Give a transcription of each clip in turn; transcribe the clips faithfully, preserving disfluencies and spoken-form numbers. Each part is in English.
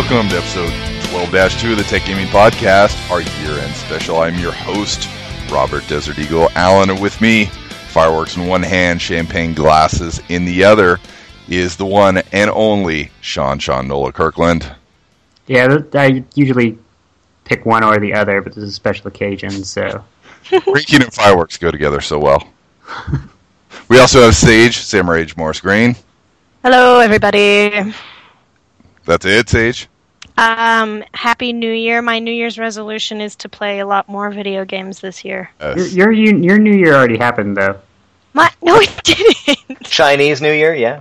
Welcome to episode twelve dash two of the Tech Gaming Podcast, our year-end special. I'm your host, Robert Desert Eagle Allen, and with me, fireworks in one hand, champagne glasses in the other, is the one and only Sean Sean Nola Kirkland. Yeah, I usually pick one or the other, but this is a special occasion, so... Drinking and fireworks go together so well. We also have Sage, Samurai Age Morris Green. Hello, everybody. That's it, Sage? Um, Happy New Year. My New Year's resolution is to play a lot more video games this year. Yes. Your, your your New Year already happened, though. My, no, it didn't. Chinese New Year, yeah.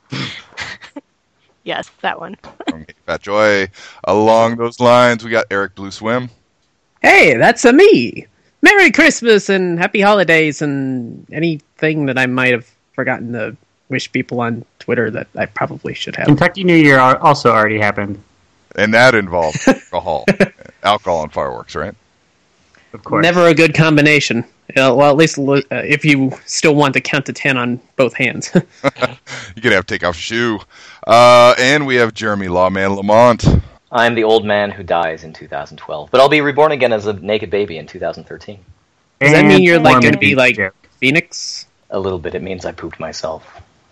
Yes, that one. From Fat Joy. Along those lines, we got Eric Blue Swim. Hey, that's a me. Merry Christmas and Happy Holidays and anything that I might have forgotten to wish people on Twitter that I probably should have. Kentucky New Year al- also already happened. And that involved alcohol. Alcohol and fireworks, right? Of course. Never a good combination. Uh, well, at least uh, if you still want to count to ten on both hands. You could have to take off your shoe. Uh, and we have Jeremy Lawman Lamont. I'm the old man who dies in two thousand twelve, but I'll be reborn again as a naked baby in two thousand thirteen. Does that mean you're like going to be Mormon like joke. Phoenix? A little bit. It means I pooped myself.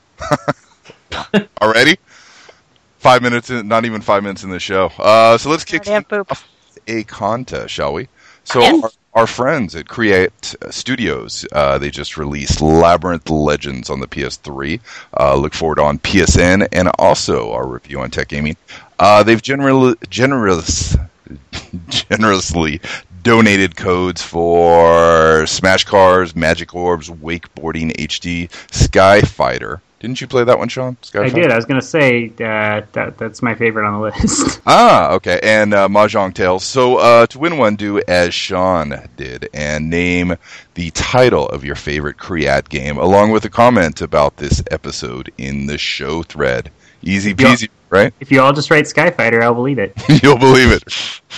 Already? Five minutes in, not even five minutes in the show. Uh, so let's kick Already have poop. off a contest, shall we? So Yes. our, our friends at Create Studios, uh, they just released Labyrinth Legends on the P S three. Uh, look forward on P S N and also our review on Tech Gaming. Uh, they've general, generous, generously donated codes for Smash Cars, Magic Orbs, Wakeboarding H D, Skyfighter. Didn't you play that one, Sean? I did. I was going to say uh, that that's my favorite on the list. Ah, okay. And uh, Mahjong Tales. So uh, to win one, do as Sean did and name the title of your favorite Create game, along with a comment about this episode in the show thread. Easy peasy, right? If you all just write Skyfighter, I'll believe it. You'll believe it.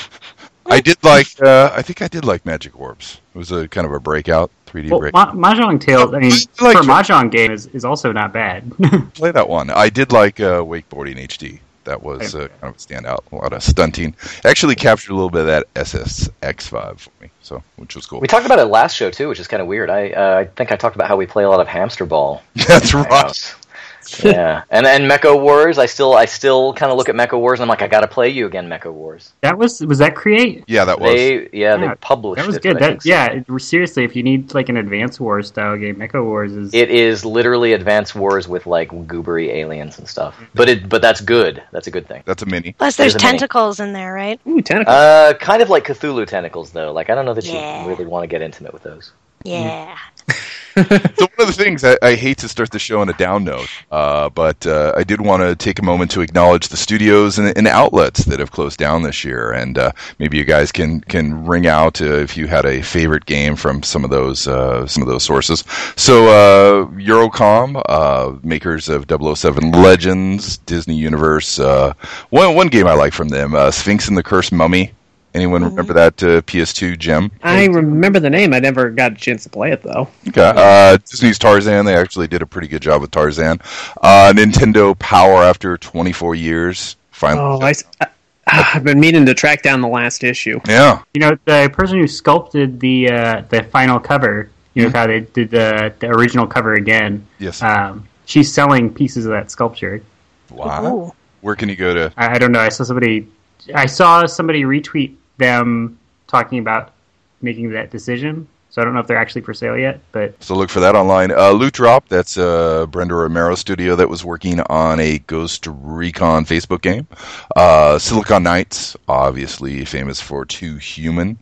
I did like. Uh, I think I did like Magic Orbs. It was a kind of a breakout, three D Well, break. Ma- Mahjong Tales, I mean, I like for a your- Mahjong game, is, is also not bad. Play that one. I did like uh, Wakeboarding H D. That was uh, kind of a standout. A lot of stunting. Actually captured a little bit of that S S X five for me, so which was cool. We talked about it last show, too, which is kind of weird. I uh, I think I talked about how we play a lot of hamster ball. That's in my right. house. Yeah. And and Mecha Wars, I still I still kind of look at Mecha Wars and I'm like, I got to play you again, Mecha Wars. that was was that Create? Yeah, that was. They Yeah, Yeah, they published That was it. good. but I think That so. yeah, it, seriously, if you need like an Advance Wars style game, Mecha Wars is. It is literally Advanced Wars with like goobery aliens and stuff. But it but that's good. That's a good thing. That's a mini. Plus, there's There's a mini. tentacles in there, right? Ooh, tentacles. Uh, kind of like Cthulhu tentacles, though. Like, I don't know that Yeah. you really want to get intimate with those. Yeah. So one of the things, I, I hate to start the show on a down note, uh, but uh, I did want to take a moment to acknowledge the studios and, and outlets that have closed down this year, and uh, maybe you guys can can ring out uh, if you had a favorite game from some of those uh, some of those sources. So uh, Eurocom, uh, makers of double oh seven Legends, Disney Universe. Uh, one one game I like from them, uh, Sphinx and the Cursed Mummy. Anyone remember that uh, P S two gem? I remember the name. I never got a chance to play it, though. Okay. Uh, Disney's Tarzan. They actually did a pretty good job with Tarzan. Uh, Nintendo Power after twenty-four years. Finally. Oh, I, I, I've been meaning to track down the last issue. Yeah. You know, the person who sculpted the uh, the final cover, you know, how they did the the original cover again. Yes. Um, she's selling pieces of that sculpture. Wow. Ooh. Where can you go to? I, I don't know. I saw somebody. I saw somebody retweet them talking about making that decision. So I don't know if they're actually for sale yet, but So look for that online. Uh, Loot Drop, that's uh, Brenda Romero studio that was working on a Ghost Recon Facebook game. Uh, Silicon Knights, obviously famous for Two Human.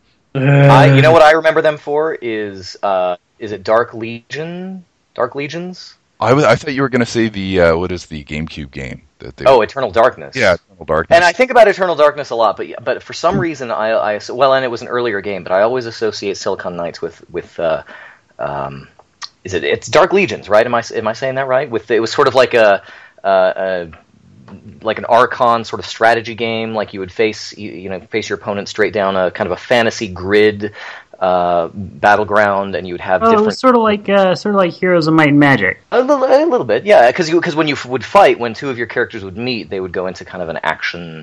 I, you know what I remember them for is uh, is it Dark Legion? Dark Legions? I, was, I thought you were going to say the, uh, what is the GameCube game? That they Oh, Eternal Darkness. Yeah, Eternal Darkness. And I think about Eternal Darkness a lot, but but for some reason I, I well, and it was an earlier game, but I always associate Silicon Knights with with uh, um, is it it's Dark Legions, right? Am I am I saying that right? With it was sort of like a, uh, a like an Archon sort of strategy game, like you would face you, you know face your opponent straight down a kind of a fantasy grid uh, battleground, and you would have oh, it different. was sort of like uh, sort of like Heroes of Might and Magic. A little, a little bit, yeah, because because when you f- would fight, when two of your characters would meet, they would go into kind of an action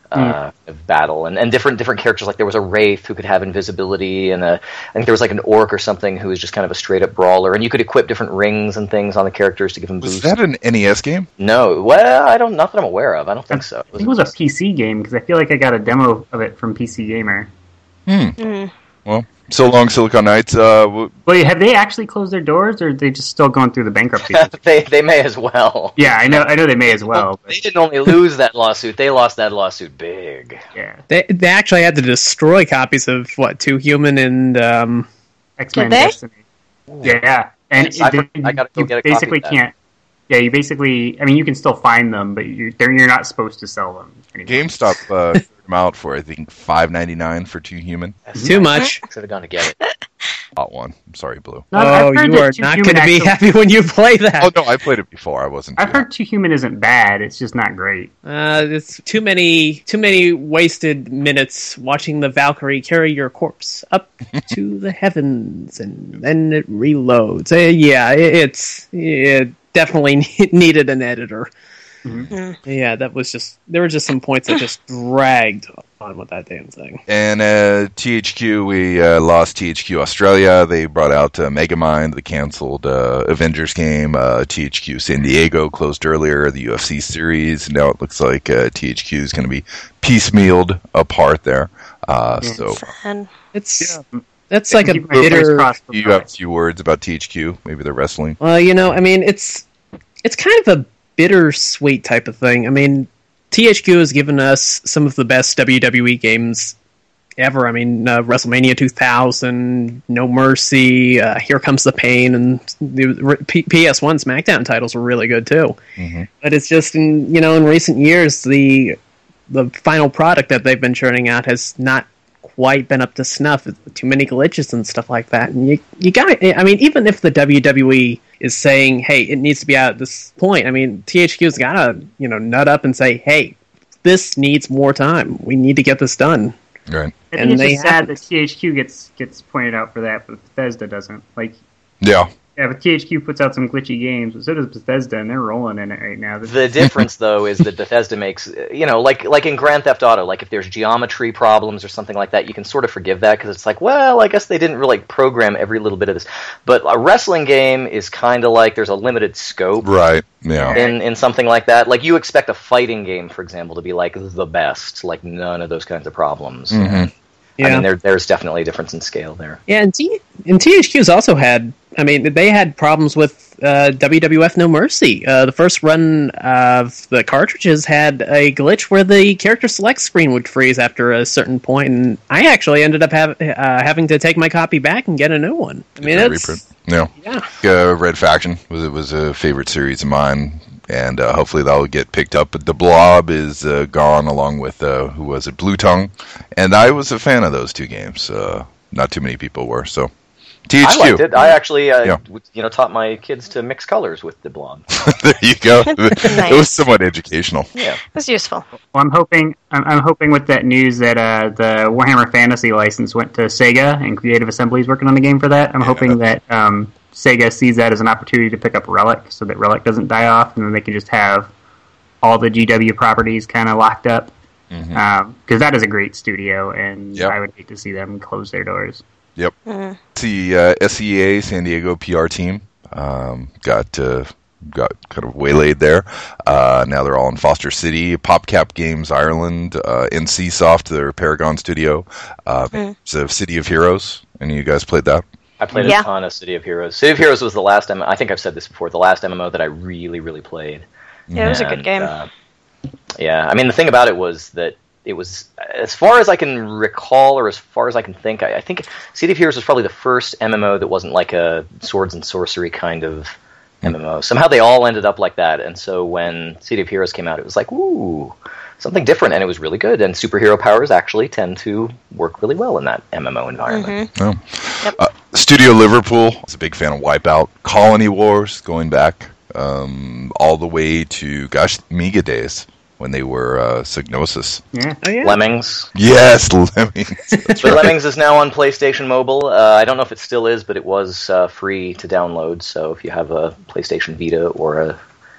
uh, of battle, and, and different different characters. Like there was a wraith who could have invisibility, and a, I think there was like an orc or something who was just kind of a straight up brawler, and you could equip different rings and things on the characters to give them boosts. Was that an N E S game? No, well, I don't, not that I'm aware of. I don't think so. I think it was a P C game because I feel like I got a demo of it from P C Gamer. Hmm. Mm. Well, so long, Silicon Knights. Uh, w- Wait, have they actually closed their doors, or are they just still going through the bankruptcy? they they may as well. Yeah, I know. I know they may as well. But, They didn't only lose that lawsuit; they lost that lawsuit big. yeah, They they actually had to destroy copies of what Two Human and um, X-Men Did they? Destiny. Yeah, and Yes, I it, I gotta go you get a copy basically of that. can't. Yeah, you basically. I mean, you can still find them, but you're they're, you're not supposed to sell them anymore. GameStop uh, threw them out for I think five ninety nine for Two Human. too much. Should have gone to get it. Hot one. I'm sorry, Blue. No, I've Oh, heard you that are Two not Human going to be actually- happy when you play that. Oh no, I played it before. I wasn't. I've too heard Two Human isn't bad. It's just not great. Uh, it's too many, too many wasted minutes watching the Valkyrie carry your corpse up to the heavens, and then it reloads. Uh, yeah, it, it's it definitely needed an editor. Mhm. Yeah, that was just there were just some points that just dragged on with that damn thing. And uh, T H Q, we uh, lost T H Q Australia. They brought out uh, Megamind, the canceled uh, Avengers game. Uh, T H Q San Diego closed earlier, the U F C series. Now it looks like uh, T H Q is going to be piecemealed apart there. Uh, Yeah. So And It's Yeah. that's like a Keep my fingers bitter. crossed for you Brian. have a few words about T H Q, maybe the wrestling. Well, you know, I mean, it's it's kind of a bittersweet type of thing. I mean, T H Q has given us some of the best W W E games ever. I mean, uh, WrestleMania two thousand, No Mercy, uh, Here Comes the Pain, and the P- PS1 SmackDown titles were really good too. Mm-hmm. But it's just in you know in recent years the the final product that they've been churning out has not quite been up to snuff. Too many glitches and stuff like that. And you you got I mean, even if the W W E is saying, hey, it needs to be out at this point, I mean, T H Q's gotta you know nut up and say, hey, this needs more time. We need to get this done. Right. I And think it's they just sad haven't. that T H Q gets gets pointed out for that, but Bethesda doesn't. Like, Yeah. yeah, but T H Q puts out some glitchy games, but so does Bethesda, and they're rolling in it right now. The difference, though, is that Bethesda makes, you know, like like in Grand Theft Auto, like if there's geometry problems or something like that, you can sort of forgive that because it's like, well, I guess they didn't really program every little bit of this. But a wrestling game is kind of like there's a limited scope Right. Yeah. in, in something like that. Like you expect a fighting game, for example, to be like the best, like none of those kinds of problems. Mhm. Yeah. I mean, there, there's definitely a difference in scale there. Yeah, and, T- and T H Q's also had, I mean, they had problems with uh, W W F No Mercy. Uh, the first run of the cartridges had a glitch where the character select screen would freeze after a certain point, and I actually ended up have, uh, having to take my copy back and get a new one. I mean, It's a it's... reprint. Yeah. Yeah. Uh, Red Faction was it was a favorite series of mine, and uh, hopefully that'll get picked up. But the Blob is uh, gone, along with uh, who was it, Blue Tongue, and I was a fan of those two games. Uh, not too many people were. So T H Q, I liked it. I actually, uh, Yeah. w- you know, taught my kids to mix colors with the Blob. there you go. It was Nice. somewhat educational. Yeah. it was useful. Well, I'm hoping I'm, I'm hoping with that news that uh, the Warhammer Fantasy license went to Sega, and Creative Assembly is working on the game for that. I'm hoping that um, Sega sees that as an opportunity to pick up Relic, so that Relic doesn't die off, and then they can just have all the G W properties kind of locked up. Because Mhm. that is a great studio, and Yep. I would hate to see them close their doors. Yep. Mm. The uh, S E A San Diego P R team um, got uh, got kind of waylaid there. Uh, now they're all in Foster City. PopCap Games Ireland, uh, N C Soft, their Paragon studio. Uh, Mm. so City of Heroes. Any of you guys played that? I played Yeah. a ton of City of Heroes. City of Heroes was the last M M O, I think I've said this before, the last M M O that I really, really played. Yeah, it was a good And, game. uh, yeah, I mean, the thing about it was that it was, as far as I can recall or as far as I can think, I, I think City of Heroes was probably the first M M O that wasn't like a swords and sorcery kind of M M O. Somehow they all ended up like that, and so when City of Heroes came out, it was like, ooh, something different, and it was really good, and superhero powers actually tend to work really well in that M M O environment. Mhm. Oh. Yep. Uh, Studio Liverpool. I was a big fan of Wipeout. Colony Wars, going back um, all the way to, gosh, Mega days when they were uh, Psygnosis. Yeah. Oh, yeah. Lemmings. Yes, Lemmings. That's But right. Lemmings is now on PlayStation Mobile. Uh, I don't know if it still is, but it was uh, free to download. So if you have a PlayStation Vita or a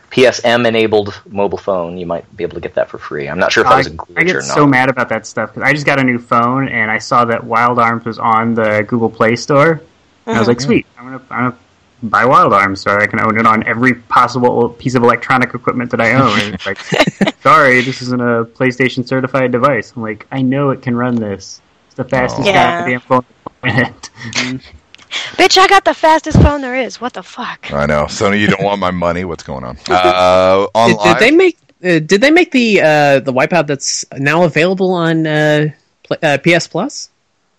P S M-enabled mobile phone, you might be able to get that for free. I'm not sure if that I, was a glitch I get or not. so mad about that stuff because I just got a new phone and I saw that Wild Arms was on the Google Play Store. And I was like, sweet, I'm gonna, I'm gonna buy Wild Arms so I can own it on every possible piece of electronic equipment that I own. And it's like, sorry, this isn't a PlayStation certified device. I'm like, I know it can run this. It's the fastest Yeah. goddamn phone on the planet. Bitch, I got the fastest phone there is. What the fuck? I know. Sony, you don't want my money. What's going on? Uh, on Did, did they make? Uh, did they make the uh, the Wipeout that's now available on uh, pl- uh, P S Plus?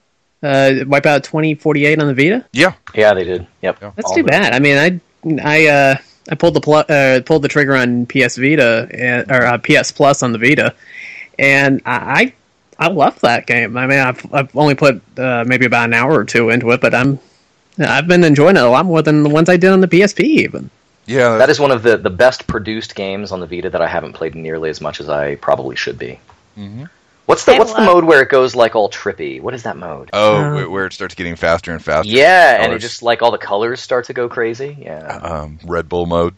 Uh, Wipeout twenty forty-eight on the Vita. Yeah. Yeah, they did. Yep. Yeah. That's All too of it. bad. I mean, I I uh, I pulled the pl- uh, pulled the trigger on P S Vita and, or uh, P S Plus on the Vita, and I I, I love that game. I mean, I've I've only put uh, maybe about an hour or two into it, but I'm I've been enjoying it a lot more than the ones I did on the P S P even. Yeah. That is one of the, the best produced games on the Vita that I haven't played nearly as much as I probably should be. Mm-hmm. What's the I What's the love- mode where it goes like all trippy? What is that mode? Oh, Uh, where- where it starts getting faster and faster. Yeah, and it Colors. just like all the colors start to go crazy. Yeah. Um, Red Bull mode.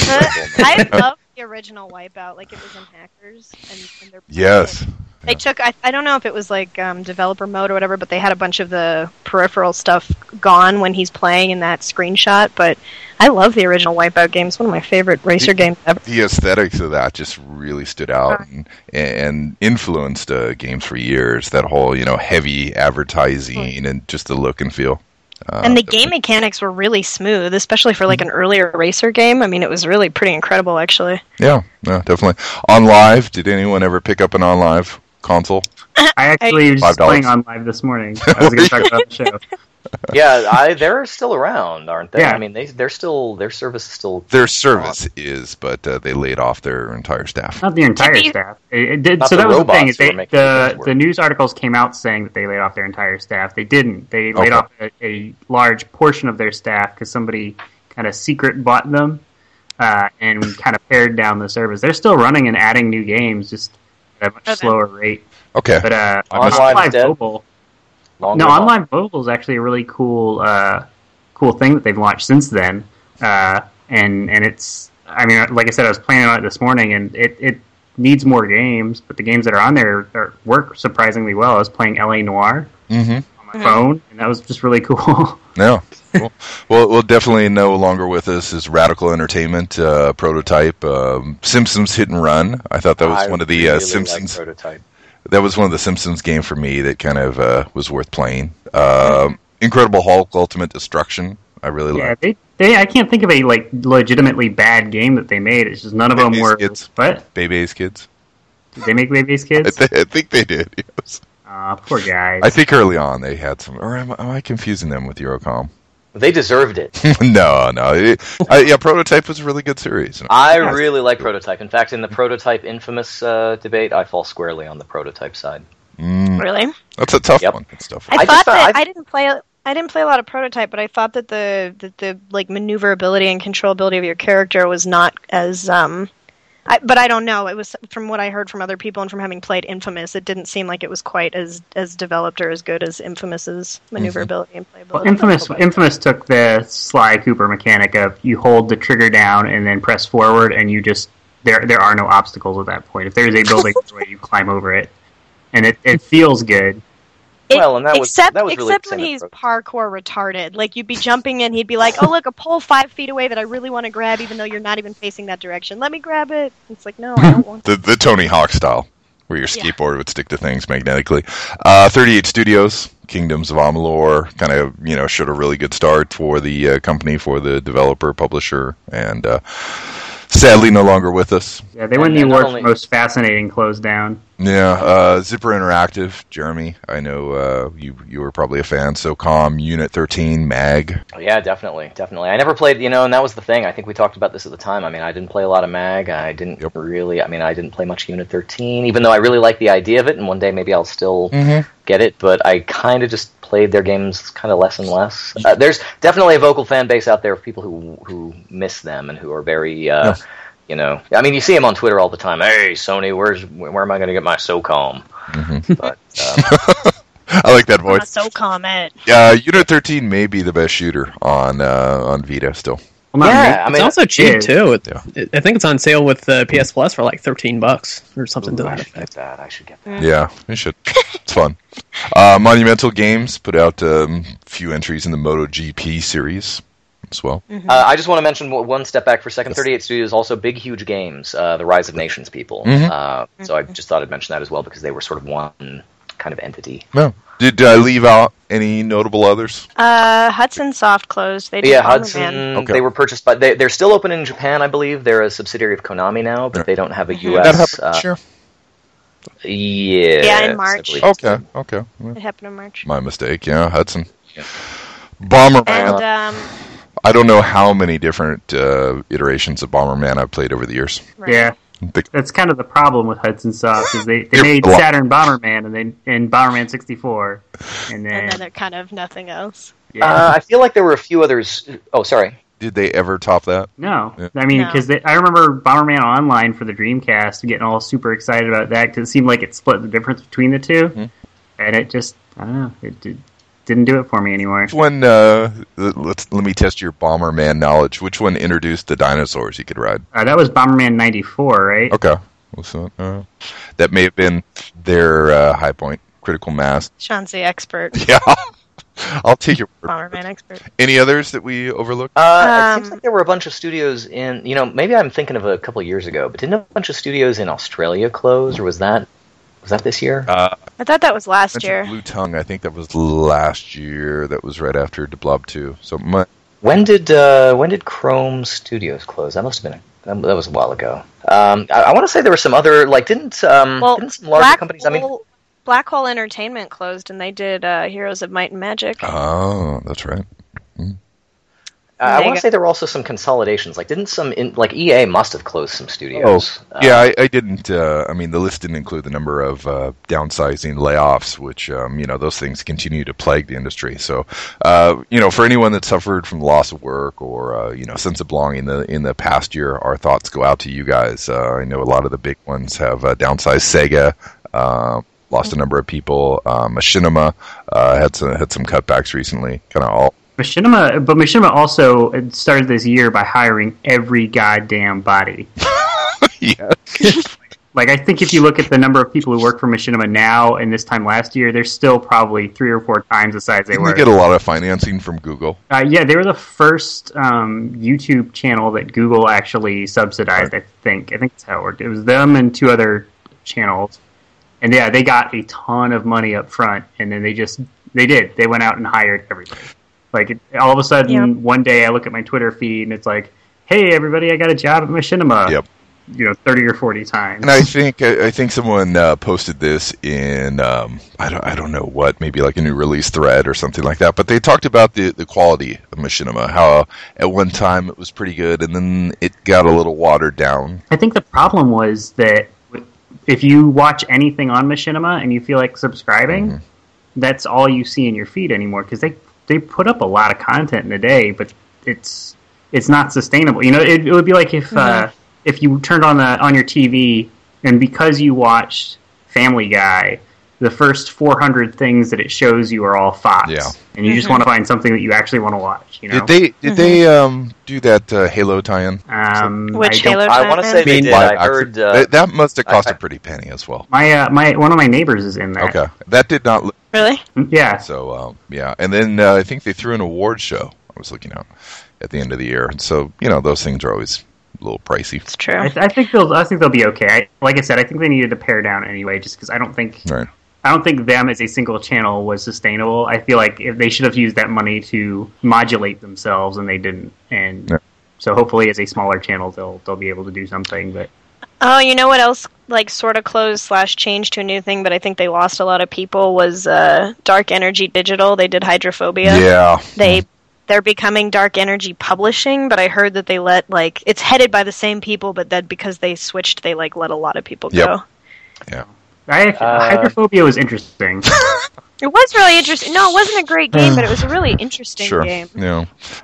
I love the original Wipeout, like it was in Hackers. And, and their Yes. They took, I, I don't know if it was like um, developer mode or whatever, but they had a bunch of the peripheral stuff gone when he's playing in that screenshot. But I love the original Wipeout game. It's one of my favorite racer games ever. The aesthetics of that just really stood out and, and influenced uh, games for years. That whole, you know, heavy advertising and just the look and feel. Uh, And the game mechanics were really smooth, especially for like an earlier racer game. I mean, it was really pretty incredible, actually. Yeah, yeah, definitely. On Live, did anyone ever pick up an On Live console? I actually was Five just playing dollars. on live this morning. I was going to talk about the show. yeah, I, they're still around, aren't they? Yeah. I mean, they they're still their service is still Their service is, but uh, they laid off their entire staff. Not the entire Did you- staff. It, it did, Not so the that was the robots thing. is who were They, making the things work. the news articles came out saying that they laid off their entire staff. They didn't. They laid Okay. off a, a large portion of their staff because somebody kind of secret bought them uh, and kind of pared down the service. They're still running and adding new games, just at a much Okay. slower rate. Okay. But uh, Online Online is dead? Mobile. long. No, live on. Online Mobile is actually a really cool, uh, cool thing that they've launched since then. Uh, and and it's, I mean, like I said, I was playing on it this morning, and it, it needs more games, but the games that are on there are, work surprisingly well. I was playing L A Noire Mm-hmm. on my phone, and that was just really cool. No. Cool. well, well, definitely no longer with us is Radical Entertainment uh, prototype. Um, Simpsons Hit and Run. I thought that was I one of the really uh, like Simpsons. prototype. That was one of the Simpsons game for me that kind of uh, was worth playing. Um, Incredible Hulk Ultimate Destruction. I really yeah, liked. they, they, I can't think of a like legitimately bad game that they made. It's just none of them Baby's were. Kids. What? Bebe's Kids. Did they make Baby's I, Kids? th- I think they did. Yes. Aw, poor guys. I think early on they had some. Or am, am I confusing them with Eurocom? They deserved it. no, no. It, I, yeah, Prototype was a really good series. I really like Prototype. In fact, in the Prototype Infamous uh, debate, I fall squarely on the Prototype side. Mm, Really? that's a tough Yep. one. Good stuff. I, I thought just thought- that I- I didn't play. I didn't play a lot of Prototype, but I thought that the that the like maneuverability and controllability of your character was not as. Um, I, but I don't know. It was from what I heard from other people and from having played Infamous. It didn't seem like it was quite as as developed or as good as Infamous's maneuverability and playability. Well, Infamous Infamous took the Sly Cooper mechanic of you hold the trigger down and then press forward, and you just there there are no obstacles at that point. If there is a building, you climb over it, and it, it feels good. It- Well, and that was- except that was really except when Senate he's Pro- parkour retarded. Like you'd be jumping and he'd be like, "Oh look, a pole five feet away that I really want to grab, even though you're not even facing that direction. Let me grab it." It's like, no, I don't want. The the Tony Hawk style, where your Yeah. skateboard would stick to things magnetically. Uh, thirty-eight Studios, Kingdoms of Amalur, kind of you know showed a really good start for the uh, company, for the developer, publisher, and uh, sadly no longer with us. Yeah, they won And- the and not award only- for most fascinating closed down. Yeah, uh, Zipper Interactive, Jeremy. I know uh, you you were probably a fan. SOCOM, Unit thirteen, Mag. Oh, yeah, definitely, definitely. I never played, you know, and that was the thing. I think we talked about this at the time. I mean, I didn't play a lot of Mag. I didn't Yep. really. I mean, I didn't play much Unit thirteen, even though I really like the idea of it, and one day maybe I'll still Mm-hmm. get it. But I kind of just played their games kind of less and less. Uh, there's definitely a vocal fan base out there of people who who miss them and who are very. Uh, Yes. You know, I mean, you see them on Twitter all the time. Hey, Sony, where's where am I going to get my SOCOM? Mm-hmm. But um, I like that Uh, voice. so comment. Yeah, Unit thirteen may be the best shooter on uh, on Vita still. Well, not Yeah, make- I mean, It's also cheap is. too. It, Yeah. it- I think it's on sale with uh, P S Plus for like thirteen bucks or something to I that should get effect. that. I should get that. Yeah, you should. It's fun. Uh, Monumental Games put out a um, few entries in the MotoGP series as well. Mm-hmm. Uh, I just want to mention w- one step back for a second. thirty-eight Studios, also Big Huge Games, uh, the Rise of Nations people. Mhm. Uh, so I just thought I'd mention that as well because they were sort of one kind of entity. No. Did I leave out any notable others? Uh, Hudson Soft closed. They did Yeah, Bomberman. Hudson. Okay. They were purchased by. They, they're still open in Japan, I believe. They're a subsidiary of Konami now, but they don't have a U S. That happened uh, this year? Yeah. Yeah, in March. Okay, okay. It happened in March. My mistake, yeah, Hudson. Yeah. Bomberman. And um, I don't know how many different uh, iterations of Bomberman I've played over the years. right. Yeah, The- that's kind of the problem with Hudson Soft is they, they They're made a lot. Saturn Bomberman and then and Bomberman sixty-four, and then, And then they're kind of nothing else. yeah. Uh, I feel like there were a few others. Oh, sorry. Did they ever top that? No, Yeah. I mean, No. because I remember Bomberman Online for the Dreamcast, getting all super excited about that because it seemed like it split the difference between the two, Mhm. and it just, I don't know, it did, didn't do it for me anymore. Which one? Uh, let's let me test your Bomberman knowledge. Which one introduced the dinosaurs you could ride? Uh, that was Bomberman ninety-four, right? Okay, well, so, uh, that may have been their uh, high point, critical mass. Sean's the expert. Yeah, I'll take your word. Bomberman expert. Any others that we overlooked? Uh, it seems Um, like there were a bunch of studios in. You know, maybe I'm thinking of a couple of years ago, but didn't a bunch of studios in Australia close, or was that was that this year? Uh, I thought that was last mentioned year. Blue Tongue. I think that was last year. That was right after De Blob two. So my, When did uh, when did Chrome Studios close? That must have been a, that, that was a while ago. Um, I, I want to say there were some other like didn't um, Well, didn't some larger Black companies? I mean, Hole, Black Hole Entertainment closed, and they did uh, Heroes of Might and Magic. oh, that's right. I There you want go. to say there were also some consolidations. Like didn't some in, like E A must have closed some studios? Oh, yeah, I, I didn't. Uh, I mean, the list didn't include the number of uh, downsizing, layoffs, which um, you know those things continue to plague the industry. So, uh, you know, for anyone that suffered from loss of work or uh, you know sense of belonging in the in the past year, our thoughts go out to you guys. Uh, I know a lot of the big ones have uh, downsized. Sega uh, lost a number of people. Uh, Machinima uh, had some had some cutbacks recently. Kind of all. Machinima, but Machinima also started this year by hiring every goddamn body. Yeah. Like, I think if you look at the number of people who work for Machinima now and this time last year, they're still probably three or four times the size they Didn't were. they get a lot of financing from Google? Uh, yeah, they were the first um, YouTube channel that Google actually subsidized, I think. I think that's how it worked. It was them and two other channels. And yeah, they got a ton of money up front, and then they just, they did. They went out and hired everybody. Like, it, all of a sudden, Yeah. one day I look at my Twitter feed, and it's like, hey, everybody, I got a job at Machinima. Yep. You know, thirty or forty times. And I think I, I think someone uh, posted this in um, I don't I don't know what, maybe like a new release thread or something like that. But they talked about the, the quality of Machinima, how at one time it was pretty good, and then it got a little watered down. I think the problem was that if you watch anything on Machinima and you feel like subscribing, Mhm. that's all you see in your feed anymore because they they put up a lot of content in a day, but it's it's not sustainable. You know, it, it would be like if uh, if you turned on the on your T V and because you watched Family Guy, the first four hundred things that it shows you are all Fox, Yeah. and you just want to find something that you actually want to watch. You know, Did they did they um, do that uh, Halo tie-in? um, Which I don't- Halo I want to tie-in? say they mean, did. Live I action? heard. Uh, that, that must have cost I- a pretty penny as well. My uh, my one of my neighbors is in that. Okay, that did not look Really? Yeah, so. Um, yeah, and then uh, I think they threw an award show. I was looking at at the end of the year, and so you know those things are always a little pricey. It's true. I, I think they'll. I think they'll be okay. I, like I said, I think they needed to pare down anyway, just because I don't think Right. I don't think them as a single channel was sustainable. I feel like if they should have used that money to modulate themselves, and they didn't. And Yeah. so hopefully, as a smaller channel, they'll they'll be able to do something. But Oh, you know what else, like, sort of closed slash changed to a new thing, but I think they lost a lot of people, was uh, Dark Energy Digital. They did Hydrophobia. Yeah. They, they're becoming Dark Energy Publishing, but I heard that they let, like, it's headed by the same people, but that because they switched, they, like, let a lot of people Yep. go. Yeah. I, Uh, Hydrophobia was interesting. It was really interesting. No, it wasn't a great game, but it was a really interesting Sure. game. Yeah.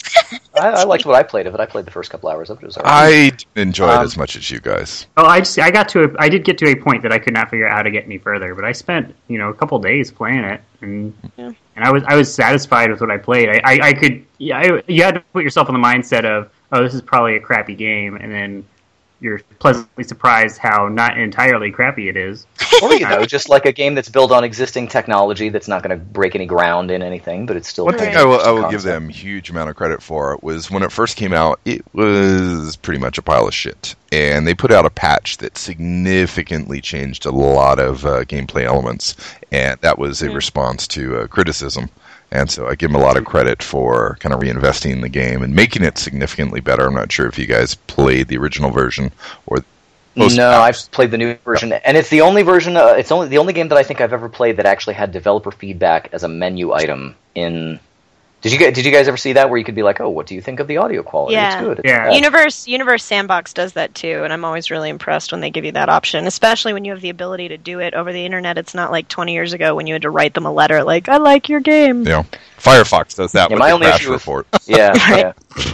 I, I liked what I played of it. I played the first couple hours of it. It was all right. I didn't enjoy Um, it as much as you guys. Oh, I just I got to a, I did get to a point that I could not figure out how to get any further, but I spent you know a couple days playing it, and Yeah. and I was I was satisfied with what I played. I I, I could yeah I, you had to put yourself in the mindset of, oh, this is probably a crappy game, and then you're pleasantly surprised how not entirely crappy it is. Or, you know, just like a game that's built on existing technology that's not going to break any ground in anything, but it's still... One thing I will, I will give them huge amount of credit for was when it first came out, it was pretty much a pile of shit. And they put out a patch that significantly changed a lot of uh, gameplay elements, and that was a Mm. response to uh, criticism. And so I give them a lot of credit for kind of reinvesting the game and making it significantly better. I'm not sure if you guys played the original version or... Most no, apps. I've played the new version, and it's the only version. Uh, it's only the only game that I think I've ever played that actually had developer feedback as a menu item. In did you guys, did you guys ever see that where you could be like, oh, what do you think of the audio quality? Yeah. It's good. It's Yeah. bad. Universe Universe Sandbox does that too, and I'm always really impressed when they give you that option, especially when you have the ability to do it over the internet. It's not like twenty years ago when you had to write them a letter like, I like your game. You know, Firefox does that Yeah, with my the only crash issue with- report. Yeah, yeah.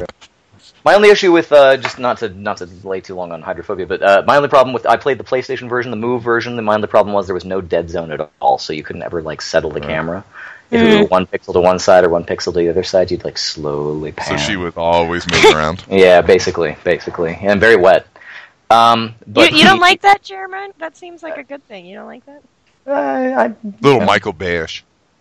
My only issue with uh, just not to not to delay too long on hydrophobia, but uh, my only problem with I played the PlayStation version, the Move version. And my only problem was there was no dead zone at all, so you couldn't ever like settle the camera. If Mm. it was one pixel to one side or one pixel to the other side, you'd like slowly So pan. she was always moving around. Yeah, basically, basically, and very wet. Um, You, but you don't like that, Jeremy? That seems like a good thing. You don't like that? Uh, I, Little Michael Bayish.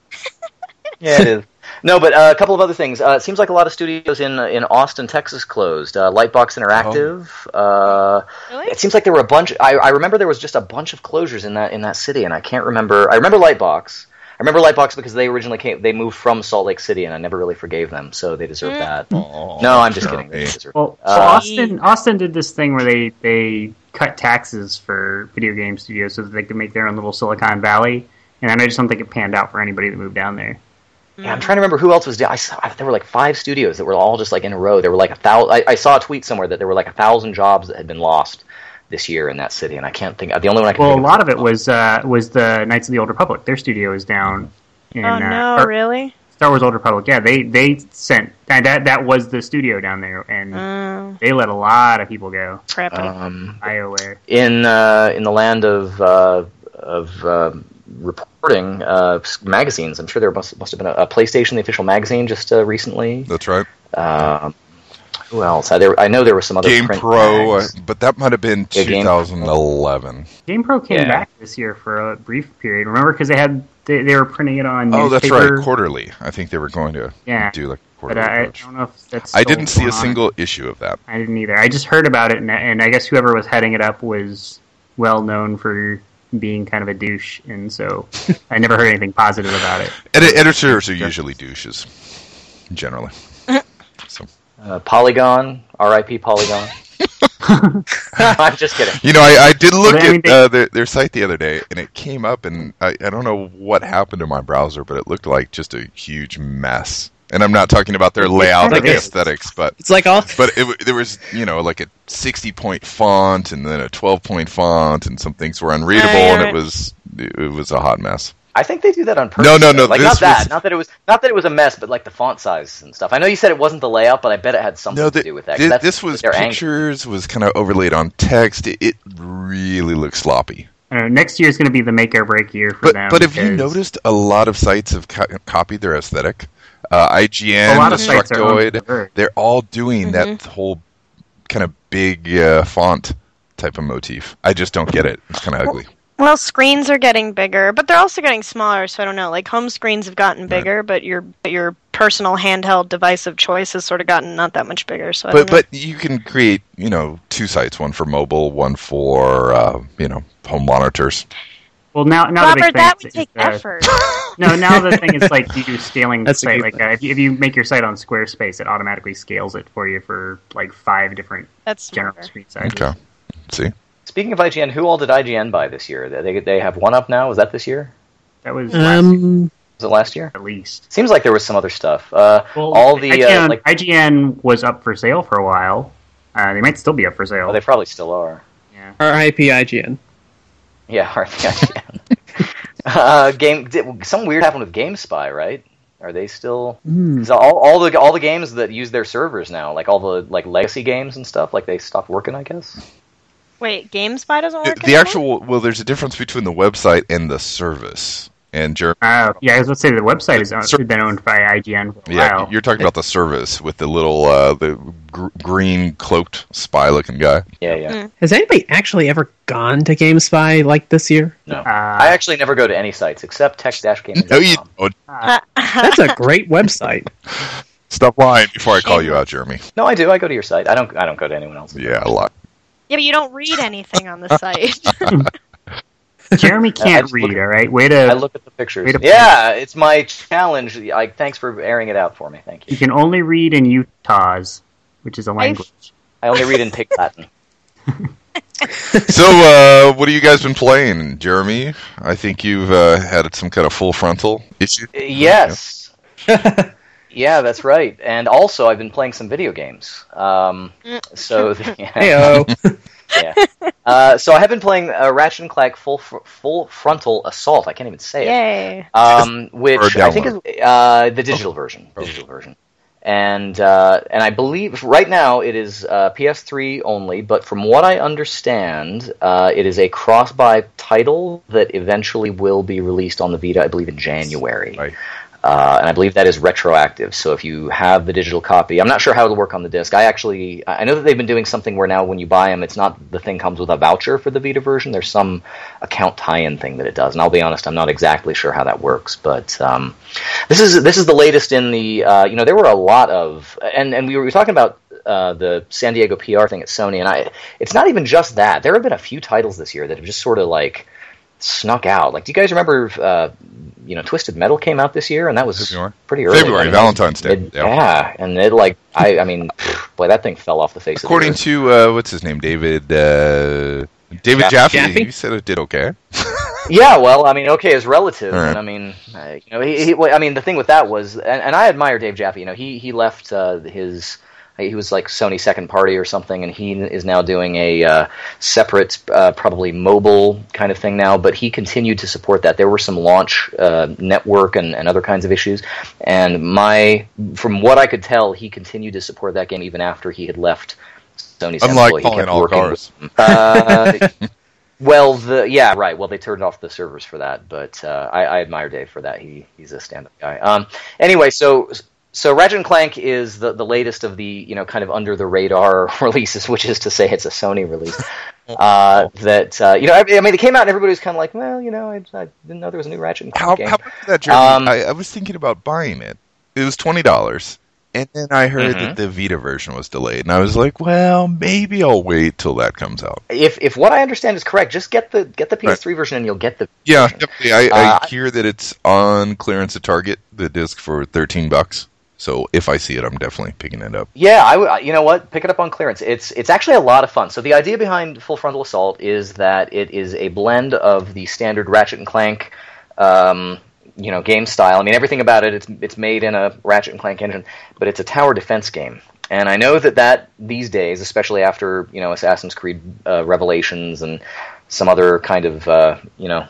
yeah, it is. No, but uh, a couple of other things. Uh, it seems like a lot of studios in in Austin, Texas, closed. Uh, Lightbox Interactive. Uh, Really? it seems like there were a bunch. I, I remember there was just a bunch of closures in that in that city, and I can't remember. I remember Lightbox. I remember Lightbox because they originally came. They moved from Salt Lake City, and I never really forgave them, so they deserve Mm. that. Oh, No, I'm just kidding. They Jeremy. deserve Well, so Uh, Austin Austin did this thing where they they cut taxes for video game studios so that they could make their own little Silicon Valley, and I just don't think it panned out for anybody that moved down there. Yeah, I'm trying to remember who else was. I saw there were like five studios that were all just like in a row. There were like a thousand. I, I saw a tweet somewhere that there were like a thousand jobs that had been lost this year in that city, and I can't think. The only one I can. Well, a think lot of it was uh, was the Knights of the Old Republic. Their studio is down in Oh uh, no, or- really? Star Wars Old Republic. Yeah, they they sent that that, that was the studio down there, and Oh, they let a lot of people go. crappy. Um, BioWare. in uh, in the land of uh, of uh, reporting uh, magazines, I'm sure there must must have been a, a PlayStation, the official magazine, just uh, recently. That's right. Um, who else? I, there, I know there were some other Game print Pro, uh, mags. but that might have been Yeah, Game- twenty eleven. GamePro came Yeah. back this year for a brief period. Remember, because they had they, they were printing it on Oh, that's newspaper. right. Quarterly. I think they were going to Yeah. do like a But quarterly I, I approach. don't know if that's. I still didn't see going a on. single issue of that. I didn't either. I just heard about it, and, and I guess whoever was heading it up was well known for being kind of a douche, and so I never heard anything positive about it. Edi- editors are usually douches, generally. So, Uh, Polygon, R I P Polygon. I'm just kidding. you know, I, I did look Well, I mean, at they- uh, their, their site the other day, and it came up, and I, I don't know what happened to my browser, but it looked like just a huge mess. And I'm not talking about their layout Like and it- aesthetics, but It's like all. but it, w- there was, you know, like a sixty point font and then a twelve point font, and some things were unreadable, Oh, yeah, and right. it was it was a hot mess. I think they do that on purpose. No, no, no, Like this not that, was- not that it was, not that it was a mess, but like the font size and stuff. I know you said it wasn't the layout, but I bet it had something No, to the, do with that. 'cause thi- that's this was their angle. pictures, was kind of overlaid on text. It, it really looked sloppy. I don't know, next year is going to be the make or break year for But them. but have you because noticed a lot of sites have co- copied their aesthetic? Uh, I G N, a lot of sites are on the Destructoid, verge. they're all doing Mhm. that whole kind of big uh, font type of motif. I just don't get it. It's kind of ugly. Well, screens are getting bigger, but they're also getting smaller. So I don't know. Like home screens have gotten bigger, but your but your personal handheld device of choice has sort of gotten not that much bigger. So I But don't know. but you can create, you know, two sites, one for mobile, one for uh, you know, home monitors. Well, now now Robert, the big that thing would is, take uh, effort. No, now the thing is like you do scaling the That's a site. good Like thing. uh, if, you, if you make your site on Squarespace, it automatically scales it for you for like five different That's general smarter. screen sizes. Okay. See? Speaking of I G N, who all did I G N buy this year? They they have one up now. Was that this year? That was last year, Um, Was it last year? at least. Seems like there was some other stuff. Uh, Well, all the I G N, uh, like, I G N was up for sale for a while. Uh, they might still be up for sale. oh, they probably still are. yeah. R I P I G N. Yeah, hardly I G N. uh, game. Did, something weird happened with GameSpy, right? Are they still? Mm. 'Cause all all the all the games that use their servers now, like all the like legacy games and stuff, like they stopped working, I guess. Wait, GameSpy doesn't work The anymore? actual well, there's a difference between the website and the service. And Jeremy, Uh, yeah, I was going to say the website has owned, been owned by I G N for a yeah, while. you're talking about the service with the little uh, the gr- green cloaked spy looking guy. Yeah, yeah. Mm. Has anybody actually ever gone to GameSpy like this year? No, Uh, I actually never go to any sites except tech dash gaming dot com. No, you don't. uh, That's a great website. Stop lying before I call you out, Jeremy. No, I do. I go to your site. I don't. I don't go to anyone else's. Yeah, a lot. Yeah, but you don't read anything on the site. Jeremy I can't just look read, at- all right? Way to... I look at the pictures. Wait a- Yeah, it's my challenge. I, thanks for airing it out for me. Thank You you. can only read in Utah's, which is a language. I only read in Pig Latin. So, uh, what have you guys been playing, Jeremy? I think you've uh, had some kind of full frontal issue. Yes. Yeah, that's right. And also, I've been playing some video games. Um, so, yeah. Heyo. yeah. Uh, so I have been playing uh, Ratchet and Clank Full Fr- Full Frontal Assault. I can't even say it. Yay. Um, which Or I think is uh, the digital version. Digital version. And uh, and I believe right now it is uh, P S three only. But from what I understand, uh, it is a cross-buy title that eventually will be released on the Vita. I believe in January. Right. Uh, and I believe that is retroactive. So if you have the digital copy, I'm not sure how it'll work on the disc. I actually, I know that they've been doing something where now when you buy them, it's not the thing comes with a voucher for the Vita version. There's some account tie-in thing that it does. And I'll be honest, I'm not exactly sure how that works. But um, this is this is the latest in the, uh, you know, there were a lot of, and, and we were talking about uh, the San Diego P R thing at Sony, and I, it's not even just that. There have been a few titles this year that have just sort of like snuck out. Like, do you guys remember, uh, you know, Twisted Metal came out this year, and that was February. pretty early. February, I mean, Valentine's Day. it- Yeah. yeah, and it like, I, I mean, boy, that thing fell off the face According of the to uh, what's his name, David uh, David Jaffe, Jaffe? he said it did okay. earth. Yeah, well, I mean, okay is relative, All right. and I mean, uh, you know, he, he, well, I mean, the thing with that was, and, and I admire Dave Jaffe. You know, he he left uh, his. He was like Sony second party or something, and he is now doing a uh, separate, uh, probably mobile kind of thing now. But he continued to support that. There were some launch uh, network and, and other kinds of issues, and my, from what I could tell, he continued to support that game even after he had left Sony. Unlike he calling kept all working cars. with them. Uh, well, the yeah, right. Well, they turned off the servers for that, but uh, I, I admire Dave for that. He he's a stand-up guy. Um, anyway, so. So Ratchet and Clank is the, the latest of the, you know, kind of under the radar releases, which is to say it's a Sony release. Uh, that uh, you know, I, I mean, it came out and everybody was kind of like, well, you know, I, I didn't know there was a new Ratchet and Clank How, game. how much is that, Jeremy? Um, I, I was thinking about buying it. It was twenty dollars, and then I heard Mhm. that the Vita version was delayed, and I was like, well, maybe I'll wait till that comes out. If if what I understand is correct, just get the get the P S three version and you'll get the Yeah, version. definitely. I, I Uh, hear that it's on clearance at Target, the disc for thirteen bucks. So if I see it, I'm definitely picking it up. Yeah, I w- you know what? Pick it up on clearance. It's it's actually a lot of fun. So the idea behind Full Frontal Assault is that it is a blend of the standard Ratchet and Clank, um, you know, game style. I mean, everything about it, it's it's made in a Ratchet and Clank engine, but it's a tower defense game. And I know that that these days, especially after, you know, Assassin's Creed uh, Revelations and some other kind of uh, you know,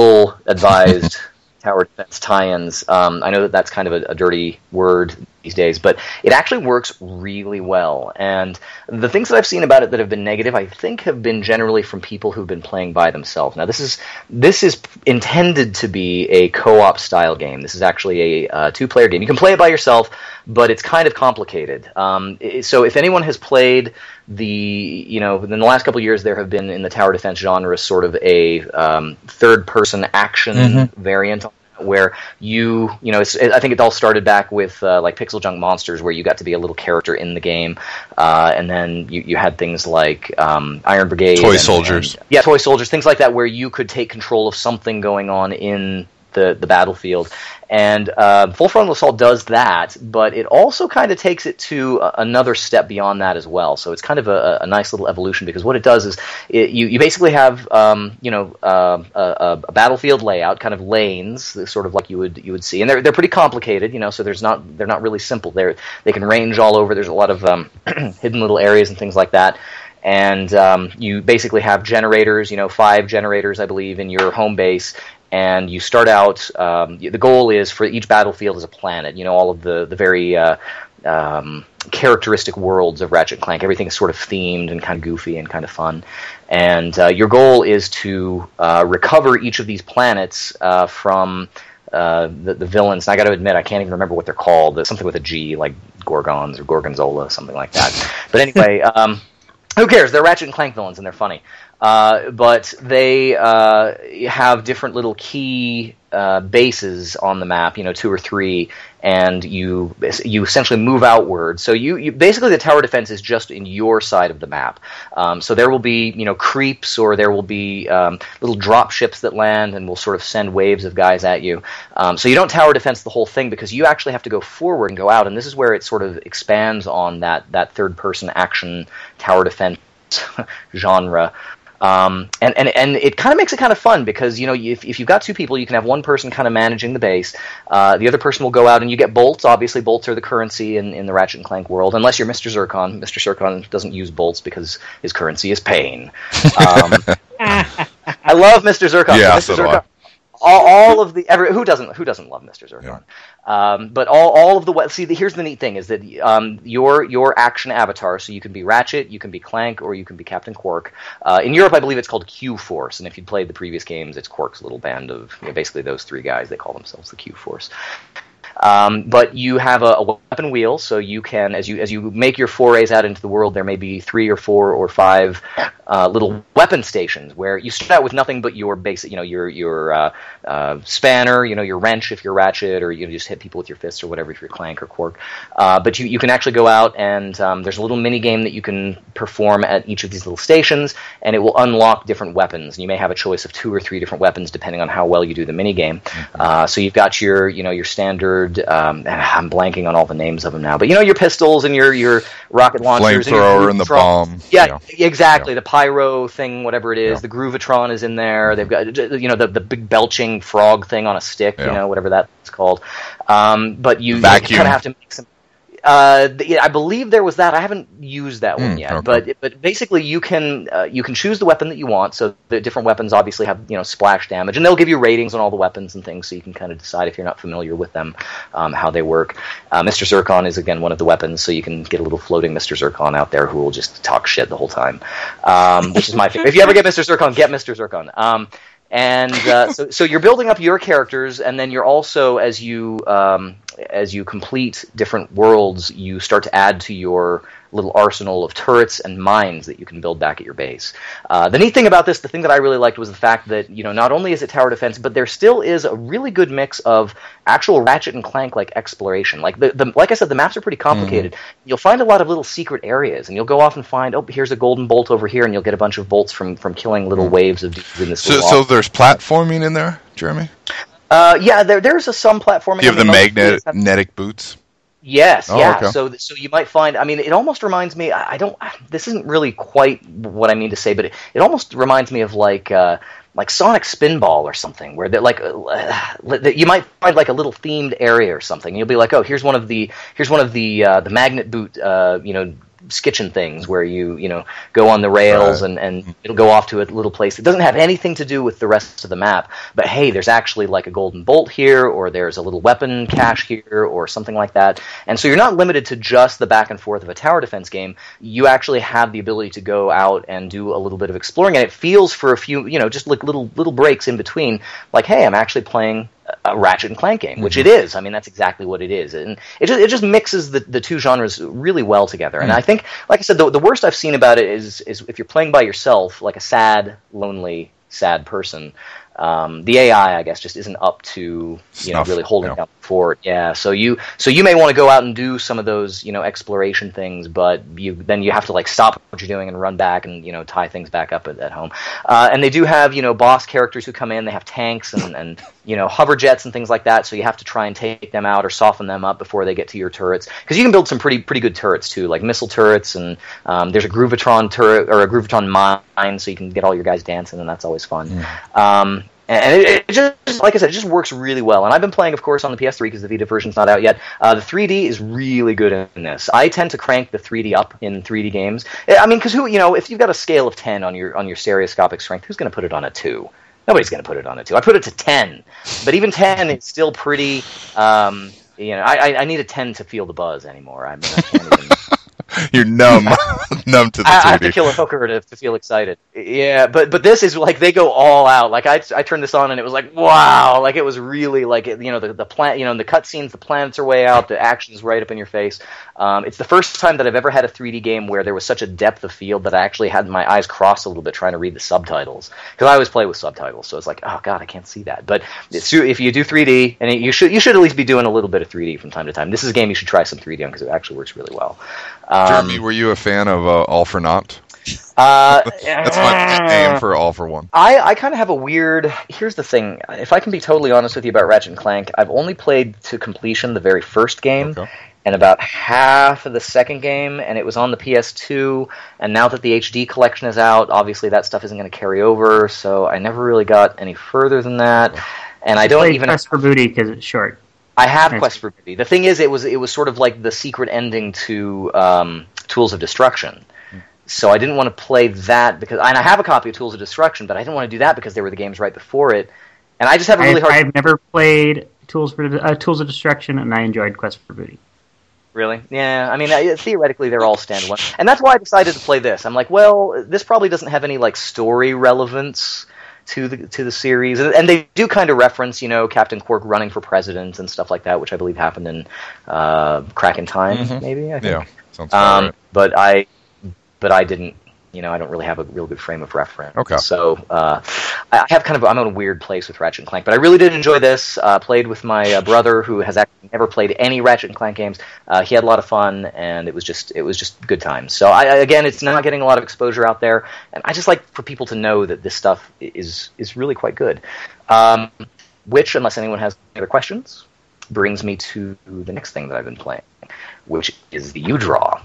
ill-advised tower defense tie-ins. Um, I know that that's kind of a, a dirty word these days, but it actually works really well. And the things that I've seen about it that have been negative, I think, have been generally from people who've been playing by themselves. Now, this is this is intended to be a co-op style game. This is actually a uh, two-player game. You can play it by yourself, but it's kind of complicated. Um, it- so if anyone has played the, you know, in the last couple of years, there have been in the tower defense genre sort of a um, third-person action Mhm. variant where you, you know, it's, I think it all started back with uh, like Pixel Junk Monsters, where you got to be a little character in the game, uh, and then you, you had things like um, Iron Brigade, Toy and- Soldiers. and- yeah, Toy Soldiers, things like that, where you could take control of something going on in the the battlefield. And uh, Full Frontal Assault does that, but it also kind of takes it to a, another step beyond that as well. So it's kind of a, a nice little evolution, because what it does is it, you, you basically have um, you know uh, a, a battlefield layout, kind of lanes, sort of like you would you would see, and they're they're pretty complicated, you know. So there's not they're not really simple. They they can range all over. There's a lot of um, hidden little areas and things like that. And um, you basically have generators, you know, five generators, I believe, in your home base, and you start out. Um, the goal is for each battlefield is a planet. You know, all of the the very uh, um, characteristic worlds of Ratchet and Clank. Everything is sort of themed and kind of goofy and kind of fun. And uh, your goal is to uh, recover each of these planets uh, from uh, the, the villains. And I got to admit, I can't even remember what they're called. There's something with a G, like Gorgons or Gorgonzola, something like that. But anyway, um, who cares? They're Ratchet and Clank villains, and they're funny. Uh, but they uh, have different little key uh, bases on the map, you know, two or three, and you you essentially move outward. So you, you basically the tower defense is just in your side of the map. Um, so there will be, you know, creeps, or there will be um, little drop ships that land and will sort of send waves of guys at you. Um, so you don't tower defense the whole thing, because you actually have to go forward and go out, and this is where it sort of expands on that, that third-person action tower defense genre. Um, and, and, and it kind of makes it kind of fun, because, you know, if, if you've got two people, you can have one person kind of managing the base. Uh, the other person will go out, and you get bolts. Obviously, bolts are the currency in, in the Ratchet and Clank world, unless you're Mister Zurkon. Mister Zurkon doesn't use bolts because his currency is pain. Um, I love Mister Zurkon. Yeah, Mister so do Zurkon, I. all, all of the every, who doesn't who doesn't love Mister Zurkon? Yeah. Um, but all, all of the we- see the, here's the neat thing is that um, your your action avatar, so you can be Ratchet, you can be Clank, or you can be Captain Quark. Uh, in Europe, I believe it's called Q-Force, and if you'd played the previous games, it's Quark's little band of, you know, basically those three guys. They call themselves the Q-Force. Um, but you have a, a weapon wheel, so you can, as you as you make your forays out into the world, there may be three or four or five uh, little weapon stations where you start out with nothing but your basic, you know, your your uh, uh, spanner, you know, your wrench if you're Ratchet, or you know, just hit people with your fists or whatever if you're Clank or Quark. Uh, but you, you can actually go out, and um, there's a little mini game that you can perform at each of these little stations, and it will unlock different weapons. And you may have a choice of two or three different weapons depending on how well you do the mini game. Mm-hmm. Uh, so you've got your, you know, your standard. Um, I'm blanking on all the names of them now, but you know, your pistols and your, your rocket launchers, flamethrower and, and the bomb. Yeah, yeah. exactly. Yeah. The pyro thing, whatever it is. Yeah. The Groovatron is in there. They've got, you know, the, the big belching frog thing on a stick. Yeah. You know, whatever that's called. Um, but you, you kind of have to make some. Uh, the, I believe there was that. I haven't used that one mm, yet, okay. but but basically you can uh, you can choose the weapon that you want. So the different weapons obviously have, you know, splash damage, and they'll give you ratings on all the weapons and things, so you can kind of decide if you're not familiar with them, um, how they work. Uh, Mister Zurkon is again one of the weapons, so you can get a little floating Mister Zurkon out there who will just talk shit the whole time, um, which is my favorite. If you ever get Mister Zurkon, get Mister Zurkon. Um, And uh, so, so you're building up your characters, and then you're also, as you um, as you complete different worlds, you start to add to your little arsenal of turrets and mines that you can build back at your base. Uh, the neat thing about this, the thing that I really liked, was the fact that, you know, not only is it tower defense, but there still is a really good mix of actual Ratchet and Clank like exploration. Like the, the like I said, the maps are pretty complicated. Mm. You'll find a lot of little secret areas, and you'll go off and find, oh, here's a golden bolt over here, and you'll get a bunch of bolts from from killing little mm. waves of dudes in this. So, so there's platforming in there, Jeremy? Uh, yeah, there there's a, some platforming. Do you have the magnetic, magnetic boots? Yes, oh, yeah. Okay. So, so you might find. I mean, it almost reminds me. I don't. This isn't really quite what I mean to say, but it, it almost reminds me of like uh, like Sonic Spinball or something, where that like uh, you might find like a little themed area or something. And you'll be like, oh, here's one of the here's one of the uh, the magnet boot, uh, you know, skitchin things where you you know go on the rails right. and, and it'll go off to a little place. It doesn't have anything to do with the rest of the map, but hey, there's actually like a golden bolt here, or there's a little weapon cache here, or something like that. And so you're not limited to just the back and forth of a tower defense game. You actually have the ability to go out and do a little bit of exploring, and it feels for a few, you know, just like little little breaks in between, like, hey, I'm actually playing a Ratchet and Clank game, which mm-hmm. it is. I mean, that's exactly what it is, and it just it just mixes the, the two genres really well together. Mm-hmm. And I think, like I said, the, the worst I've seen about it is is if you're playing by yourself, like a sad, lonely, sad person. Um, the A I, I guess, just isn't up to you Snuff, know really holding yeah. down the fort. Yeah, so you so you may want to go out and do some of those you know exploration things, but you then you have to like stop what you're doing and run back and you know tie things back up at, at home. Uh, and they do have you know boss characters who come in. They have tanks and, and you know hover jets and things like that. So you have to try and take them out or soften them up before they get to your turrets, because you can build some pretty pretty good turrets too, like missile turrets, and um, there's a Groovatron turret or a Groovatron mine, so you can get all your guys dancing, and that's always fun. Mm. Um, And it, it just, like I said, it just works really well. And I've been playing, of course, on the P S three because the Vita version's not out yet. Uh, the three D is really good in this. I tend to crank the three D up in three D games. I mean, because who, you know, if you've got a scale of ten on your on your stereoscopic strength, who's going to put it on a two? Nobody's going to put it on a two. I put it to ten, but even ten is still pretty. Um, you know, I, I need a ten to feel the buzz anymore. I mean, I can't even. You're numb, numb to the. I, I have to kill a hooker to, to feel excited. Yeah, but but this is like they go all out. Like I, I turned this on and it was like wow, like it was really like you know the the plant, you know, in the cutscenes, the planets are way out, the action's right up in your face. Um, it's the first time that I've ever had a three D game where there was such a depth of field that I actually had my eyes crossed a little bit trying to read the subtitles because I always play with subtitles, so it's like oh god, I can't see that. But it's, if you do three D, and you should you should at least be doing a little bit of three D from time to time. This is a game you should try some three D on because it actually works really well. Um, Jeremy, were you a fan of uh, All for Naught? Uh, That's my name for All for One. I, I kind of have a weird... Here's the thing. If I can be totally honest with you about Ratchet and Clank, I've only played to completion the very first game Okay. and about half of the second game, and it was on the P S two, and now that the H D collection is out, obviously that stuff isn't going to carry over, so I never really got any further than that, and I don't Played even... Quest for Booty because it's short. I have Nice. Quest for Booty. The thing is, it was it was sort of like the secret ending to um, Tools of Destruction. So I didn't want to play that because, and I have a copy of Tools of Destruction, but I didn't want to do that because they were the games right before it, and I just have a really I've, hard. I've never played Tools for uh, Tools of Destruction, and I enjoyed Quest for Booty. Really? Yeah. I mean, I, theoretically, they're all standalone, and that's why I decided to play this. I'm like, well, this probably doesn't have any like story relevance to the to the series, and, and they do kind of reference, you know, Captain Quark running for president and stuff like that, which I believe happened in uh, Crack in Time, Mhm. maybe. I think. Yeah, sounds about Um, right. but I, but I didn't. You know, I don't really have a real good frame of reference. Okay. So uh, I have kind of I'm in a weird place with Ratchet and Clank, but I really did enjoy this. Uh, played with my uh, brother, who has actually never played any Ratchet and Clank games. Uh, he had a lot of fun, and it was just it was just good times. So I, I again, it's not getting a lot of exposure out there, and I just like for people to know that this stuff is is really quite good. Um, which, unless anyone has any other questions, brings me to the next thing that I've been playing, which is the U-Draw.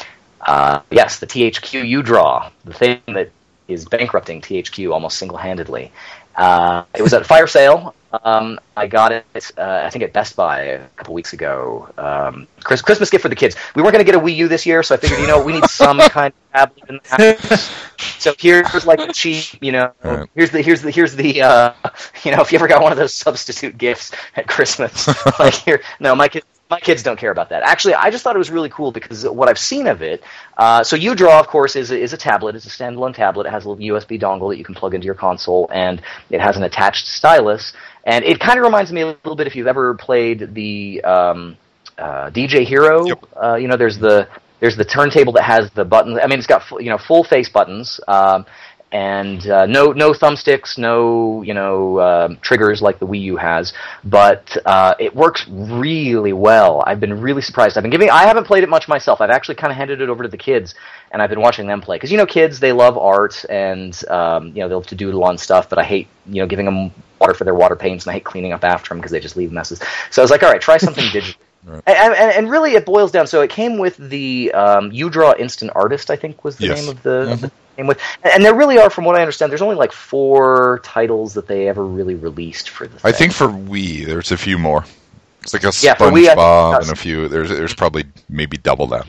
Uh, yes, the T H Q U-Draw, the thing that is bankrupting T H Q almost single-handedly. Uh, it was at a fire sale. Um, I got it, uh, I think, at Best Buy a couple weeks ago. Um, Chris, Christmas gift for the kids. We weren't going to get a Wii U this year, so I figured, you know, we need some kind of tablet in the house. So here's like the cheap, you know, Right. here's the here's the here's the uh, you know, if you ever got one of those substitute gifts at Christmas, like here, no, my kids. My kids don't care about that. Actually, I just thought it was really cool because what I've seen of it. Uh, so U-Draw, of course, is a, is a tablet. It's a standalone tablet. It has a little U S B dongle that you can plug into your console, and it has an attached stylus. And it kind of reminds me a little bit if you've ever played the um, uh, D J Hero. Yep. Uh, you know, there's the there's the turntable that has the buttons. I mean, it's got full, you know full face buttons. Um, And uh, no, no thumbsticks, no, you know, uh, triggers like the Wii U has, but uh, it works really well. I've been really surprised. I've been giving. I haven't played it much myself. I've actually kind of handed it over to the kids, and I've been watching them play. Because you know, kids, they love art, and um, you know, they'll have to doodle on stuff. But I hate, you know, giving them water for their water paints, and I hate cleaning up after them because they just leave messes. So I was like, all right, try something digital. Right. And, and, and really, it boils down. So it came with the um, U-Draw Instant Artist, I think, was the Yes. name of the. Mhm. Of the Came with, and there really are, from what I understand, there's only like four titles that they ever really released for the thing. I think for Wii, there's a few more. It's like a Yeah, for Wii, I think SpongeBob that's- and a few. There's there's probably maybe double that.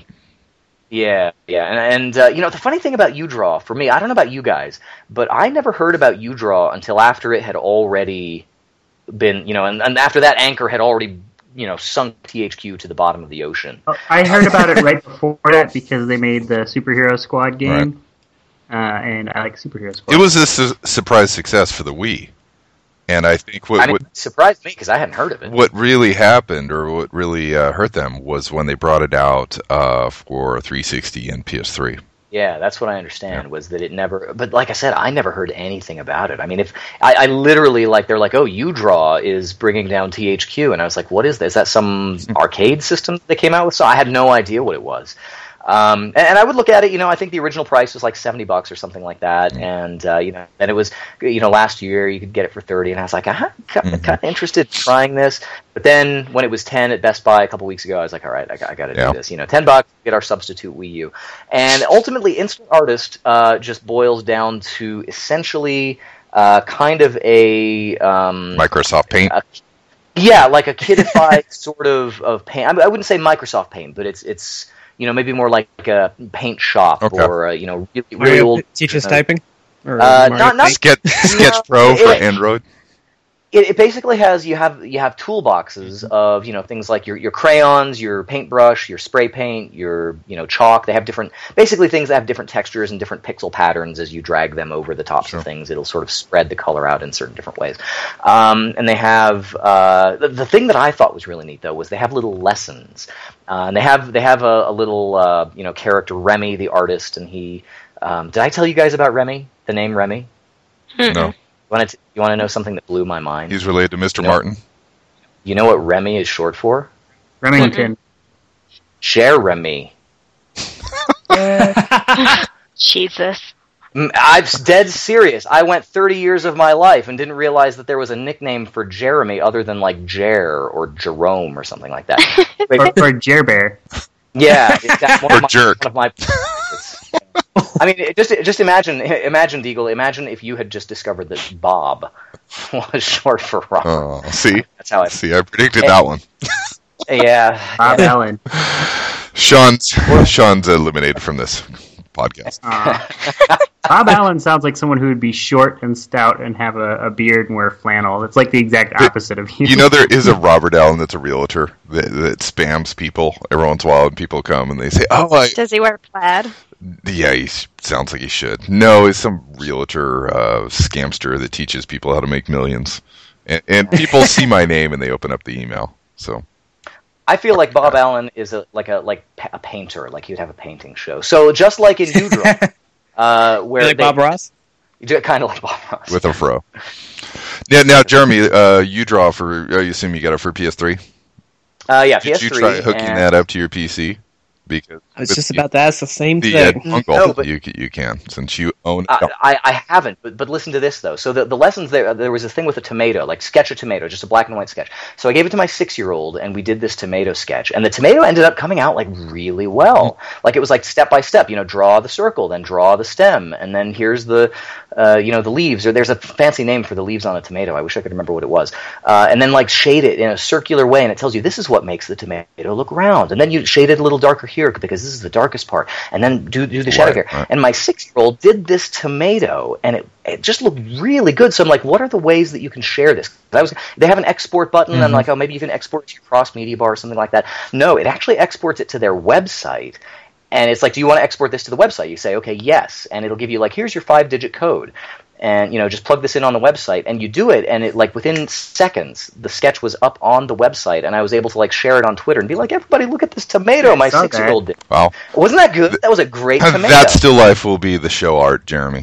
Yeah, yeah, and, and uh, you know, the funny thing about U-Draw, for me, I don't know about you guys, but I never heard about U-Draw until after it had already been, you know, and, and after that anchor had already, you know, sunk T H Q to the bottom of the ocean. I heard about it right before that because they made the Superhero Squad game, uh, and I like Superhero Squad. It was a su- surprise success for the Wii, and I think what I mean, what, it surprised me because I hadn't heard of it. what really happened, or what really uh, hurt them, was when they brought it out uh, for three sixty and P S three. Yeah, that's what I understand, Yeah. was that it never, but like I said, I never heard anything about it. I mean, if, I, I literally, like, they're like, oh, U-Draw is bringing down T H Q, and I was like, what is that? Is that some arcade system they came out with? So I had no idea what it was. Um, and, and I would look at it, you know, I think the original price was like seventy bucks or something like that, Mm-hmm. and, uh, you know, and it was, you know, last year you could get it for thirty, and I was like, I'm kind Mhm. of interested in trying this, but then when it was ten at Best Buy a couple weeks ago, I was like, all right, I, got- I got to Yeah. do this, you know, ten bucks, get our substitute Wii U. And ultimately, Instant Artist uh, just boils down to essentially uh, kind of a... Um, Microsoft Paint. a yeah, like a kidified sort of, of paint. I, I wouldn't say Microsoft Paint, but it's it's you know maybe more like a paint shop Okay. or uh, you know really, Are really you old. teachers uh, typing? Or Uh, Mario not- not- Paint? Sketch, Sketch Pro for it- Android. It, it basically has you have you have toolboxes of you know things like your your crayons, your paintbrush, your spray paint, your you know chalk. They have different basically things that have different textures and different pixel patterns. As you drag them over the tops Sure. of things, it'll sort of spread the color out in certain different ways. Um, and they have uh, the, the thing that I thought was really neat though was they have little lessons, uh, and they have they have a, a little uh, you know character Remy the artist, and he um, did I tell you guys about Remy, the name Remy? No, You want to you want to know something that blew my mind? he's related to Mister You know- Martin. You know what Remy is short for? Remington. Jeremy. Jesus. Mm, I'm dead serious. I went thirty years of my life and didn't realize that there was a nickname for Jeremy other than like Jer or Jerome or something like that. Wait, Or, or Jer Bear. yeah, it- that's one Or of my, Jerk. One of my, I mean, it- just just imagine, imagine Deagle. Imagine if you had just discovered that Bob was short for Robert. Oh, see, That's how I. see, I predicted that one. Yeah. Bob yeah. Allen. Sean's Sean's eliminated from this podcast. Aw. Bob Allen sounds like someone who would be short and stout and have a, a beard and wear flannel. It's like the exact opposite of you. You know, there is a Robert Allen that's a realtor that, that spams people every once in a while, and people come and they say, "Oh, I." Does he wear plaid? Yeah, he s- sounds like he should. No, it's some realtor uh, scamster that teaches people how to make millions, and, and people see my name and they open up the email. So I feel like Bob Allen is a like a like pa- a painter, like he'd have a painting show. So just like in Udra, uh, where like they, Bob Ross? kind of like Bob Ross. with a fro. Now, now Jeremy, uh, you draw for. I assume you got it for P S three. uh, yeah, Did P S three. you try hooking and- that up to your P C? Because I was with just the- about to ask the same the thing. uh, dongle, No, but- you c- you can since you own. Uh, I, I haven't, but, but listen to this though. So the, the lessons there, there was a thing with a tomato, like sketch a tomato, just a black and white sketch. So I gave it to my six-year-old, and we did this tomato sketch, and the tomato ended up coming out like really well. Like it was like step by step, you know, draw the circle, then draw the stem, and then here's the, uh, you know, the leaves. Or there's a fancy name for the leaves on a tomato. I wish I could remember what it was. Uh, and then like shade it in a circular way, and it tells you this is what makes the tomato look round. And then you shade it a little darker here because this is the darkest part, and then do do the shadow Right, here. right. And my six-year-old did this tomato, and it it just looked really good. So I'm like, what are the ways that you can share this? 'Cause I was they have an export button. Mm-hmm. I'm like, oh, maybe you can export it to your cross media bar or something like that. No, it actually exports it to their website. And it's like, do you want to export this to the website? You say, okay, yes, and it'll give you like, here's your five-digit code. And you know, just plug this in on the website, and you do it, and it like within seconds, the sketch was up on the website, and I was able to like share it on Twitter and be like, everybody, look at this tomato I my saw that. six-year-old did. Wow, Wasn't that good? That was a great tomato. that still life will be the show art, Jeremy.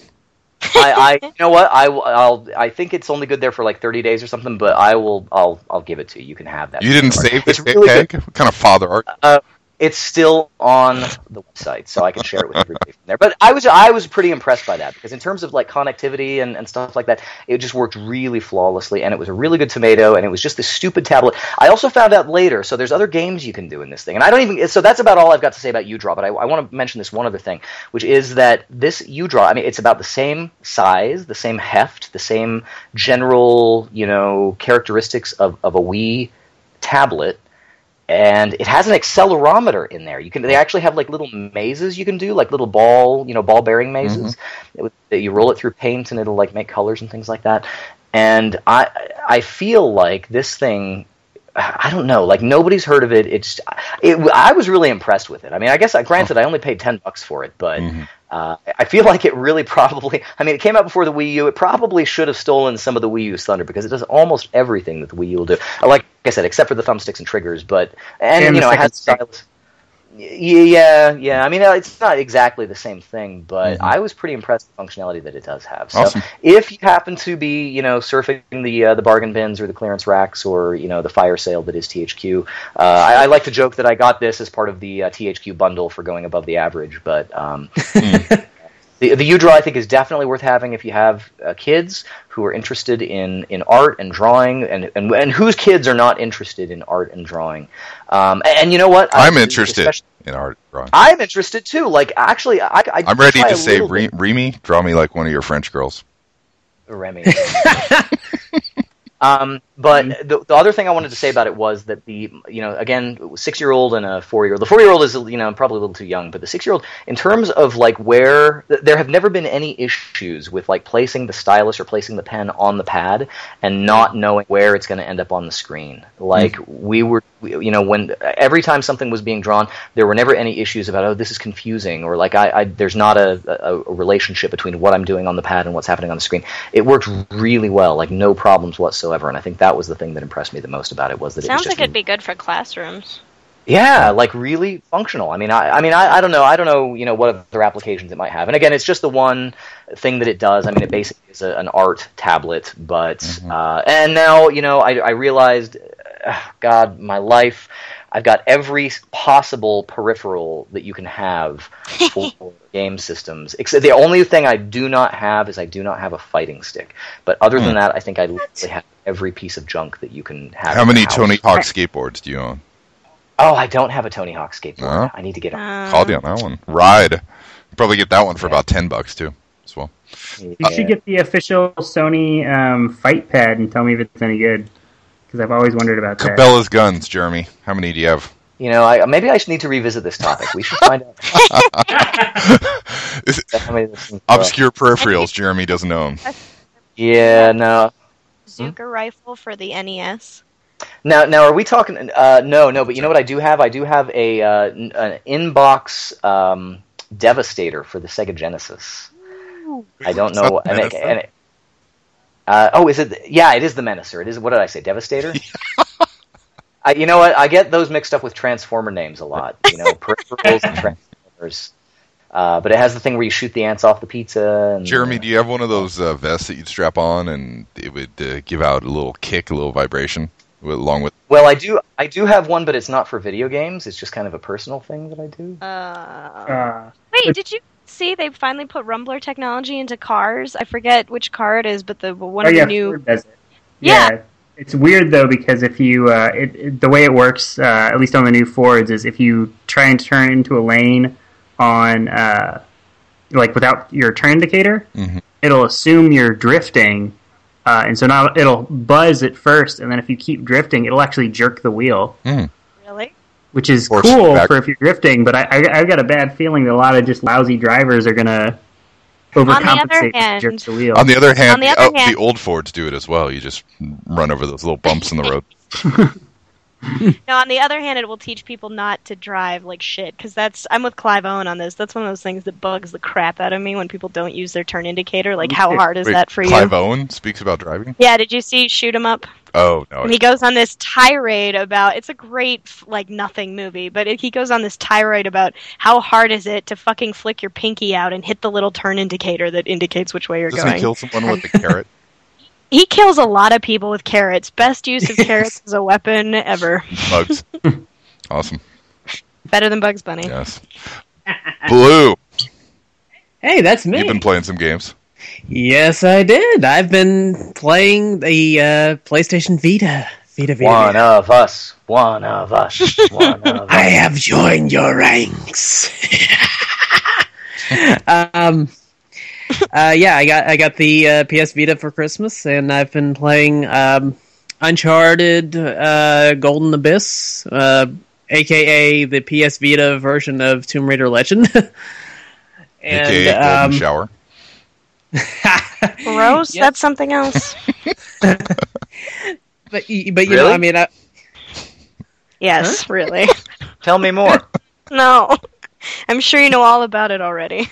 I, I, you know what? I, will- I'll, I think it's only good there for like thirty days or something, but I will, I'll, I'll give it to you. You can have that. You didn't save It's this really peg? What kind of father art? Uh, it's still on the website, so I can share it with everybody from there. But I was, I was pretty impressed by that because in terms of like connectivity and, and stuff like that, it just worked really flawlessly, and it was a really good tomato, and it was just this stupid tablet. I also found out later, so there's other games you can do in this thing, and I don't even. So that's about all I've got to say about UDraw. But I, I want to mention this one other thing, which is that this UDraw, I mean, it's about the same size, the same heft, the same general, you know, characteristics of, of a Wii tablet. And it has an accelerometer in there. You can. They actually have like little mazes you can do, like little ball, you know, ball bearing mazes. Mm-hmm. It, that you roll it through paint and it'll like make colors and things like that. And I, I feel like this thing. I don't know. Like nobody's heard of it. It's. It, I was really impressed with it. I mean, I guess, granted, I only paid ten bucks for it, but Mm-hmm. uh, I feel like it really probably. I mean, it came out before the Wii U. It probably should have stolen some of the Wii U's thunder because it does almost everything that the Wii U will do. Like I said, except for the thumbsticks and triggers, but and, And you the know, it has second stylus. Yeah, yeah. I mean, uh, it's not exactly the same thing, but Mm-hmm. I was pretty impressed with the functionality that it does have. So, Awesome. if you happen to be, you know, surfing the uh, the bargain bins or the clearance racks or you know the fire sale that is T H Q, uh, I, I like to joke that I got this as part of the uh, T H Q bundle for going above the average. But um, the the UDraw I think is definitely worth having if you have uh, kids who are interested in, in art and drawing, and, and and whose kids are not interested in art and drawing. Um, and, and you know what? I'm I- interested especially- in art drawing. I'm interested too. Like, actually, I, I I'm ready try to a say, little Re- bit- Remy, draw me like one of your French girls. Remy. Um, but the, the other thing I wanted to say about it was that the, you know, again, six-year-old and a four-year-old. The four-year-old is, you know, probably a little too young, but the six-year-old, in terms of like where, there have never been any issues with like placing the stylus or placing the pen on the pad and not knowing where it's going to end up on the screen. Like mm-hmm. we were, you know, when every time something was being drawn, there were never any issues about, oh, this is confusing, or like I, I there's not a, a, a relationship between what I'm doing on the pad and what's happening on the screen. It worked really well, like no problems whatsoever. And I think that was the thing that impressed me the most about it was that sounds it was just like it'd be good for classrooms. Yeah, like really functional. I mean, I, I mean, I, I don't know, I don't know, you know, what other applications it might have. And again, it's just the one thing that it does. I mean, it basically is a, an art tablet, but mm-hmm. uh, and now, you know, I, I realized, uh, God, my life. I've got every possible peripheral that you can have for game systems. Except the only thing I do not have is I do not have a fighting stick. But other mm. than that, I think I literally have every piece of junk that you can have. How many Tony Hawk skateboards do you own? Oh, I don't have a Tony Hawk skateboard. Uh, I need to get it. Uh, Called you on that one. Ride. Probably get that one for yeah. about ten bucks too, as well. You yeah. should get the official Sony um, fight pad and tell me if it's any good. Because I've always wondered about that. Cabela's guns, Jeremy. How many do you have? You know, I, maybe I should need to revisit this topic. We should find out. Obscure peripherals Jeremy doesn't own. Yeah, no. Bazooka hmm? rifle for the N E S. Now, now, are we talking? Uh, no, no. But you know what I do have? I do have a uh, an in-box um, Devastator for the Sega Genesis. Ooh. I don't know. And it, and it, Uh, oh, is it? Yeah, it is the Menacer. It is. What did I say? Devastator. I, you know what? I get those mixed up with Transformer names a lot. You know, peripherals and Transformers. Uh, but it has the thing where you shoot the ants off the pizza. And, Jeremy, do you have one of those uh, vests that you'd strap on and it would uh, give out a little kick, a little vibration, along with? Well, I do. I do have one, but it's not for video games. It's just kind of a personal thing that I do. Uh, uh, wait, did you? See, they finally put Rumbler technology into cars. I forget which car it is, but the one oh, of yeah, the new. Ford does it. Yeah. yeah, it's weird though because if you, uh, it, it, the way it works, uh, at least on the new Fords, is if you try and turn into a lane on, uh, like without your turn indicator, mm-hmm. it'll assume you're drifting, uh, and so now it'll buzz at first, and then if you keep drifting, it'll actually jerk the wheel. Mm. Really? Which is or cool for if you're drifting, but I, I, I've got a bad feeling that a lot of just lousy drivers are going to overcompensate and jerk the wheel. On the other hand, on the, the, other oh, hand the old Fords do it as well. You just run over those little bumps in the road. No, on the other hand, it will teach people not to drive like shit, because that's, I'm with Clive Owen on this. That's one of those things that bugs the crap out of me when people don't use their turn indicator. Like, how hard is Wait, that for Clive you? Clive Owen speaks about driving? Yeah, did you see Shoot 'Em Up? Oh, no. And he goes on this tirade about, it's a great, like, nothing movie, but it, he goes on this tirade about how hard is it to fucking flick your pinky out and hit the little turn indicator that indicates which way you're Doesn't going. Doesn't he kill someone with a carrot? He kills a lot of people with carrots. Best use of carrots as a weapon ever. Bugs. Awesome. Better than Bugs Bunny. Yes. Blue. Hey, that's me. You've been playing some games. Yes, I did. I've been playing the uh, PlayStation Vita. Vita, Vita. One Vita. of us. One of us. One of us. I have joined your ranks. um... Uh, yeah, I got I got the uh, P S Vita for Christmas, and I've been playing um, Uncharted uh, Golden Abyss, uh, aka the P S Vita version of Tomb Raider Legend. and A K A Golden um, Shower. Gross. Yep. That's something else. but but you really? know, I mean, I... yes, huh? really. Tell me more. No, I'm sure you know all about it already.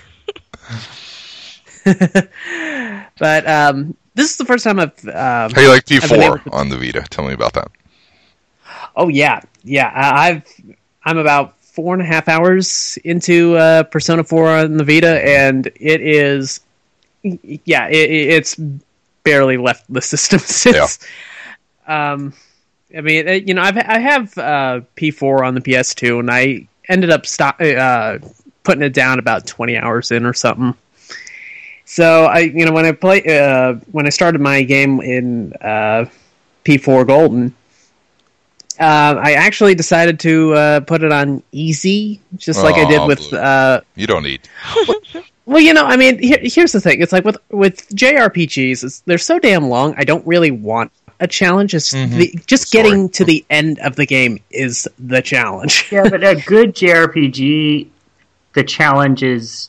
But um, this is the first time I've. Um, How you like P four to... on the Vita? Tell me about that. Oh yeah, yeah. I've I'm about four and a half hours into uh, Persona four on the Vita, and it is, yeah, it, it's barely left the system since. Yeah. Um, I mean, it, you know, I've I have uh, P four on the P S two, and I ended up stop, uh, putting it down about twenty hours in or something. So I, you know, when I play, uh, when I started my game in uh, P four Golden, uh, I actually decided to uh, put it on easy, just like oh, I did with. Uh, you don't need. well, well, you know, I mean, here, here's the thing: it's like with with J R P Gs, it's, they're so damn long. I don't really want a challenge. It's Mhm. the, just Sorry. getting to the end of the game is the challenge. Yeah, but a good J R P G, the challenge is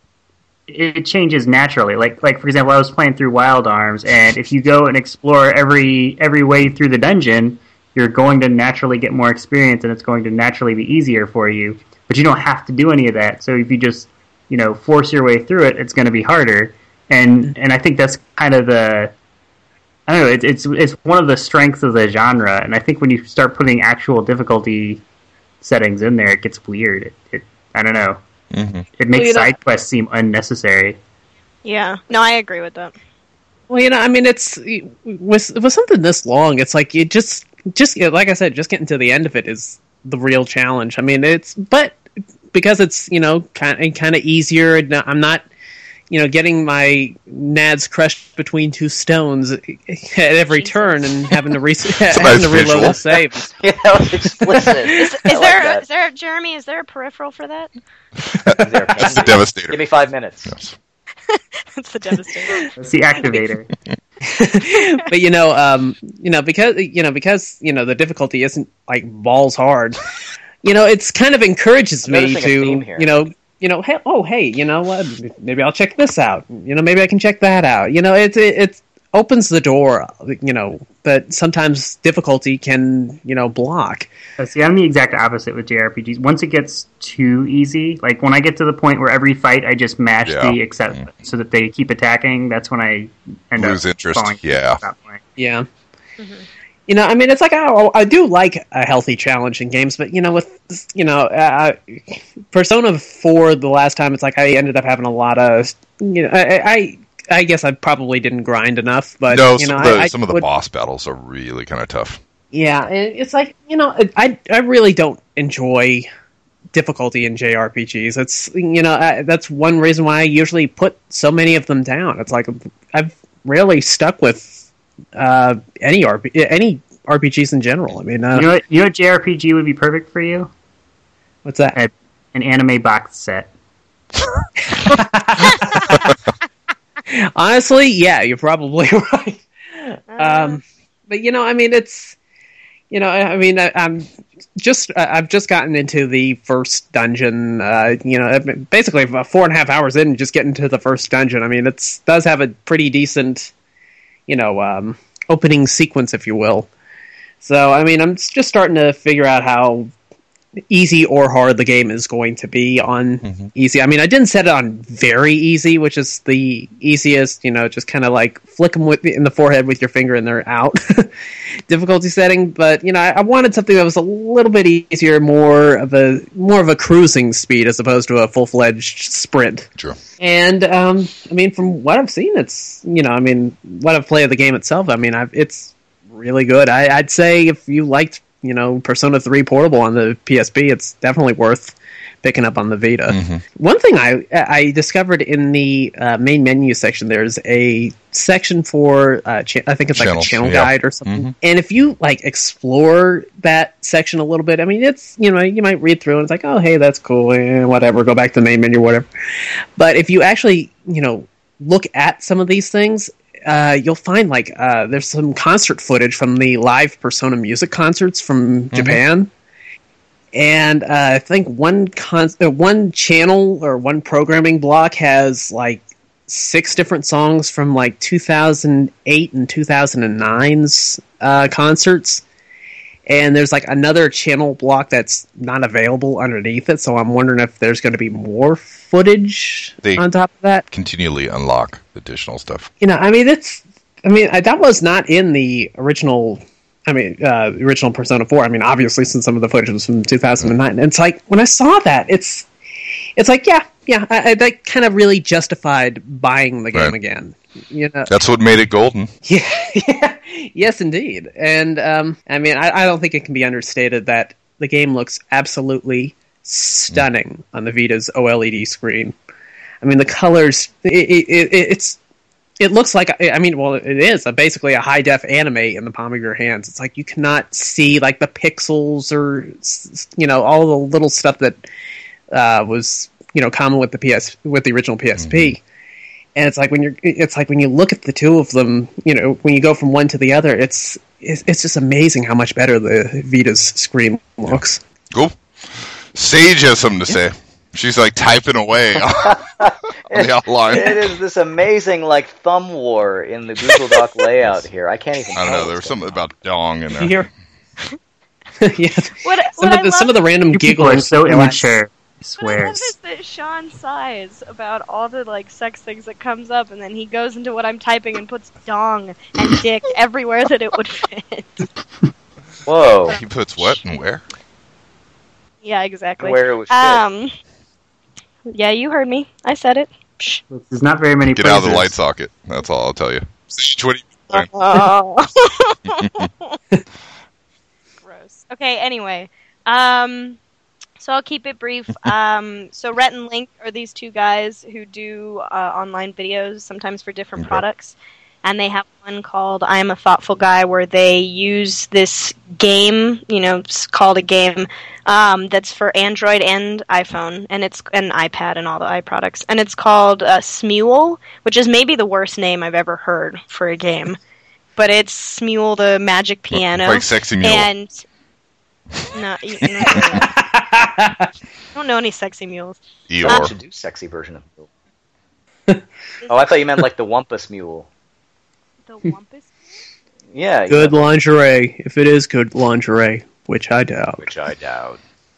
it changes naturally. Like, like for example, I was playing through Wild Arms, and if you go and explore every every way through the dungeon, you're going to naturally get more experience, and it's going to naturally be easier for you. But you don't have to do any of that. So if you just, you know, force your way through it, it's going to be harder. And and I think that's kind of the, I don't know, it's it's it's one of the strengths of the genre. And I think when you start putting actual difficulty settings in there, it gets weird. It, it I don't know. Mm-hmm. It makes Well, you know- side quests seem unnecessary. Yeah. No, I agree with that. Well, you know, I mean, it's with with something this long, it's like you just just like I said, just getting to the end of it is the real challenge. I mean, it's but because it's, you know, kind of, kind of easier. and I'm not, you know, getting my nads crushed between two stones at every Jesus. turn and having to re- having nice to reload visual. the save. Yeah, that was explicit. Is, is I like there that. is there Jeremy? Is there a peripheral for that? There, That's the Devastator. Give me five minutes. Yes. That's the devastator. That's the activator. But you know, um, you know, because you know, because you know, the difficulty isn't like balls hard. You know, it's kind of encourages I'm me noticing a theme to, here. you know, you know, hey, oh, hey, you know what? Maybe I'll check this out. You know, maybe I can check that out. You know, it it, it opens the door. You know, that sometimes difficulty can, you know, block. Uh, See, I'm the exact opposite with J R P Gs. Once it gets too easy, like when I get to the point where every fight I just mash Yeah. the accept so that they keep attacking, that's when I end Lose up interest, falling yeah. at that point. Yeah. You know, I mean, it's like I, I do like a healthy challenge in games, but you know, with you know, uh, Persona four, the last time, it's like I ended up having a lot of, you know, I I, I guess I probably didn't grind enough, but no, you some, know, of the, I, I some of the would- boss battles are really kind of tough. Yeah, it- it's like, you know, I I really don't enjoy difficulty in J R P Gs. It's, you know, I, that's one reason why I usually put so many of them down. It's like I've rarely stuck with uh, any R P any R P Gs in general. I mean, uh, You know what? You know what J R P G would be perfect for you? what's that? A- An anime box set. Honestly, yeah, you're probably right. Um, but you know, I mean, it's, you know, I I mean, I, I'm just, I- I've just gotten into the first dungeon. Uh, you know, I've been basically about four and a half hours in, just getting to the first dungeon. I mean, it's does have a pretty decent, you know, um, opening sequence, if you will. So, I mean, I'm just starting to figure out how easy or hard the game is going to be on Mhm. easy. I mean, I didn't set it on very easy, which is the easiest, you know, just kind of like flick them with, in the forehead with your finger and they're out difficulty setting. But, you know, I, I wanted something that was a little bit easier, more of a more of a cruising speed as opposed to a full-fledged sprint. Sure. And, um, I mean, from what I've seen, it's, you know, I mean, what I've played of the game itself, I mean, I've, it's really good. I, I'd say if you liked, you know, Persona three Portable on the P S P, it's definitely worth picking up on the Vita. Mhm. One thing I I discovered in the uh, main menu section, there's a section for, uh, cha- I think it's like Channels, a channel yeah. guide or something. Mhm. And if you, like, explore that section a little bit, I mean, it's, you know, you might read through and it's like, oh, hey, that's cool, eh, whatever, go back to the main menu, whatever. But if you actually, you know, look at some of these things, uh, you'll find, like, uh, there's some concert footage from the live Persona music concerts from Japan. And uh, I think one con- uh, one channel or one programming block has, like, six different songs from, like, two thousand eight and two thousand nine's uh, concerts. And there's, like, another channel block that's not available underneath it, so I'm wondering if there's going to be more footage They- on top of that. Continually unlock additional stuff. You know, I mean, it's, I mean, I, that was not in the original, I mean, uh, the original Persona four. I mean, obviously, since some of the footage was from two thousand nine. And it's like, when I saw that, it's, it's like, yeah, yeah, I, I, that kind of really justified buying the game Right. again. You know, That's what made it golden. yeah, yeah, yes, indeed. And um, I mean, I, I don't think it can be understated that the game looks absolutely stunning on the Vita's OLED screen. I mean, the colors, it, it, it, it's, it looks like, I mean, well, it is a, basically a high def anime in the palm of your hands. It's like you cannot see like the pixels or, you know, all the little stuff that uh, was, you know, common with the P S with the original P S P. And it's like when you're, it's like when you look at the two of them, you know, when you go from one to the other, it's it's, it's just amazing how much better the Vita's screen looks. Cool. Sage has something to say. She's like typing away on the outline. It is this amazing like thumb war in the Google Doc layout here. I can't even. I don't know. There was something about dong in there. yeah. What, some what of the I some of the random You people giggling are so you know, immature. I What I love swears. is that Sean sighs about all the like sex things that comes up, and then he goes into what I'm typing and puts dong and dick everywhere that it would fit. Whoa. He puts what and where? Yeah, exactly. Where it would fit. Um, yeah, you heard me. I said it. Psh. There's not very many Get out of the places. light socket. That's all I'll tell you. Sage, what are you doing? Oh. Gross. Okay, anyway. Um, so I'll keep it brief. Um, so Rhett and Link are these two guys who do uh, online videos, sometimes for different Okay. products. And they have one called I Am a Thoughtful Guy, where they use this game, you know, it's called a game, um, that's for Android and iPhone, and it's an iPad and all the iProducts. And it's called uh, Smule, which is maybe the worst name I've ever heard for a game. But it's Smule the Magic Piano. Like Sexy Mule. And no, you, you don't, know I don't know any sexy mules. I Eeyore. should do sexy version of mule. Oh, I thought you meant like the Wumpus Mule. The Wumpus? Yeah. good yeah. lingerie, if it is good lingerie, which I doubt. Which I doubt.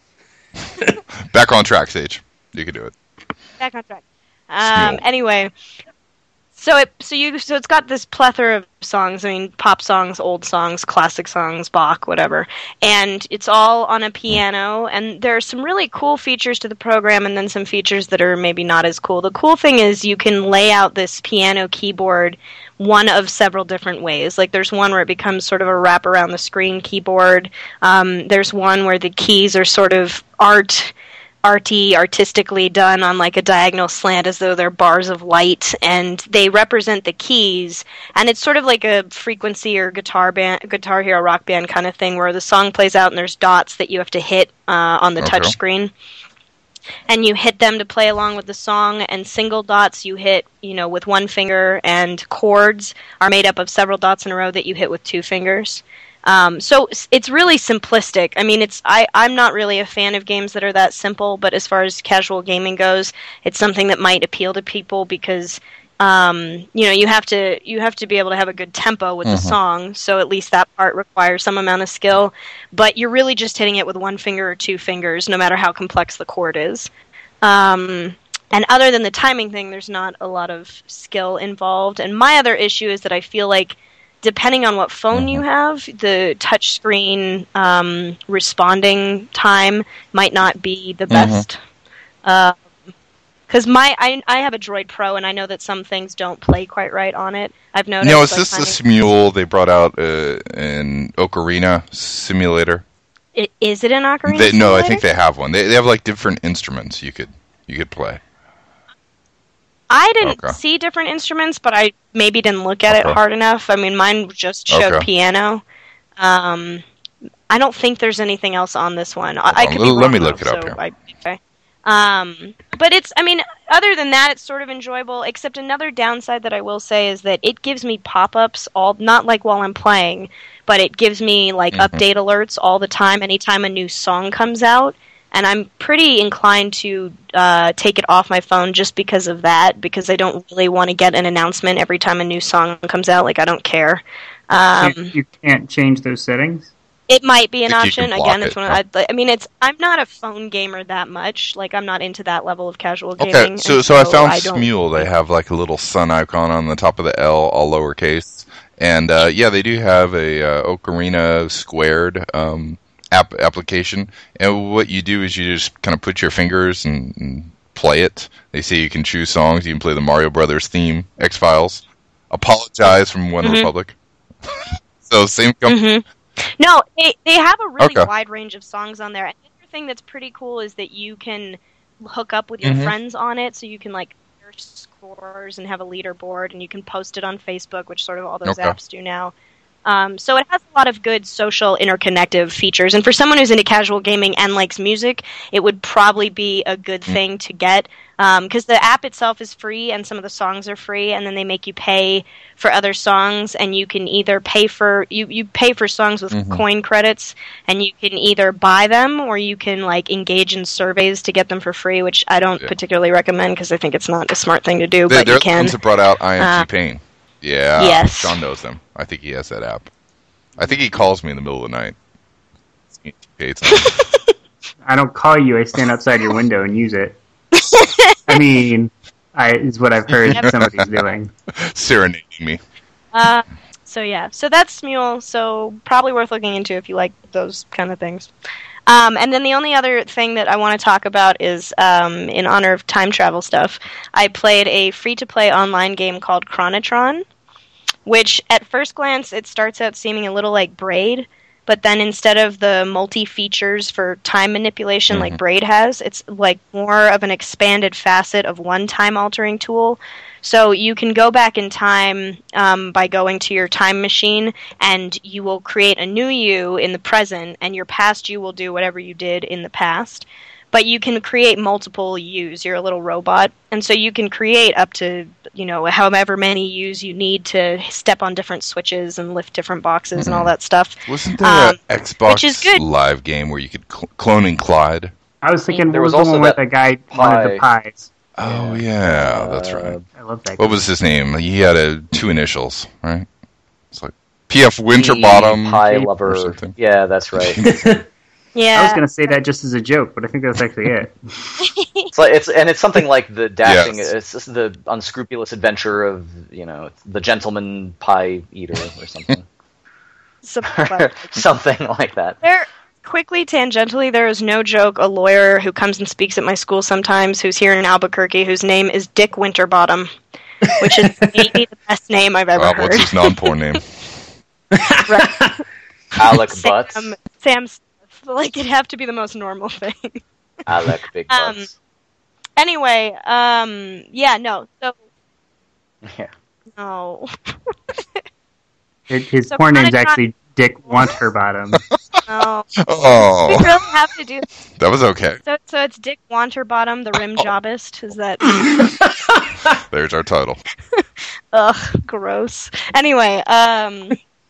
Back on track, Sage. You can do it. Back on track. Um, Smule. anyway, so it so you so it's got this plethora of songs. I mean, pop songs, old songs, classic songs, Bach, whatever, and it's all on a piano. And there are some really cool features to the program, and then some features that are maybe not as cool. The cool thing is you can lay out this piano keyboard one of several different ways. Like there's one where it becomes sort of a wrap around the screen keyboard. Um, there's one where the keys are sort of art. arty, artistically done on like a diagonal slant as though they're bars of light, and they represent the keys, and it's sort of like a frequency or guitar band, Guitar Hero Rock Band kind of thing where the song plays out and there's dots that you have to hit uh, on the Okay. touch screen. And you hit them to play along with the song, and single dots you hit, you know, with one finger, and chords are made up of several dots in a row that you hit with two fingers. Um, so s- it's really simplistic. I mean, it's I, I'm not really a fan of games that are that simple, but as far as casual gaming goes, it's something that might appeal to people because um, you know you have to you have to be able to have a good tempo with the Mhm. song. So at least that part requires some amount of skill. But you're really just hitting it with one finger or two fingers, no matter how complex the chord is. Um, and other than the timing thing, there's not a lot of skill involved. And my other issue is that I feel like depending on what phone you have, the touchscreen um, responding time might not be the best. Because my I, I have a Droid Pro, and I know that some things don't play quite right on it. I've noticed. No, is like, this the finding- Smule they brought out uh, in Ocarina Simulator? I- Is it an Ocarina? They, no, I Simulator? think they have one. They, they have like different instruments you could you could play. I didn't Okay. see different instruments, but I maybe didn't look at Okay. it hard enough. I mean, mine just showed Okay. piano. Um, I don't think there's anything else on this one. I, I on, could let- be let wrong, me though, look it up so here. I, okay. Um, but it's, I mean, other than that, it's sort of enjoyable. Except another downside that I will say is that it gives me pop-ups all, not like while I'm playing, but it gives me like Mhm. update alerts all the time. Anytime a new song comes out. And I'm pretty inclined to uh, take it off my phone just because of that, because I don't really want to get an announcement every time a new song comes out. Like, I don't care. Um, You- you can't change those settings. it might be an I think you option. can block Again, it's it, one. I, I mean, it's. I'm not a phone gamer that much. Like, I'm not into that level of casual gaming. Okay, so and so I found I don't- Smule. They have like a little sun icon on the top of the L, all lowercase, and uh, yeah, they do have a uh, Ocarina squared um, app application. And what you do is you just kind of put your fingers and, and play it. They say you can choose songs. You can play the Mario Brothers theme, X Files, Apologize from One Mhm. Republic. So same company. Mhm. No, they they have a really Okay. wide range of songs on there. And the other thing that's pretty cool is that you can hook up with your Mhm. friends on it, so you can like your scores and have a leaderboard, and you can post it on Facebook, which sort of all those Okay. apps do now. Um, so it has a lot of good social interconnective features. And for someone who's into casual gaming and likes music, it would probably be a good thing to get. Because um, the app itself is free and some of the songs are free, and then they make you pay for other songs, and you can either pay for you, you pay for songs with mm-hmm. coin credits, and you can either buy them or you can like engage in surveys to get them for free, which I don't yeah. particularly recommend because I think it's not a smart thing to do. They, but they're you can. the ones that brought out I am T-Pain. Yeah, yes. Sean knows them. I think he has that app. I think he calls me in the middle of the night. I don't call you. I stand outside your window and use it. I mean, I, is what I've heard somebody's doing. Serenading me. Uh, so yeah, so that's Smule. So probably worth looking into if you like those kind of things. Um, and then the only other thing that I want to talk about is, um, in honor of time travel stuff, I played a free-to-play online game called Chronotron, which at first glance it starts out seeming a little like Braid, but then instead of the multi-features for time manipulation mm-hmm. like Braid has, it's like more of an expanded facet of one time-altering tool. So you can go back in time um, by going to your time machine, and you will create a new you in the present, and your past you will do whatever you did in the past. But you can create multiple yous. You're a little robot, and so you can create up to, you know, however many yous you need to step on different switches and lift different boxes mm-hmm. and all that stuff. Wasn't there um, an Xbox Live game where you could cl- clone and Clyde? I was thinking there was, was the one where the guy wanted the pies. Oh, yeah, that's right. I love that What game. was his name? He had a, two initials, right? It's like P F Winterbottom. Pie Lover. Or something. Yeah, that's right. Yeah. I was going to say that just as a joke, but I think that's actually it. It's like it's and it's something like the dashing. Yes. It's just the unscrupulous adventure of, you know, the gentleman pie eater or something. Something like that. There, quickly, tangentially, there is no joke a lawyer who comes and speaks at my school sometimes, who's here in Albuquerque, whose name is Dick Winterbottom, which is maybe the best name I've ever uh, heard. What's his non-porn name? Right. Alec Sam, Butts. Sam. Like, it'd have to be the most normal thing. Alec Big Butts. Um, anyway, um, yeah, no, so... Yeah. No. It, his So porn name's Chronotron- actually Dick Wanterbottom. No. Oh, We really have to do that was okay. So, so it's Dick Wanterbottom, the rim jobist. Is that... There's our title. Ugh, gross. Anyway, um...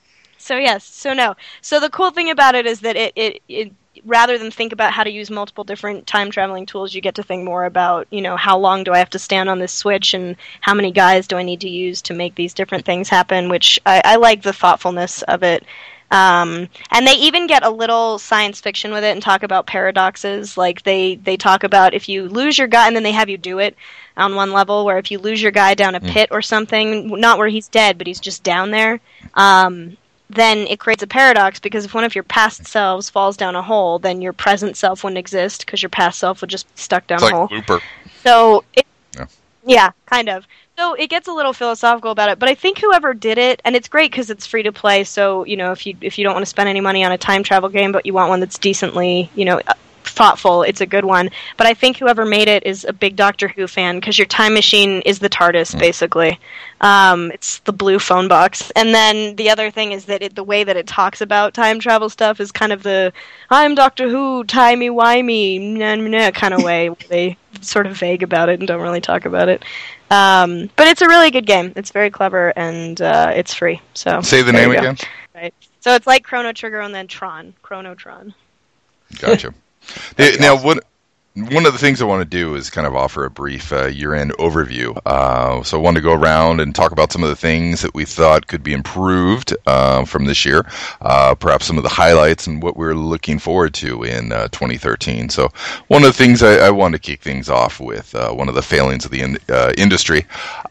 So yes, so no. So the cool thing about it is that it, it, it rather than think about how to use multiple different time traveling tools, you get to think more about, you know, how long do I have to stand on this switch and how many guys do I need to use to make these different things happen, which I, I like the thoughtfulness of it. Um, and they even get a little science fiction with it and talk about paradoxes. Like they, they talk about if you lose your guy, and then they have you do it on one level, where if you lose your guy down a pit or something, not where he's dead, but he's just down there, um, then it creates a paradox, because if one of your past selves falls down a hole, then your present self wouldn't exist, because your past self would just be stuck down It's a like hole. Looper. So, it, Yeah. yeah, kind of. So it gets a little philosophical about it, but I think whoever did it, and it's great because it's free to play, so, you know, if you if you don't want to spend any money on a time travel game, but you want one that's decently, you know, thoughtful, it's a good one. But I think whoever made it is a big Doctor Who fan, because your time machine is the TARDIS, mm. basically. Um, it's the blue phone box. And then the other thing is that it, the way that it talks about time travel stuff is kind of the, I'm Doctor Who, timey-wimey, nah, nah, kind of way. They sort of vague about it and don't really talk about it. Um, but it's a really good game. It's very clever, and uh, it's free. So Say the there name you go. again. Right. So it's like Chrono Trigger and then Tron. Chronotron. Gotcha. Hey, now, what, one of the things I want to do is kind of offer a brief uh, year-end overview. Uh, so I wanted to go around and talk about some of the things that we thought could be improved uh, from this year, uh, perhaps some of the highlights and what we're looking forward to in uh, twenty thirteen. So one of the things I, I want to kick things off with, uh, one of the failings of the in, uh, industry.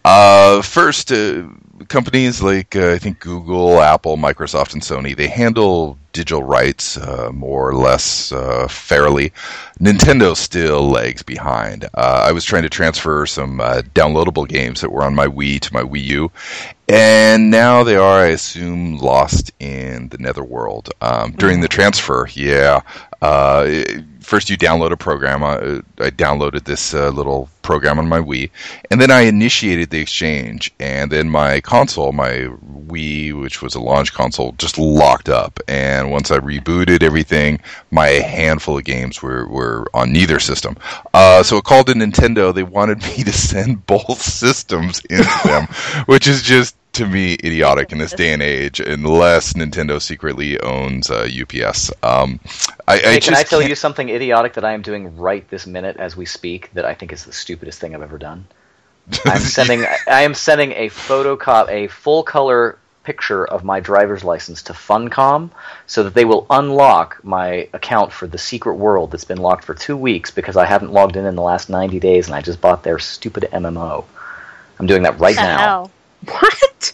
Uh, first, uh, companies like, uh, I think, Google, Apple, Microsoft, and Sony, they handle digital rights uh, more or less uh, fairly. Nintendo still lags behind. Uh, I was trying to transfer some uh, downloadable games that were on my Wii to my Wii U, And now they are, I assume, lost in the netherworld. Um, during the transfer, yeah. Uh, it, first, you download a program. I, I downloaded this uh, little program on my Wii, and then I initiated the exchange. And then my console, my Wii, which was a launch console, just locked up. And once I rebooted everything, my handful of games were, were on neither system. Uh, so it called to Nintendo. They wanted me to send both systems into them, which is just, to me, idiotic in this day and age, unless Nintendo secretly owns uh, U P S. Um, I, I hey, just can I tell can't... you something idiotic that I am doing right this minute as we speak that I think is the stupidest thing I've ever done? I'm sending I am sending a photocop, a full color picture of my driver's license to Funcom so that they will unlock my account for the secret world that's been locked for two weeks because I haven't logged in in the last ninety days and I just bought their stupid M M O. I'm doing that right What the now. hell? What?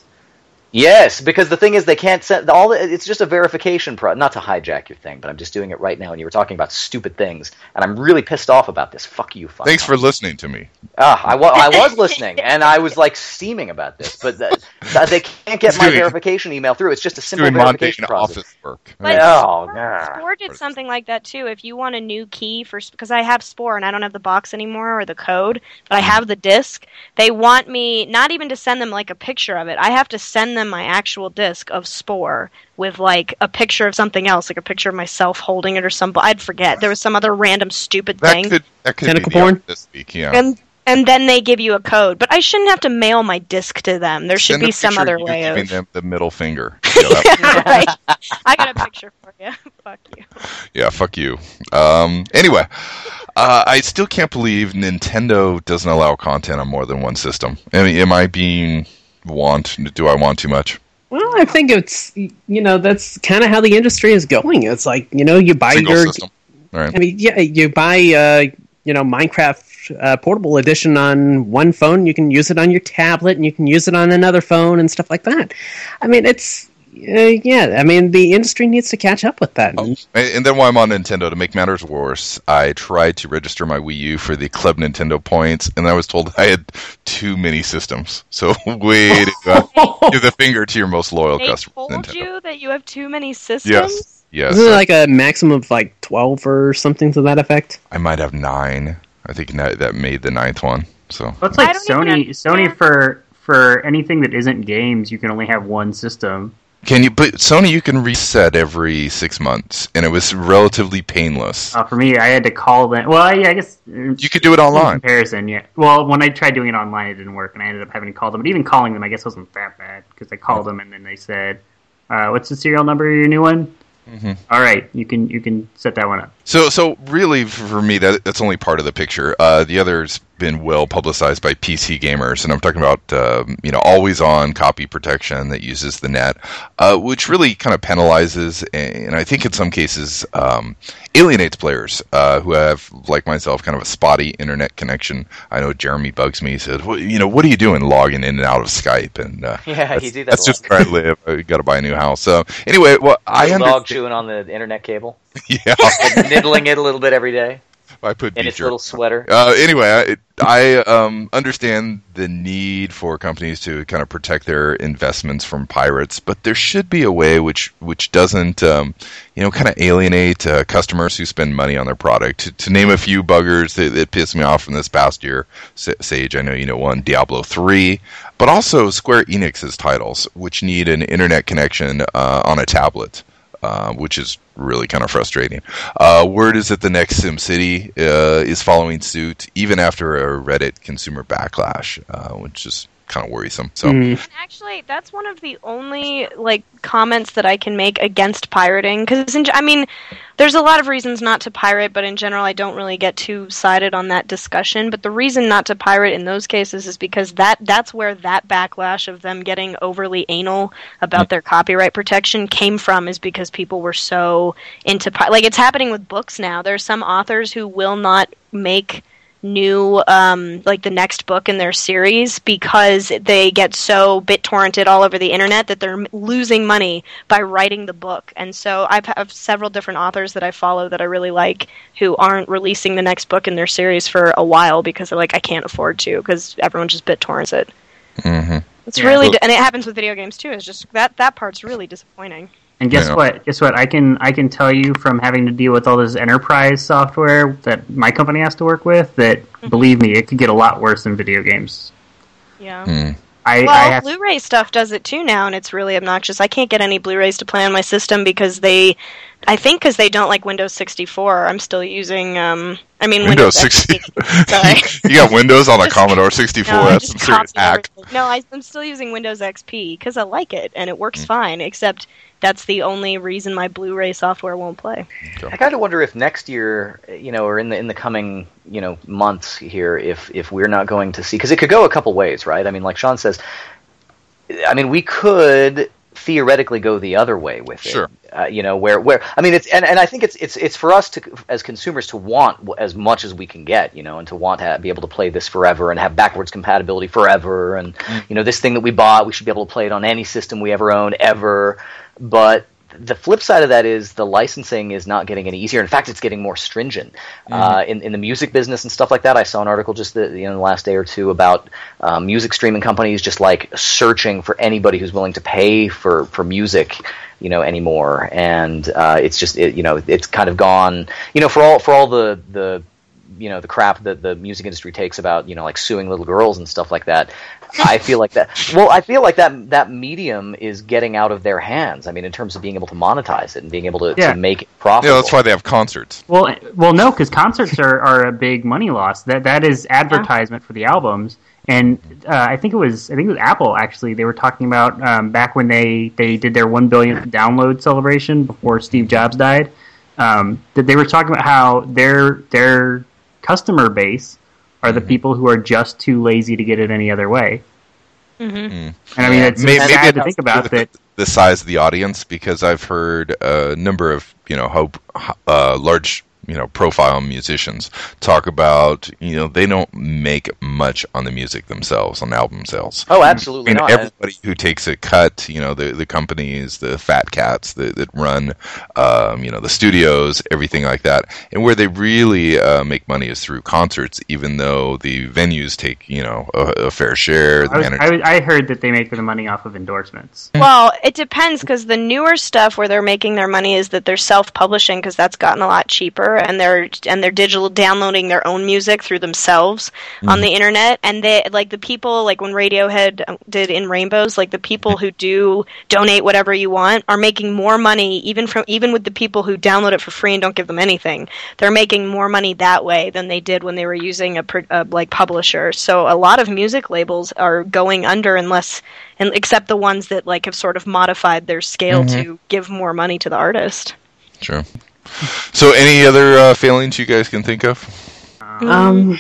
Yes, because the thing is, they can't send all. The, it's just a verification pro. Not to hijack your thing, but I'm just doing it right now. And you were talking about stupid things, and I'm really pissed off about this. Fuck you, Funcom. Thanks for listening to me. Ah, I, wa- I was listening, and I was like steaming about this, but th- th- they can't get It's my doing- verification email through. It's just a simple Doing verification mundane process. office work. But Yeah. Oh, Spore, God. Spore did something like that too. If you want a new key for, because I have Spore and I don't have the box anymore or the code, but I have the disc. They want me not even to send them like a picture of it. I have to send them my actual disc of Spore with like a picture of something else, like a picture of myself holding it or something. I'd forget. There was some other random stupid That thing. could that could Tentacle be the porn? up this week. Yeah. And and then they give you a code. But I shouldn't have to mail my disc to them. There should Send be a some picture other of you way giving of. them the middle finger. Yeah, that- Right. I got a picture for you. Fuck you. yeah, fuck you. Um, anyway, uh, I still can't believe Nintendo doesn't allow content on more than one system. I mean, am I being want? Do I want too much? Well, I think it's, you know, that's kind of how the industry is going. It's like, you know, you buy Single your, system. All right. I mean, yeah, you buy, uh, you know, Minecraft uh, Portable Edition on one phone, you can use it on your tablet, and you can use it on another phone and stuff like that. I mean, it's, uh, yeah, I mean, the industry needs to catch up with that. Oh, and and then while I'm on Nintendo, to make matters worse, I tried to register my Wii U for the Club Nintendo points, and I was told I had too many systems. So way to go. Give the finger to your most loyal They customer. told Nintendo. you that you have too many systems? Yes. Yes. Isn't it like a maximum of like twelve or something to that effect? I might have nine. I think that, that made the ninth one. So Well, it's I like don't even Sony. understand. Sony for for anything that isn't games, you can only have one system. can you? But Sony, you can reset every six months, and it was relatively painless. Uh, for me, I had to call them. Well, yeah, I guess uh, You could do it in online. comparison, yeah. Well, when I tried doing it online, it didn't work, and I ended up having to call them. But even calling them, I guess, wasn't that bad because I called them, and then they said, uh, "What's the serial number of your new one?" Mm-hmm. All right, you can you can set that one up. So, so really, for me, that that's only part of the picture. Uh, the other's been well publicized by P C gamers, and I'm talking about um, you know always-on copy protection that uses the net, uh, which really kind of penalizes, and I think in some cases um, alienates players uh, who have, like myself, kind of a spotty internet connection. I know Jeremy bugs me. He says, well, you know, what are you doing logging in and out of Skype? And uh, Yeah, that's, you do that that's a just where I live. I got to buy a new house. So anyway, well, I Little dog understand. chewing on the internet cable, Yeah, and nibbling it a little bit every day I put in beef its jerky. little sweater. Uh, anyway, I, I um, understand the need for companies to kind of protect their investments from pirates, but there should be a way which which doesn't, um, you know, kind of alienate uh, customers who spend money on their product. To, to name a few buggers that, that pissed me off from this past year, S- Sage, I know you know one, Diablo three, but also Square Enix's titles, which need an internet connection uh, on a tablet. Uh, which is really kind of frustrating. Uh, word is that the next SimCity uh, is following suit, even after a Reddit consumer backlash, uh, which is kind of worrisome. So, Mm. And actually, that's one of the only like comments that I can make against pirating. Because I mean, there's a lot of reasons not to pirate, but in general, I don't really get too sided on that discussion. But the reason not to pirate in those cases is because that that's where that backlash of them getting overly anal about their copyright protection came from. Is because people were so into pi- like it's happening with books now. There's some authors who will not make new um like the next book in their series because they get so BitTorrented all over the internet that they're losing money by writing the book. And so I've have several different authors that I follow that I really like who aren't releasing the next book in their series for a while because they're like, I can't afford to because everyone just BitTorrents it. hmm It's Yeah. really, and it happens with video games too. It's just that that part's really disappointing. And guess Yeah. what? Guess what? I can I can tell you from having to deal with all this enterprise software that my company has to work with that Mm-hmm. believe me, it could get a lot worse than video games. Yeah. Hmm. I, Well, I have Blu-ray stuff does it too now, and it's really obnoxious. I can't get any Blu-rays to play on my system because they, I think, because they don't like Windows sixty-four. I'm still using, um, I mean, Windows Windows, sixty. X P. Sorry. You got Windows on a Commodore sixty-four. No, I That's just some serious copied hack. everything. No, I, I'm still using Windows X P because I like it and it Mm. works fine. Except that's the only reason my Blu-ray software won't play. I kind of wonder if next year, you know, or in the in the coming, you know, months here, if if we're not going to see, because it could go a couple ways, right? I mean, like Sean says, I mean, we could theoretically go the other way with it. Sure. Uh, you know, where where I mean, it's and, and I think it's it's it's for us to as consumers to want as much as we can get, you know, and to want to be able to play this forever and have backwards compatibility forever, and you know, this thing that we bought, we should be able to play it on any system we ever own ever. But the flip side of that is the licensing is not getting any easier. In fact, it's getting more stringent. Mm-hmm. Uh, in, in the music business and stuff like that, I saw an article just the, you know, in the last day or two about um, music streaming companies just like searching for anybody who's willing to pay for, for music, you know, anymore. And uh, it's just, it, you know, it's kind of gone, you know, for all for all the the you know the crap that the music industry takes about, you know, like suing little girls and stuff like that. I feel like that. Well, I feel like that that medium is getting out of their hands. I mean, in terms of being able to monetize it and being able to, Yeah. to make it profitable. Yeah, that's why they have concerts. well, well, no, because concerts are, are a big money loss. That that is advertisement for the albums. And uh, I think it was I think it was Apple actually. They were talking about um, back when they, they did their one billionth download celebration before Steve Jobs died. Um, that they were talking about how their their customer base are the people who are just too lazy to get it any other way. Mm-hmm. And I mean, it's, Maybe- it's maybe sad it to has think to do about with that. the, the size of the audience, because I've heard a number of, you know, hope, uh, large, you know, profile musicians talk about, you know, they don't make much on the music themselves, on album sales. Oh, absolutely And not. everybody who takes a cut, you know, the the companies, the fat cats that, that run, um, you know, the studios, everything like that. And where they really uh, make money is through concerts, even though the venues take, you know, a, a fair share. The I, was, manager- I, was- I heard that they make the money off of endorsements. Well, it depends because the newer stuff where they're making their money is that they're self-publishing because that's gotten a lot cheaper, and they're and they're digital downloading their own music through themselves mm-hmm. on the internet. And they like the people like when Radiohead did In Rainbows, like the people who do donate whatever you want are making more money even from even with the people who download it for free and don't give them anything. They're making more money that way than they did when they were using a, a like publisher. So a lot of music labels are going under unless and except the ones that like have sort of modified their scale mm-hmm. to give more money to the artist. Sure. So, any other uh, failings you guys can think of? Um, um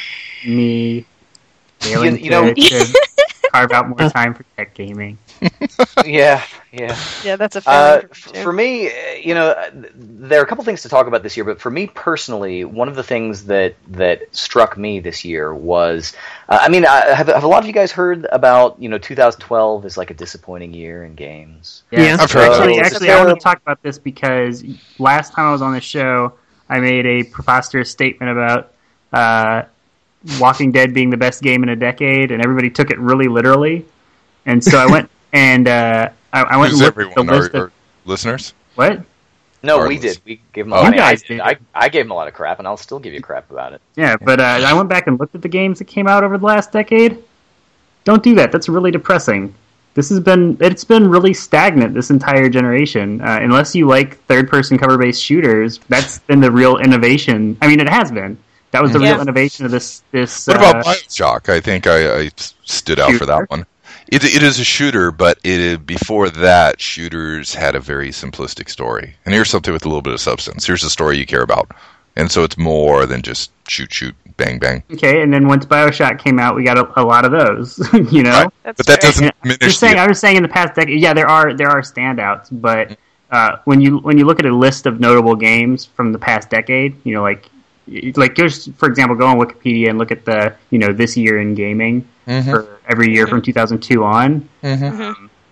me failing you, you know, to, to carve out more time for tech gaming. Yeah, yeah, yeah. That's a failure. Uh, for, for me, you know, there are a couple things to talk about this year. But for me personally, one of the things that that struck me this year was, uh, I mean, I, have have a lot of you guys heard about, you know, two thousand twelve is like a disappointing year in games? Yeah, Yeah. I've heard actually, that. actually, I want to talk about this because last time I was on the show, I made a preposterous statement about uh, Walking Dead being the best game in a decade, and everybody took it really literally. And so I went and uh, I, I went Who's and looked at the everyone? list Our, of our listeners? what? No, Or we list. did. We gave them. Oh, A, I, you mean, I, guys did. I, I gave them a lot of crap, and I'll still give you crap about it. Yeah, but uh, I went back and looked at the games that came out over the last decade. Don't do that. That's really depressing. This has been it's been really stagnant this entire generation. Uh, unless you like third-person cover-based shooters, that's been the real innovation. I mean, it has been. That was the Yeah. real innovation of this. This. What uh, about BioShock? I think I, I stood out for that Shooter? one. It, it is a shooter, but it, before that, shooters had a very simplistic story. And here's something with a little bit of substance. Here's a story you care about. And so it's more than just shoot, shoot, bang, bang. Okay, and then once BioShock came out, we got a, a lot of those. You know, Right. That's But that fair. doesn't Yeah, diminish just saying. the... I was saying in the past decade, yeah, there are there are standouts, but uh, when you when you look at a list of notable games from the past decade, you know, like like just for example, go on Wikipedia and look at the you know this year in gaming Mhm. for every year from two thousand two on. Mhm. Um,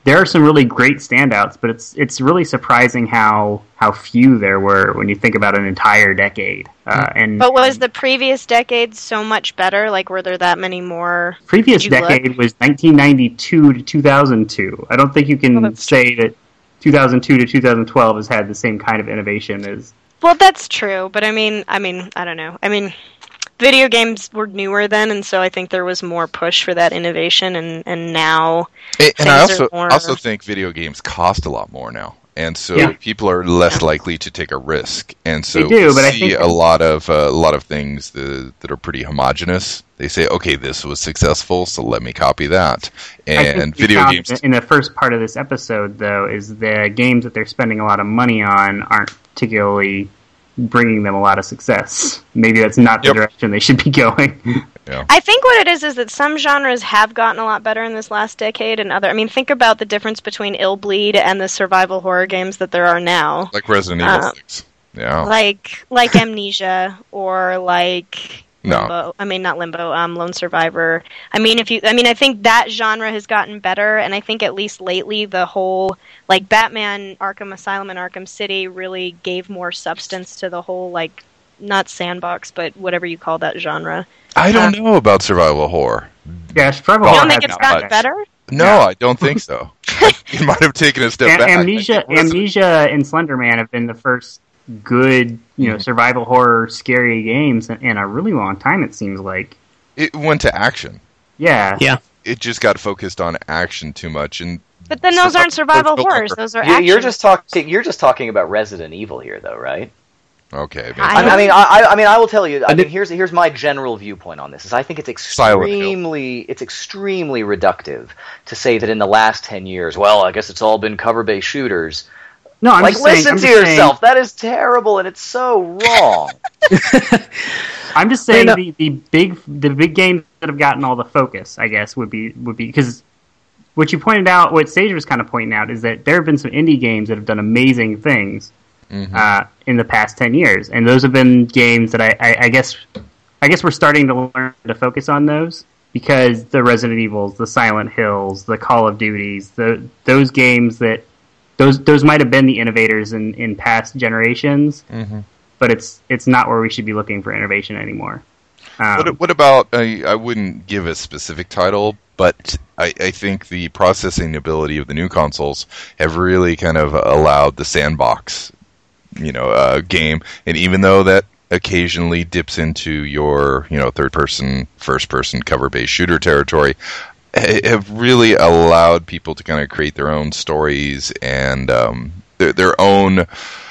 there are some really great standouts, but it's it's really surprising how how few there were when you think about an entire decade. Uh, and But was the previous decade so much better? Like, were there that many more? previous Did you decade look? was nineteen ninety-two to two thousand two. I don't think you can Oh, that's say that two thousand two to two thousand twelve has had the same kind of innovation as. Well, that's true, but I mean, I mean, I don't know. I mean, video games were newer then, and so I think there was more push for that innovation, and, and now And, and I things also are more... also think video games cost a lot more now, and so Yeah. people are less likely to take a risk. And so They do, we but I see think- a lot of uh, a lot of things that, that are pretty homogenous. They say, okay, this was successful, so let me copy that. I think And we video found games. in the first part of this episode, though, is the games that they're spending a lot of money on aren't particularly bringing them a lot of success. Maybe that's not the Yep. direction they should be going. Yeah. I think what it is is that some genres have gotten a lot better in this last decade, and other. I mean, think about the difference between Illbleed and the survival horror games that there are now. Like Resident Evil Uh, six. Yeah. Like like Amnesia or like No. Limbo. I mean, not Limbo. Um, Lone Survivor. I mean, if you. I mean, I think that genre has gotten better, and I think at least lately the whole like Batman, Arkham Asylum, and Arkham City really gave more substance to the whole like not sandbox, but whatever you call that genre. I don't know about survival horror. yeah, survival You You horror don't think has it's gotten gotten better? No, Yeah. I don't think so. It might have taken a step Am- back. Amnesia, I think Resident- Amnesia, and Slender Man have been the first good, you know, Mhm. survival horror scary games in, in a really long time. It seems like, It went to action. yeah, Yeah. It just got focused on action too much, and But then those aren't survival Survival horrors; horror. those are You- action. You're just talking. You're just talking about Resident Evil here, though, right? okay, maybe. I- I, I mean, I, I mean, I will tell you. I I mean, did- here's here's my general viewpoint on this. Is I think it's Silent Hill. extremely it's extremely reductive to say that in the last ten years, well, I guess it's all been cover-based shooters. No, I'm like, just saying, listen I'm to just saying- yourself. That is terrible, and it's so wrong. I'm just saying I know. the, the big the big games that have gotten all the focus, I guess, would be would be because what you pointed out, what Sage was kind of pointing out, is that there have been some indie games that have done amazing things Mhm. uh, in the past ten years, and those have been games that I, I, I guess I guess we're starting to learn to focus on those because the Resident Evils, the Silent Hills, the Call of Duties, the those games that those those might have been the innovators in, in past generations. Mhm. But it's it's not where we should be looking for innovation anymore. Um, What, what about, I, I wouldn't give a specific title, but I, I think the processing ability of the new consoles have really kind of allowed the sandbox, you know, uh, game. And even though that occasionally dips into your, you know, third-person, first-person cover-based shooter territory, ha- have really allowed people to kind of create their own stories and um, their, their own...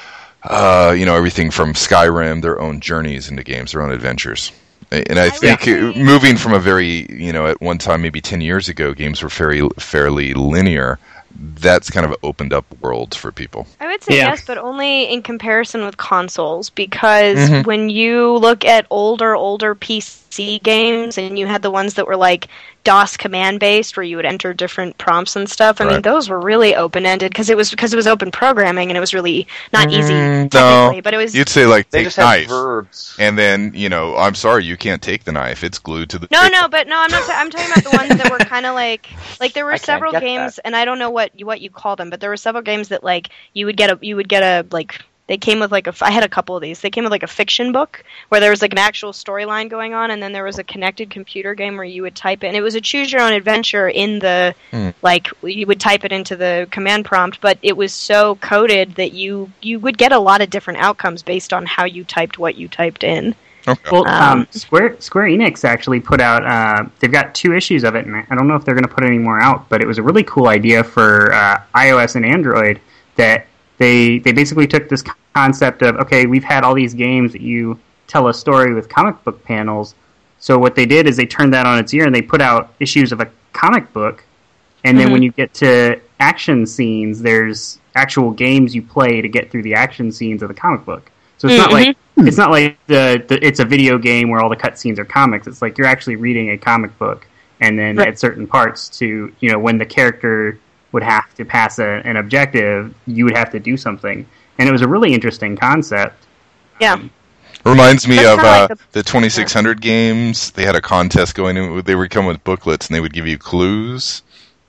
Uh, you know, everything from Skyrim, their own journeys into games, their own adventures. And I I think would uh, say- moving from a very, you know, at one time, maybe ten years ago, games were fairly, fairly linear. That's kind of opened up worlds for people. I would say Yeah. yes, but only in comparison with consoles, because Mhm. when you look at older, older P C games, and you had the ones that were like DOS command based, where you would enter different prompts and stuff. I mean, Right. those were really open ended because it was because it was open programming, and it was really not easy Mm, technically, no. but it was. You'd say, like, They take just have knife, verbs. and then, you know, I'm sorry, you can't take the knife. It's glued to the No, table. no, but no, I'm not. Ta- I'm talking about the ones that were kind of like, like there were I can't several get games, and I don't know what you, what you call them, but there were several games that like you would get a, you would get a like. They came with like a. I had a couple of these. They came with like a fiction book where there was like an actual storyline going on, and then there was a connected computer game where you would type it, and it was a choose your own adventure in the Hmm. like you would type it into the command prompt, but it was so coded that you you would get a lot of different outcomes based on how you typed what you typed in. Okay. well, um, Um, Square Square Enix actually put out. Uh, they've got two issues of it, and I don't know if they're going to put any more out. But it was a really cool idea for uh, iOS and Android that they they basically took this concept of okay, we've had all these games that you tell a story with comic book panels. So what they did is they turned that on its ear and they put out issues of a comic book, and then Mhm. when you get to action scenes, there's actual games you play to get through the action scenes of the comic book. So it's not Mhm. like it's not like the, the it's a video game where all the cutscenes are comics. It's like you're actually reading a comic book, and then Right. at certain parts, to you know when the character would have to pass a, an objective, you would have to do something, and it was a really interesting concept. Yeah. Um, Reminds me That's of kinda uh, like the- the twenty-six hundred games. They had a contest going in. They would come with booklets, and they would give you clues.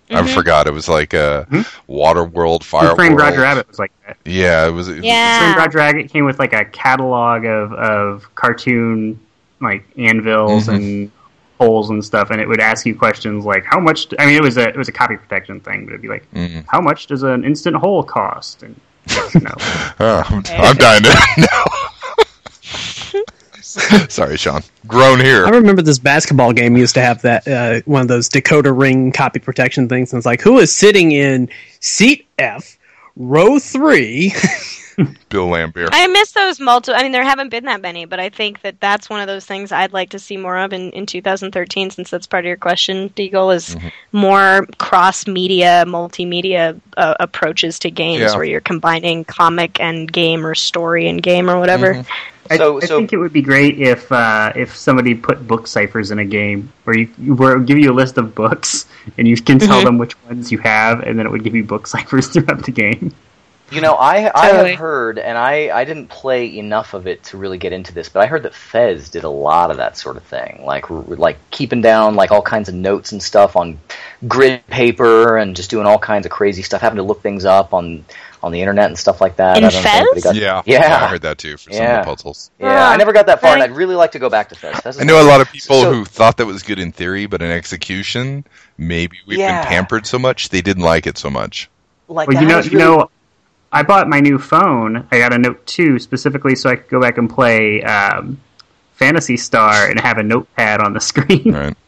I forgot. It was like a mm-hmm. Waterworld, Fire Framed Roger Rabbit was like that. Yeah, it was. It yeah. Framed Roger Rabbit came with like a catalog of, of cartoon like anvils mm-hmm. and holes and stuff, and it would ask you questions like how much. I mean, it was a it was a copy protection thing, but it'd be like, mm-hmm. how much does an instant hole cost? And yes, no. oh, I'm, I'm dying to know. Sorry, Sean. Grown here. I remember this basketball game used to have that uh, one of those decoder ring copy protection things, and it's like, who is sitting in seat F, row three? Bill Laimbeer. I miss those multiple. I mean, there haven't been that many, but I think that that's one of those things I'd like to see more of in, in two thousand thirteen, since that's part of your question, Deagle, is mm-hmm. more cross-media, multimedia uh, approaches to games yeah. where you're combining comic and game or story and game or whatever. Mm-hmm. I, so, I so, think it would be great if uh, if somebody put book ciphers in a game where you where it would give you a list of books and you can tell mm-hmm. them which ones you have, and then it would give you book ciphers throughout the game. You know, I I totally. have heard, and I, I didn't play enough of it to really get into this, but I heard that Fez did a lot of that sort of thing, like like keeping down like all kinds of notes and stuff on grid paper, and just doing all kinds of crazy stuff, having to look things up on. on the internet and stuff like that. In I don't Fez? Got, yeah, yeah, yeah, I heard that too for some yeah. of the puzzles. Yeah, yeah. I never got that far, and I'd really like to go back to Fez. Fez I know a lot of people so, who thought that was good in theory, but in execution, maybe we've yeah. been pampered so much they didn't like it so much. Like well, you know, really... you know, I bought my new phone. I got a Note two specifically so I could go back and play um, Phantasy Star and have a notepad on the screen. Right.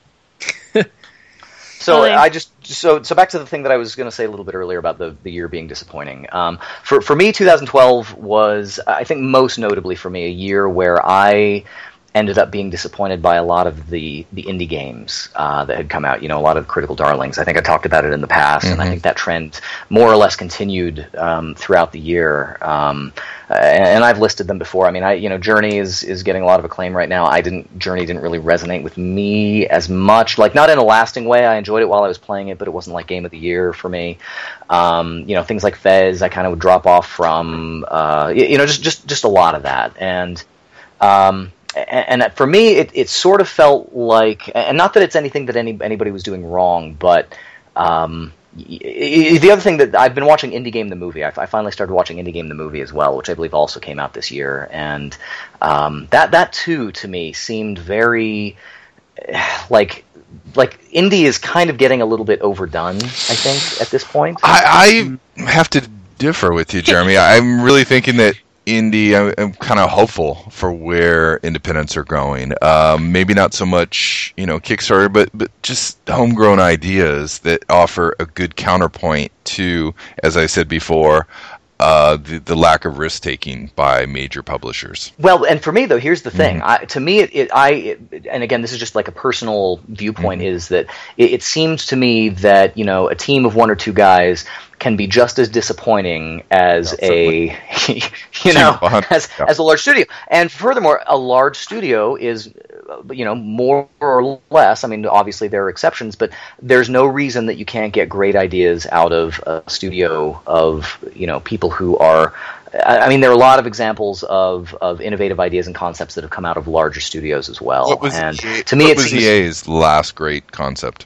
So I just so so back to the thing that I was going to say a little bit earlier about the, the year being disappointing. Um, for for me, twenty twelve was, I think, most notably for me, a year where I ended up being disappointed by a lot of the, the indie games uh, that had come out. You know, a lot of critical darlings. I think I talked about it in the past, mm-hmm. and I think that trend more or less continued um, throughout the year. Um, and, and I've listed them before. I mean, I you know, Journey is is getting a lot of acclaim right now. I didn't Journey didn't really resonate with me as much. Like, not in a lasting way. I enjoyed it while I was playing it, but it wasn't like Game of the Year for me. Um, you know, things like Fez, I kind of would drop off from. Uh, you, you know, just just just a lot of that. And um, And for me, it, it sort of felt like, and not that it's anything that any anybody was doing wrong, but um, the other thing that I've been watching Indie Game the Movie. I, I finally started watching Indie Game the Movie as well, which I believe also came out this year, and um, that that too to me seemed very like like indie is kind of getting a little bit overdone. I think at this point, I, I have to differ with you, Jeremy. I'm really thinking that. Indie, I'm, I'm kind of hopeful for where independents are going. Um, maybe not so much, you know, Kickstarter, but but just homegrown ideas that offer a good counterpoint to, as I said before, uh, the, the lack of risk taking by major publishers. Well, and for me though, here's the thing. Mm-hmm. I, to me, it, it I it, and again, this is just like a personal viewpoint. Mm-hmm. Is that it, it seems to me that, you know, a team of one or two guys can be just as disappointing as Absolutely. a, you know, as yeah. as a large studio. And furthermore, a large studio is, you know, more or less, I mean, obviously there are exceptions, but there's no reason that you can't get great ideas out of a studio of, you know, people who are, I mean, there are a lot of examples of, of innovative ideas and concepts that have come out of larger studios as well. What was, and E A, to me, what it was seems, E A's last great concept?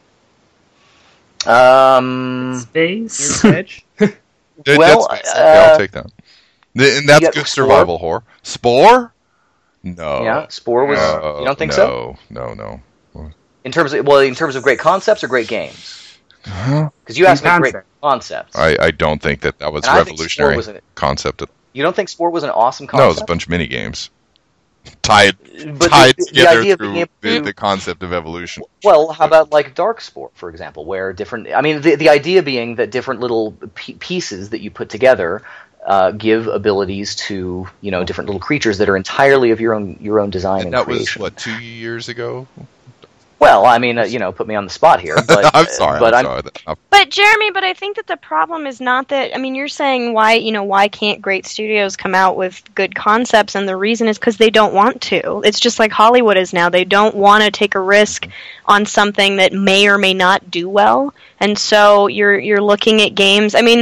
Um, Space? Edge? Well, that's, uh, okay, I'll take that. And that's good Spore. survival horror. Spore? No. Yeah, Spore was. Uh, you don't think no, so? No, no, no. In terms of well, in terms of great concepts or great games? Because you asked me great concepts. I, I don't think that that was and a revolutionary was an, concept. You don't think Spore was an awesome concept? No, it was a bunch of mini games tied but tied the, together the through able, the, the concept of evolution. Well, how about like Dark Spore, for example, where different. I mean, the the idea being that different little p- pieces that you put together uh, give abilities to, you know, different little creatures that are entirely of your own your own design and, and that creation. was what, two years ago. Well, I mean, uh, you know, put me on the spot here. But, I'm sorry. But I'm, I'm sorry. But Jeremy, but I think that the problem is not that. I mean, you're saying why, you know, why can't great studios come out with good concepts? And the reason is because they don't want to. It's just like Hollywood is now. They don't want to take a risk on something that may or may not do well. And so you're you're looking at games. I mean,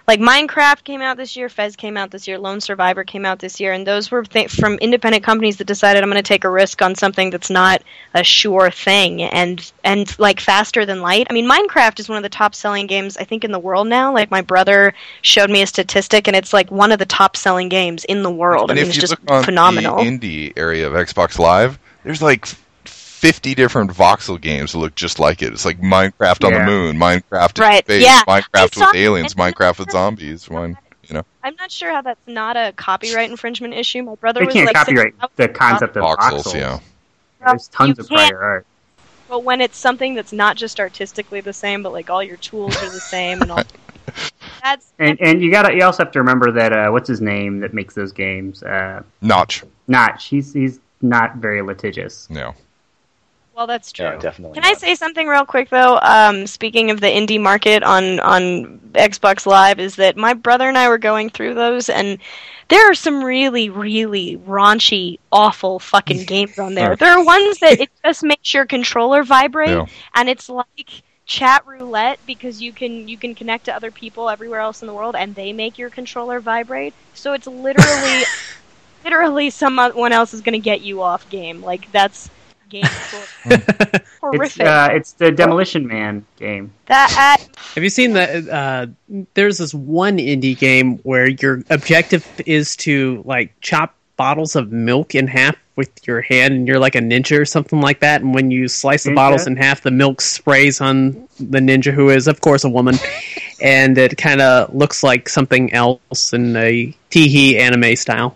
like Minecraft came out this year, Fez came out this year, Lone Survivor came out this year, and those were th- from independent companies that decided I'm going to take a risk on something that's not a sure thing, and and like faster than light. I mean, Minecraft is one of the top selling games I think in the world now. Like my brother showed me a statistic, and it's like one of the top selling games in the world. And I if mean, it's you just look on phenomenal. the indie area of Xbox Live, there's like fifty different voxel games that look just like it. It's like Minecraft on Yeah. the moon, Minecraft Right, in space, yeah. I Minecraft saw- with aliens, and- Minecraft with zombies. One, you know, I'm not sure how that's not a copyright infringement issue. My brother They was can't like copyright six- the concept of voxels. voxels. Yeah, There's tons You of can't- prior art. But when it's something that's not just artistically the same, but like all your tools are the same and all, that's And and you got you also have to remember that uh, what's his name that makes those games? Uh, Notch. Notch. He's he's not very litigious. No. well, that's true. Yeah, definitely. Can I not. say something real quick though? Um, speaking of the indie market on on Xbox Live, is that my brother and I were going through those, and there are some really, really raunchy, awful fucking games on there. There are ones that it just makes your controller vibrate, Yeah. and it's like chat roulette because you can you can connect to other people everywhere else in the world, and they make your controller vibrate. So it's literally, literally someone else is going to get you off game. Like that's game It's horrific. uh, it's the Demolition Man game. that Have you seen that? Uh, there's this one indie game where your objective is to like chop bottles of milk in half with your hand, and you're like a ninja or something like that. And when you slice the Ninja? bottles in half, the milk sprays on the ninja, who is, of course, a woman. And it kind of looks like something else in a Teehee anime style.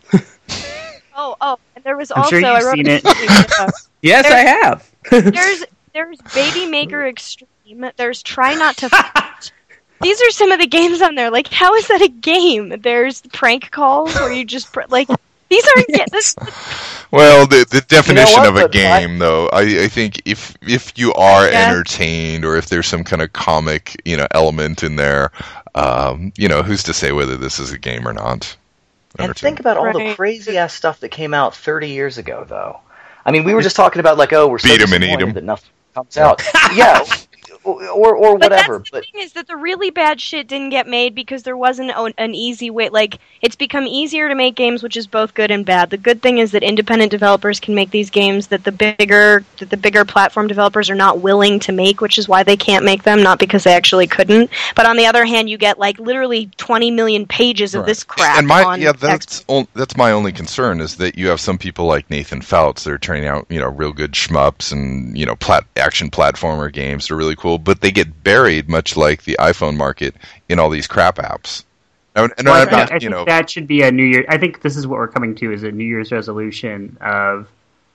oh oh, and there was I'm also sure I you've wrote seen a it. video. Yes, I have. There's there's Baby Maker Extreme. There's Try Not to. F- These are some of the games on there. Like, how is that a game? There's prank calls where you just pr- like these aren't. Ga- this Well, the the definition what? of a But game, though, I, I think if if you are Yeah. entertained, or if there's some kind of comic, you know, element in there, um, you know, who's to say whether this is a game or not? And think about all the Right. crazy ass stuff that came out thirty years ago, though. I mean, we were just talking about like, oh, we're so Beat 'em and eat disappointed 'em. that nothing comes out. Yeah, or or, or But whatever. that's the But thing is that the really bad shit didn't get made because there wasn't an, an easy way. Like, it's become easier to make games, which is both good and bad. The good thing is that independent developers can make these games that the bigger that the bigger platform developers are not willing to make, which is why they can't make them, not because they actually couldn't. But on the other hand, you get like literally twenty million pages of Right. this crap. And my on yeah, Xbox. that's on, that's my only concern is that you have some people like Nathan Fouts that are turning out, you know, real good shmups and, you know, plat- action platformer games that are really cool, but they get buried much like the iPhone market in all these crap apps. And, and Well, I I'm think, not, I you think know, that should be a New Year. I think this is what we're coming to is a New Year's resolution of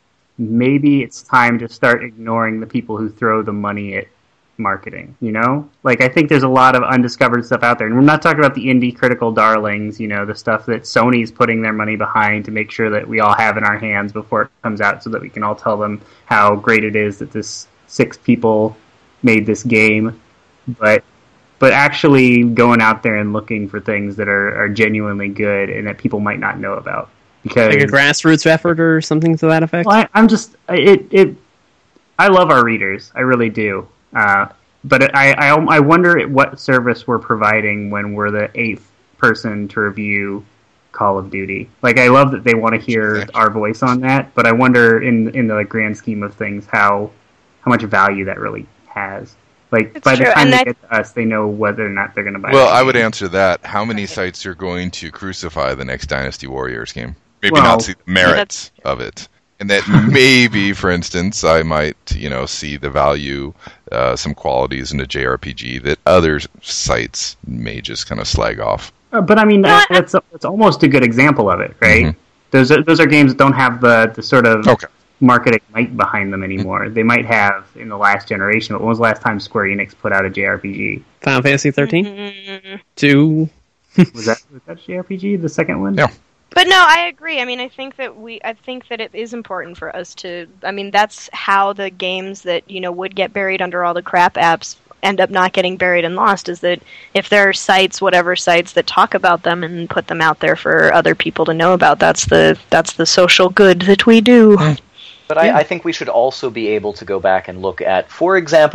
maybe it's time to start ignoring the people who throw the money at marketing. You know, like I think there's a lot of undiscovered stuff out there, and we're not talking about the indie critical darlings. You know, the stuff that Sony's putting their money behind to make sure that we all have in our hands before it comes out, so that we can all tell them how great it is that this six people made this game, but. But actually going out there and looking for things that are, are genuinely good and that people might not know about. Because Like a grassroots effort or something to that effect? well, I, I'm just it it. I love our readers, I really do. Uh, but I, I I wonder at what service we're providing when we're the eighth person to review Call of Duty. Like I love that they want to hear our voice on that, but I wonder in in the grand scheme of things how how much value that really has. Like It's by the true, time and they I- get to us, they know whether or not they're going to buy. well, the I would game. answer that. How many sites are going to crucify the next Dynasty Warriors game? Maybe Well, not see the merits of it. And that maybe, for instance, I might, you know, see the value, uh, some qualities in a J R P G that other sites may just kind of slag off. Uh, But I mean, No, I- that's that's almost a good example of it, right? Mhm. Those are those are games that don't have the, the sort of Okay. marketing might behind them anymore. They might have in the last generation. But when was the last time Square Enix put out a J R P G? Final Fantasy thirteen? Mhm. Two? Was that was that J R P G the second one? Yeah. But no, I agree. I mean, I think that we, I think that it is important for us to. I mean, that's how the games that you know would get buried under all the crap apps end up not getting buried and lost. Is that if there are sites, whatever sites that talk about them and put them out there for other people to know about, that's the that's the social good that we do. But I, I think we should also be able to go back and look at, for example,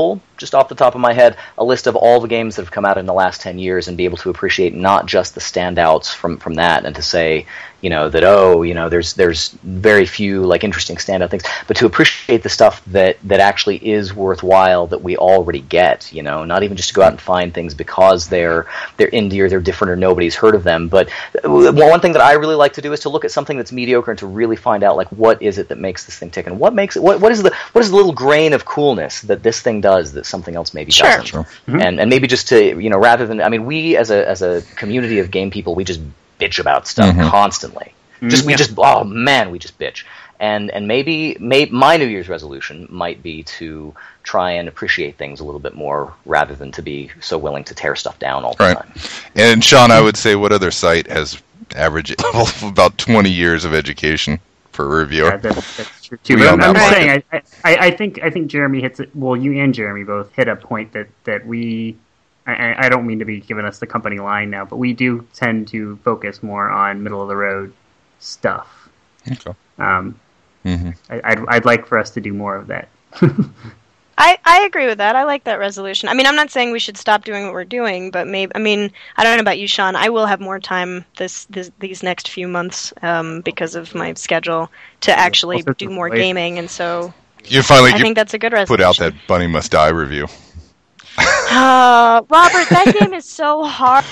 just off the top of my head, a list of all the games that have come out in the last ten years and be able to appreciate not just the standouts from, from that and to say, you know, that, oh, you know, there's there's very few, like, interesting standout things, but to appreciate the stuff that, that actually is worthwhile that we already get, you know, not even just to go out and find things because they're they're indie or they're different or nobody's heard of them. But one thing that I really like to do is to look at something that's mediocre and to really find out, like, what is it that makes this thing tick, and what makes it, what, what is the what is the little grain of coolness that this thing does that something else maybe Sure. doesn't. Sure. Mm-hmm. And and maybe just to, you know, rather than, I mean, we as a as a community of game people, we just bitch about stuff Mm-hmm. constantly. Just we Yeah. just oh man, we just bitch. And and maybe may, my New Year's resolution might be to try and appreciate things a little bit more rather than to be so willing to tear stuff down all the Right. time. And Sean, I would say, what other site has average of about twenty years of education for a reviewer? Yeah, that's, that's true too. We But all I'm, know I'm just about saying, I, I, I think I think Jeremy hits it. Well, you and Jeremy both hit a point that that we. I, I don't mean to be giving us the company line now, but we do tend to focus more on middle of the road stuff. Okay. Um, Mm-hmm. I, I'd I'd like for us to do more of that. I, I agree with that. I like that resolution. I mean, I'm not saying we should stop doing what we're doing, but maybe, I mean, I don't know about you, Sean. I will have more time this, this these next few months um, because of my schedule to actually Also do to more play. gaming, and so You finally I you think that's a good resolution. put out that Bunny Must Die review. Uh, Robert, that game is so hard.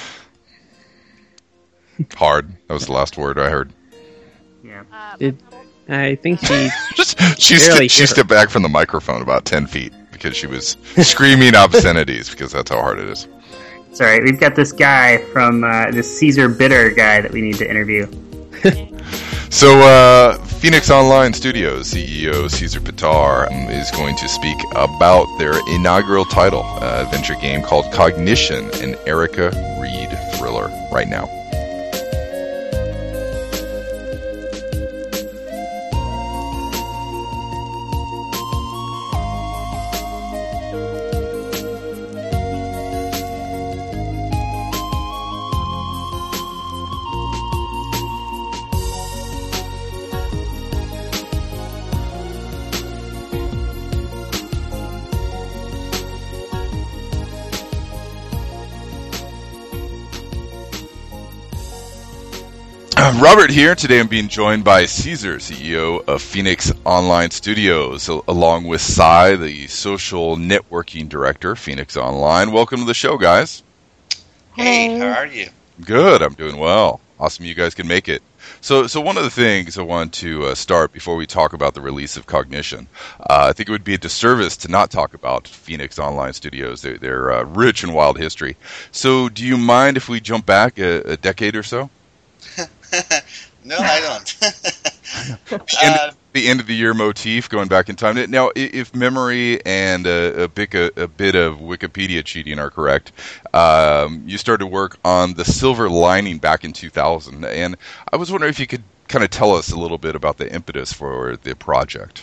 Hard. That was the last word I heard. Yeah. Uh, Did, I think she. Just she Barely st- she hear her. stepped back from the microphone about ten feet because she was screaming obscenities because that's how hard it is. It's all right. We've got this guy from uh, this Caesar Bitter guy that we need to interview. So, uh, Phoenix Online Studios C E O Caesar Pitar um, is going to speak about their inaugural title, uh, adventure game called Cognition, an Erica Reed thriller, right now. Robert here. Today I'm being joined by Caesar, C E O of Phoenix Online Studios, a- along with Cy, the social networking director, Phoenix Online. Welcome to the show, guys. Hey, how are you? Good. I'm doing well. Awesome you guys can make it. So, so one of the things I want to uh, start before we talk about the release of Cognition, uh, I think it would be a disservice to not talk about Phoenix Online Studios, their, their uh, rich and wild history. So do you mind if we jump back a, a decade or so? No, I don't. The end, uh, the end of the year motif, going back in time. Now, i- if memory and a, a, bit, a, a bit of Wikipedia cheating are correct, um, you started work on The Silver Lining back in two thousand. And I was wondering if you could kind of tell us a little bit about the impetus for the project.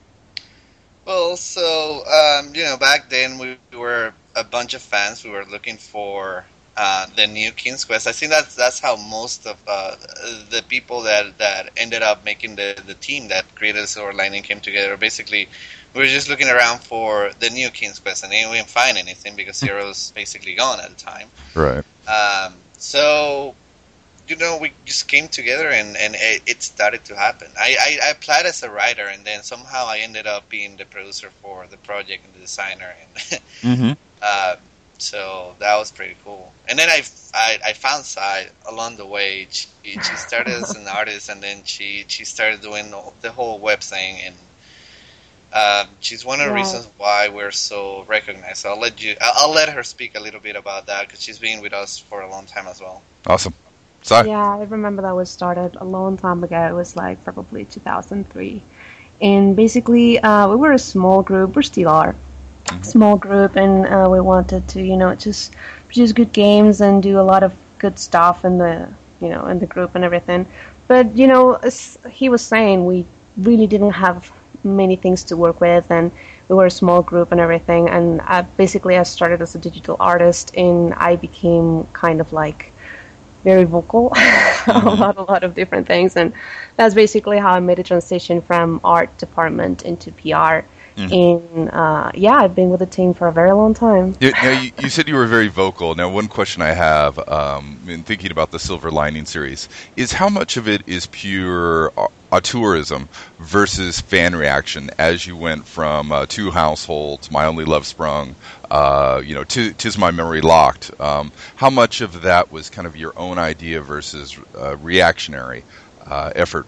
well, so, um, you know, back then we were a bunch of fans. We were looking for uh, the new King's Quest. I think that's that's how most of uh, the people that, that ended up making the, the team that created Silver Lining came together. Basically, we were just looking around for the new King's Quest, and we didn't find anything because Zero was basically gone at the time. Right. Um, so, you know, we just came together and, and it, it started to happen. I, I, I applied as a writer, and then somehow I ended up being the producer for the project and the designer. And Mm-hmm. uh, so that was pretty cool. And then I, I, I found Sai along the way. She, she started as an artist, and then she, she started doing the whole web thing. And um, she's one of the Yeah. reasons why we're so recognized. So I'll let you. I'll I'll let her speak a little bit about that because she's been with us for a long time as well. Awesome. Cy? Yeah, I remember that was started a long time ago. It was like probably two thousand three. And basically, uh, we were a small group, we still are, Mhm. small group, and uh, we wanted to, you know, just produce good games and do a lot of good stuff in the, you know, in the group and everything. But, you know, as he was saying, we really didn't have many things to work with, and we were a small group and everything. And I, basically, I started as a digital artist, and I became kind of like very vocal a lot a lot of different things, and that's basically how I made a transition from art department into P R. Mm-hmm. And uh, yeah, I've been with the team for a very long time. You, now, you, you said you were very vocal. Now, one question I have um, in thinking about the Silver Lining series is how much of it is pure auteurism versus fan reaction as you went from uh, Two Households, My Only Love Sprung, uh, you know, to Tis My Memory Locked. Um, how much of that was kind of your own idea versus uh, reactionary uh, effort?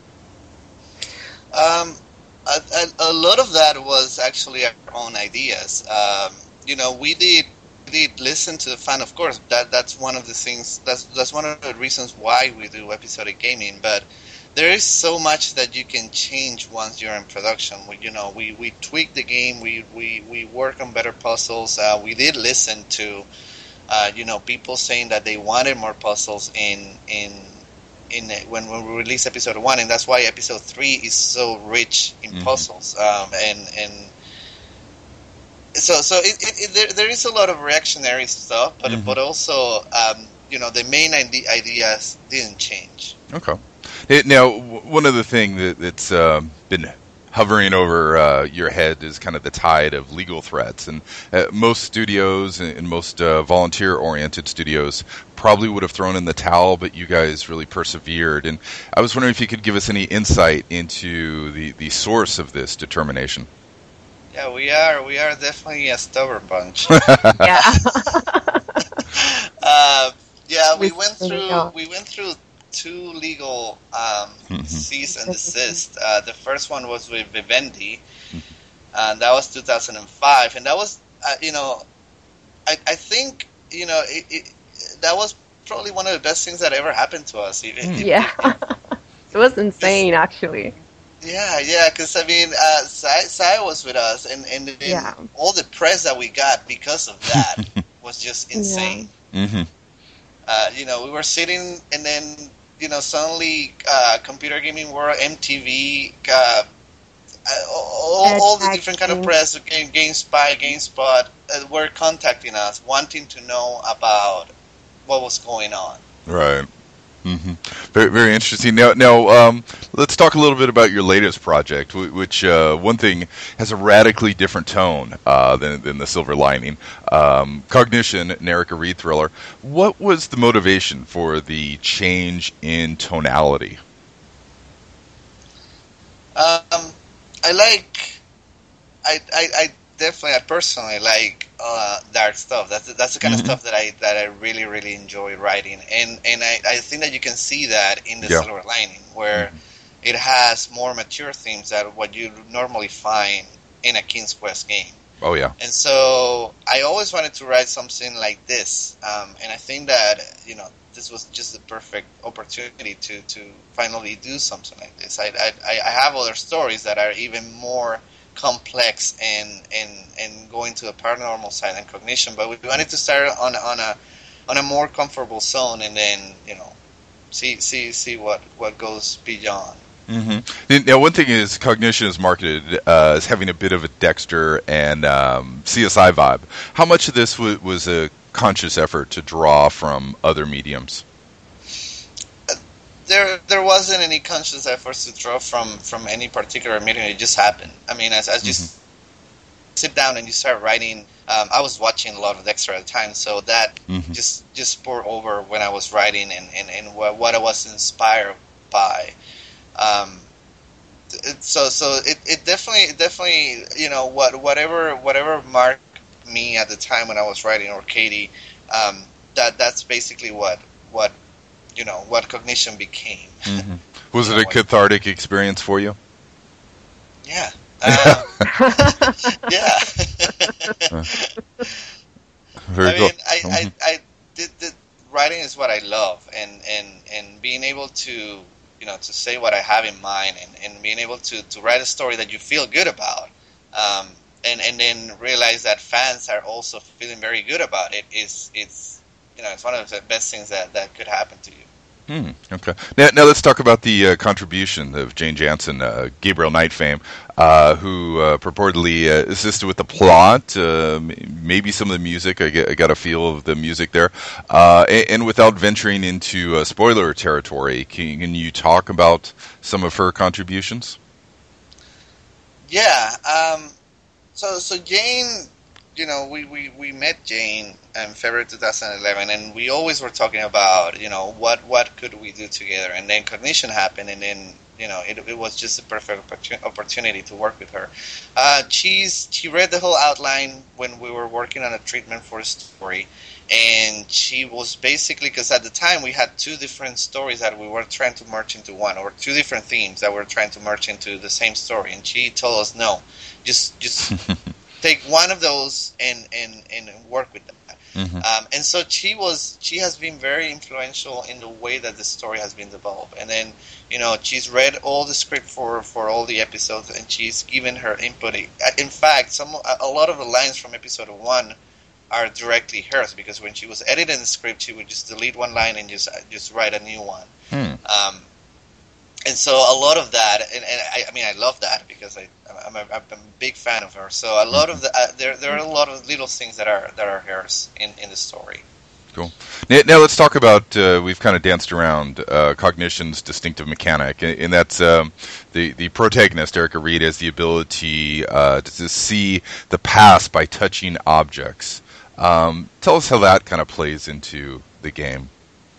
Um. A, a, a lot of that was actually our own ideas. Um, you know, we did did listen to the fan, of course. That that's one of the things. That's that's one of the reasons why we do episodic gaming. But there is so much that you can change once you're in production. We, you know, we, we tweak the game. We, we, we work on better puzzles. Uh, we did listen to, uh, you know, people saying that they wanted more puzzles in in. In when, when we release episode one, and that's why episode three is so rich in mm-hmm. puzzles, um, and and so so it, it, it, there, there is a lot of reactionary stuff, but mm-hmm. but also um, you know the main ide- ideas didn't change. Okay. It, now, one other thing that, that's uh, been hovering over uh, your head is kind of the tide of legal threats. And uh, most studios and most uh, volunteer-oriented studios probably would have thrown in the towel, but you guys really persevered. And I was wondering if you could give us any insight into the, the source of this determination. Yeah, we are. We are definitely a stubborn bunch. Yeah. uh, yeah, we went through. We went through two legal um, mm-hmm. cease and desist. Uh, the first one was with Vivendi, mm-hmm. and that was two thousand five, and that was, uh, you know, I, I think, you know, it, it, that was probably one of the best things that ever happened to us. It, it, yeah, it was insane, actually. Yeah, yeah, because I mean, uh, Sai, Sai was with us, and and, and yeah. all the press that we got because of that was just insane. Yeah. Mm-hmm. Uh, you know, we were sitting, and then, you know, suddenly uh, Computer Gaming World, M T V, uh, all, all the different kind of press, Game, GameSpy, GameSpot, uh, were contacting us, wanting to know about what was going on. Right. Mm-hmm. Very, very interesting. Now, now um, let's talk a little bit about your latest project, which uh, one thing has a radically different tone uh, than, than the Silver Lining. Um, Cognition, an Erica Reed thriller. What was the motivation for the change in tonality? Um, I like, I, I, I definitely, I personally like uh, dark stuff. That's that's the kind mm-hmm. of stuff that I that I really really enjoy writing, and and I, I think that you can see that in the yeah. Silver Lining, where mm-hmm. it has more mature themes than what you normally find in a King's Quest game. Oh yeah. And so I always wanted to write something like this, um, and I think that, you know, this was just the perfect opportunity to, to finally do something like this. I, I I have other stories that are even more complex and, and and going to the paranormal side and Cognition, but we wanted to start on on a on a more comfortable zone, and then, you know, see see see what, what goes beyond. Mm-hmm. Now, one thing is Cognition is marketed uh, as having a bit of a Dexter and um, C S I vibe. How much of this w- was a conscious effort to draw from other mediums? There, there wasn't any conscious efforts to draw from, from any particular medium. It just happened. I mean, as as you mm-hmm. sit down and you start writing, um, I was watching a lot of Dexter at the time, so that mm-hmm. just just poured over when I was writing, and, and, and what, what I was inspired by. Um, it, so so it, it definitely it definitely you know what whatever whatever marked me at the time when I was writing, or Katie, um, that that's basically what what. you know, what Cognition became. Mm-hmm. Was it a cathartic experience for you? Yeah. Uh, yeah. Very I cool. mean, I, mm-hmm. I, I did, did, writing is what I love, and, and, and being able to, you know, to say what I have in mind, and, and being able to, to write a story that you feel good about, um, and, and then realize that fans are also feeling very good about it, is, it's, you know, it's one of the best things that, that could happen to you. Hmm, okay. Now, now let's talk about the uh, contribution of Jane Jansen, uh, Gabriel Knight fame, uh, who uh, purportedly uh, assisted with the plot, uh, maybe some of the music. I, get, I got a feel of the music there. Uh, and, and without venturing into uh, spoiler territory, can, can you talk about some of her contributions? Yeah. Um, So, so Jane, you know, we, we, we met Jane in February twenty eleven, and we always were talking about, you know, what, what could we do together. And then Cognition happened, and then, you know, it, it was just a perfect opportunity to work with her. Uh, she's, she read the whole outline when we were working on a treatment for a story, and she was basically, because at the time we had two different stories that we were trying to merge into one, or two different themes that we were trying to merge into the same story, and she told us, no, just just take one of those and, and, and work with that. Mm-hmm. Um, and so she was she has been very influential in the way that the story has been developed. And then, you know, she's read all the script for, for all the episodes, and she's given her input. In fact, some a lot of the lines from episode one are directly hers, because when she was editing the script, she would just delete one line and just just write a new one. Hmm. Um, and so a lot of that, and, and I, I mean, I love that because I, I'm, a, I'm a big fan of her. So a lot of the uh, there there are a lot of little things that are that are hers in, in the story. Cool. Now, now let's talk about, uh, we've kind of danced around uh, Cognition's distinctive mechanic, and, and that's um, the, the protagonist, Erica Reed, has the ability uh, to, to see the past by touching objects. Um, tell us how that kind of plays into the game.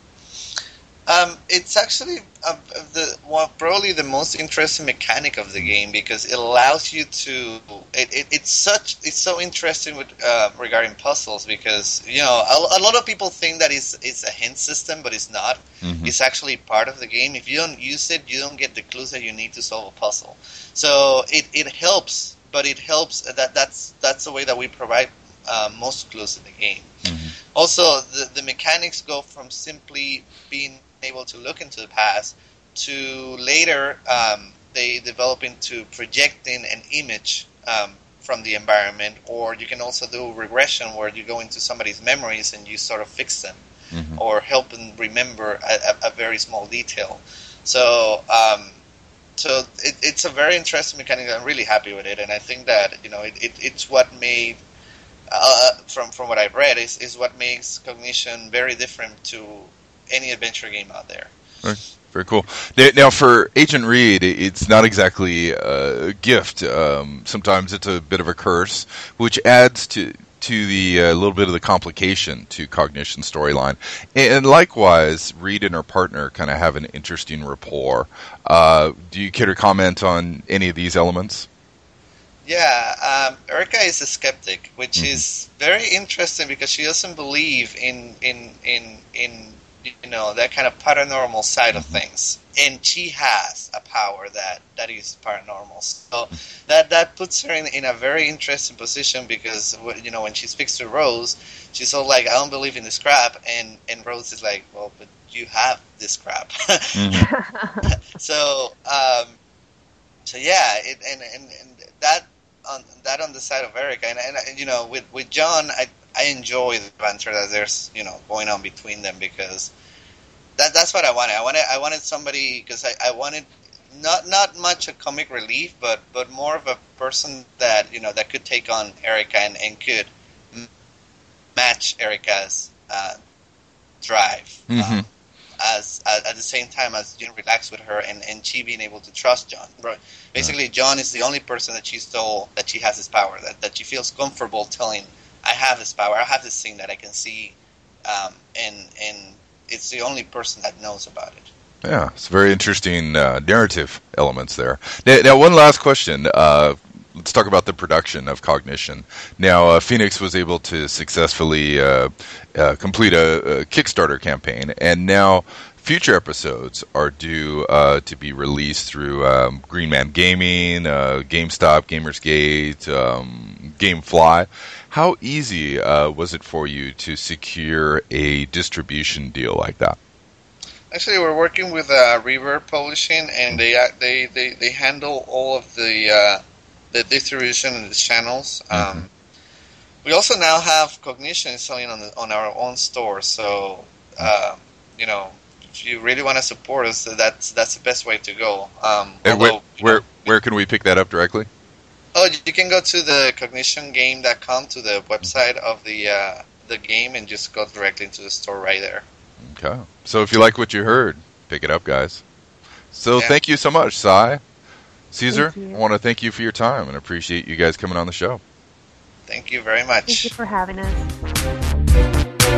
Um, it's actually uh, the well, probably the most interesting mechanic of the game, because it allows you to. It, it, it's such it's so interesting with uh, regarding puzzles, because you know a, a lot of people think that it's it's a hint system, but it's not. Mm-hmm. It's actually part of the game. If you don't use it, you don't get the clues that you need to solve a puzzle. So it, it helps, but it helps that that's that's the way that we provide uh, most clues in the game. Mm-hmm. Also, the the mechanics go from simply being able to look into the past to later um, they develop into projecting an image um, from the environment, or you can also do regression where you go into somebody's memories and you sort of fix them, mm-hmm. or help them remember a, a, a very small detail. So um, so it, it's a very interesting mechanic. I'm really happy with it, and I think that you know it, it, it's what made uh, from from what I've read is, is what makes Cognition very different to any adventure game out there. Right. Very cool. Now, for Agent Reed, it's not exactly a gift. Um, sometimes it's a bit of a curse, which adds to to the uh, little bit of the complication to Cognition storyline. And likewise, Reed and her partner kind of have an interesting rapport. Uh, do you care to comment on any of these elements? Yeah, um, Erica is a skeptic, which mm-hmm. is very interesting because she doesn't believe in in in in. you know, that kind of paranormal side of things, and she has a power that, that is paranormal. So that that puts her in, in a very interesting position, because you know when she speaks to Rose, she's all like, "I don't believe in this crap," and and Rose is like, "Well, but you have this crap." Mm-hmm. so um, so yeah, it, and, and and that on that on the side of Erica, and, and you know with with John, I. I enjoy the banter that there's, you know, going on between them, because that that's what I wanted. I wanted I wanted somebody, because I, I wanted not not much a comic relief, but, but more of a person that, you know, that could take on Erica and, and could m- match Erica's uh, drive. Mm-hmm. Um, as uh, at the same time as Jane relaxed with her, and, and she being able to trust John. Right. Basically, John is the only person that she's told that she has his power, that, that she feels comfortable telling, I have this power, I have this thing that I can see, um, and and it's the only person that knows about it. Yeah, it's very interesting uh, narrative elements there. Now, now one last question. Uh, let's talk about the production of Cognition. Now, uh, Phoenix was able to successfully uh, uh, complete a, a Kickstarter campaign, and now future episodes are due uh, to be released through um, Green Man Gaming, uh, GameStop, Gamersgate, um, GameFly. How easy uh, was it for you to secure a distribution deal like that? Actually, we're working with uh, Reverb Publishing, and they they, they, they handle all of the uh, the distribution and the channels. Mm-hmm. Um, we also now have Cognition selling on the, on our own store, so uh, you know, if you really want to support us, that's that's the best way to go. Um, and although, where where, know, where can we pick that up directly? Oh, you can go to the cognition game dot com, to the website of the uh, the game, and just go directly into the store right there. Okay. So if you like what you heard, pick it up, guys. So yeah. Thank you so much, Cy. Caesar, Thank you. I want to thank you for your time and appreciate you guys coming on the show. Thank you very Thank much. you for having us.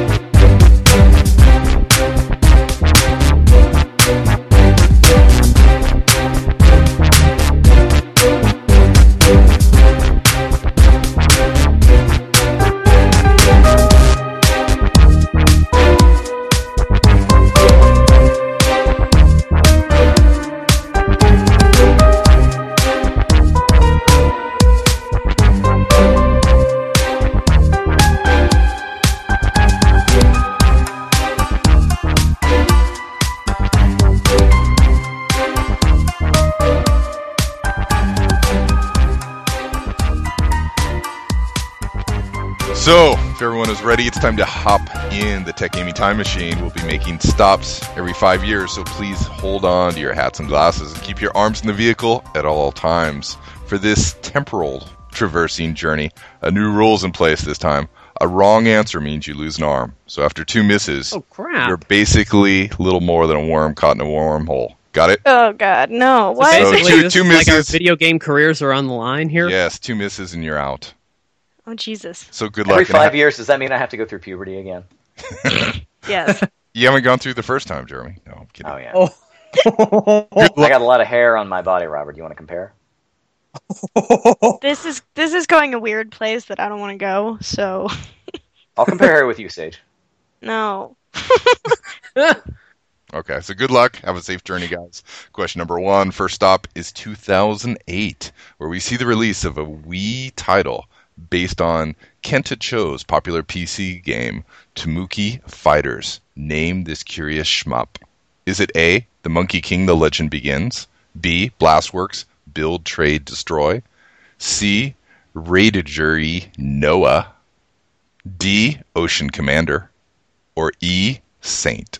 So, if everyone is ready, it's time to hop in the Tech Gaming Time Machine. We'll be making stops every five years, so please hold on to your hats and glasses and keep your arms in the vehicle at all times. For this temporal traversing journey, a new rule's in place this time. A wrong answer means you lose an arm. So after two misses, Oh crap! you're basically little more than a worm caught in a wormhole. Got it? Oh God, no! So What? So basically, two- this two is like our misses. video game careers are on the line here. Yes, two misses and you're out. Oh Jesus! So good Every luck. and five ha- years, does that mean I have to go through puberty again? Yes. You haven't gone through the first time, Jeremy. No, I'm kidding. Oh yeah. Oh. I got a lot of hair on my body, Robert. Do you want to compare? This is this is going a weird place that I don't want to go. So I'll compare hair with you, Sage. no. Okay, so good luck. Have a safe journey, guys. Question number one. First stop is two thousand eight, where we see the release of a Wii title based on Kenta Cho's popular P C game, Tamuki Fighters. Name this curious shmup. Is it A, The Monkey King, The Legend Begins? B, Blastworks, Build, Trade, Destroy? C, Raidaguri Noah? D, Ocean Commander? Or E, Saint?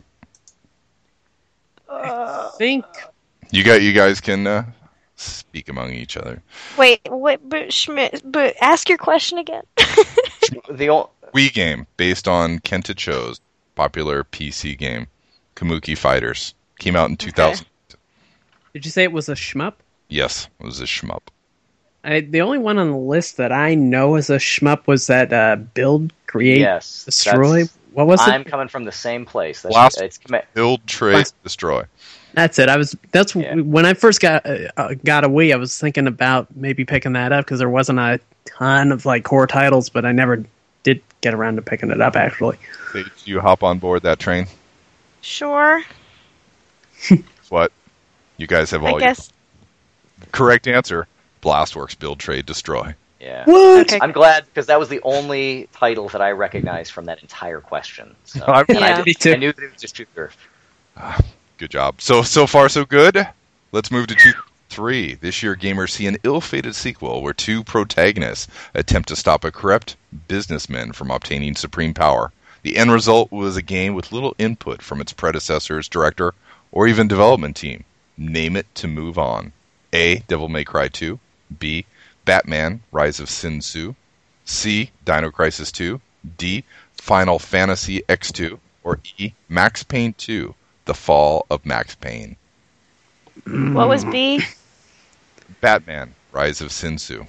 Uh, think You got. You guys can uh, speak among each other. wait, wait, but Schmidt, but ask your question again. The ol- Wii game based on Kenta Cho's popular P C game, Kamuki Fighters. Came out in two thousand. did you say it was a shmup? Yes, it was a shmup. I, the only one on the list that I know as a shmup was that uh, Build, Create, yes, Destroy. that's- What was I'm it? coming from the same place. That's, Blast- it's comma- Build, trade, Blast- destroy. That's it. I was. That's Yeah. when I first got uh, got a Wii. I was thinking about maybe picking that up because there wasn't a ton of like core titles, but I never did get around to picking it up. Actually, Did you hop on board that train? Sure. What? You guys have I all guess. your correct answer. Blastworks, Build, Trade, Destroy. yeah. what? Okay. I'm glad because that was the only title that I recognized from that entire question. So, I'm- and I, Yeah. Me too. I knew that it was just Jupiter. Good job. So so far so good. Let's move to two three. This year, gamers see an ill-fated sequel where two protagonists attempt to stop a corrupt businessman from obtaining supreme power. The end result was a game with little input from its predecessors, director, or even development team. Name it to move on. A. Devil May Cry two. B. Batman: Rise of Sin Tzu. C. Dino Crisis two. D. Final Fantasy X two. Or E. Max Payne two. The Fall of Max Payne. What was B? Batman: Rise of Sin Tzu.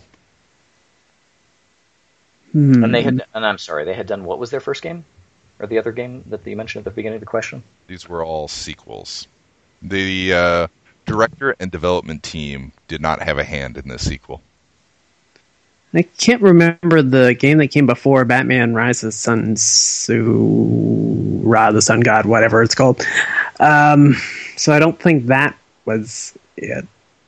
Hmm. And they had, and I'm sorry, they had done what was their first game, or the other game that you mentioned at the beginning of the question? These were all sequels. The uh, director and development team did not have a hand in this sequel. I can't remember the game that came before Batman: Rise of Sun Tzu, Ra the Sun God, whatever it's called. Um, so I don't think that was it.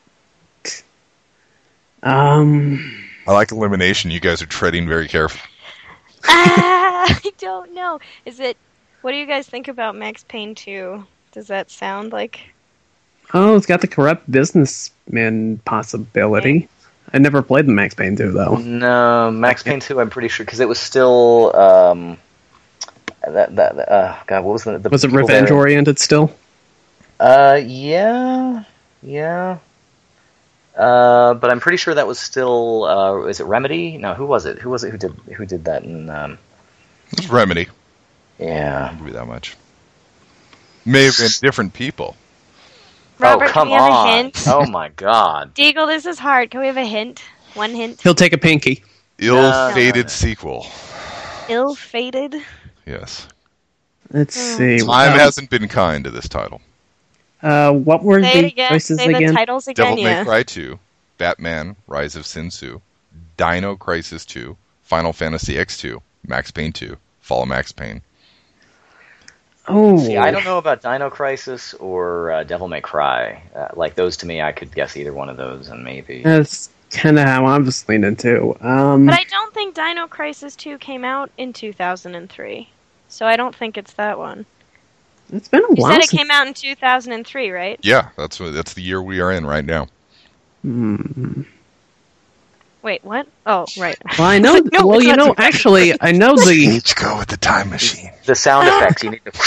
Um, I like elimination. You guys are treading very carefully. Ah, I don't know. Is it? What do you guys think about Max Payne two? Does that sound like? oh, it's got the corrupt businessman possibility. I never played the Max Payne two though. No, Max Payne two. I'm pretty sure because it was still um, that that uh, God, what was the, the Was it people revenge there? oriented still? Uh, yeah, yeah. Uh, but I'm pretty sure that was still. Uh, is it Remedy? No, who was it? Who was it who did who did that? And um, It was Remedy. yeah, I'll give you that much. May have been different people. Robert, oh, come can we have on. a hint? Oh, my God. Deagle, this is hard. Can we have a hint? One hint. He'll take a pinky. Ill-fated No, no. sequel. Ill-fated? Yes. Let's Hmm. see. Time Um, hasn't been kind to this title. Uh, what were Say it the again. choices Say the again? titles again, Devil yeah. May Cry two, Batman, Rise of Sin Tzu, Dino Crisis two, Final Fantasy X two, Max Payne two, Fall of Max Payne. Oh, See, I don't know about Dino Crisis or uh, Devil May Cry. Uh, like, those to me, I could guess either one of those, and maybe... That's kind of how I was leaning too. Um, But I don't think Dino Crisis two came out in two thousand three. So I don't think it's that one. it's been a You while. said it since- came out in two thousand three, right? Yeah, that's what, that's the year we are in right now. Hmm. Wait, what? Oh, right. Well, I know. No, well, it's you not know, two- actually, I know the. Each go with the time machine. The sound effects, you need to...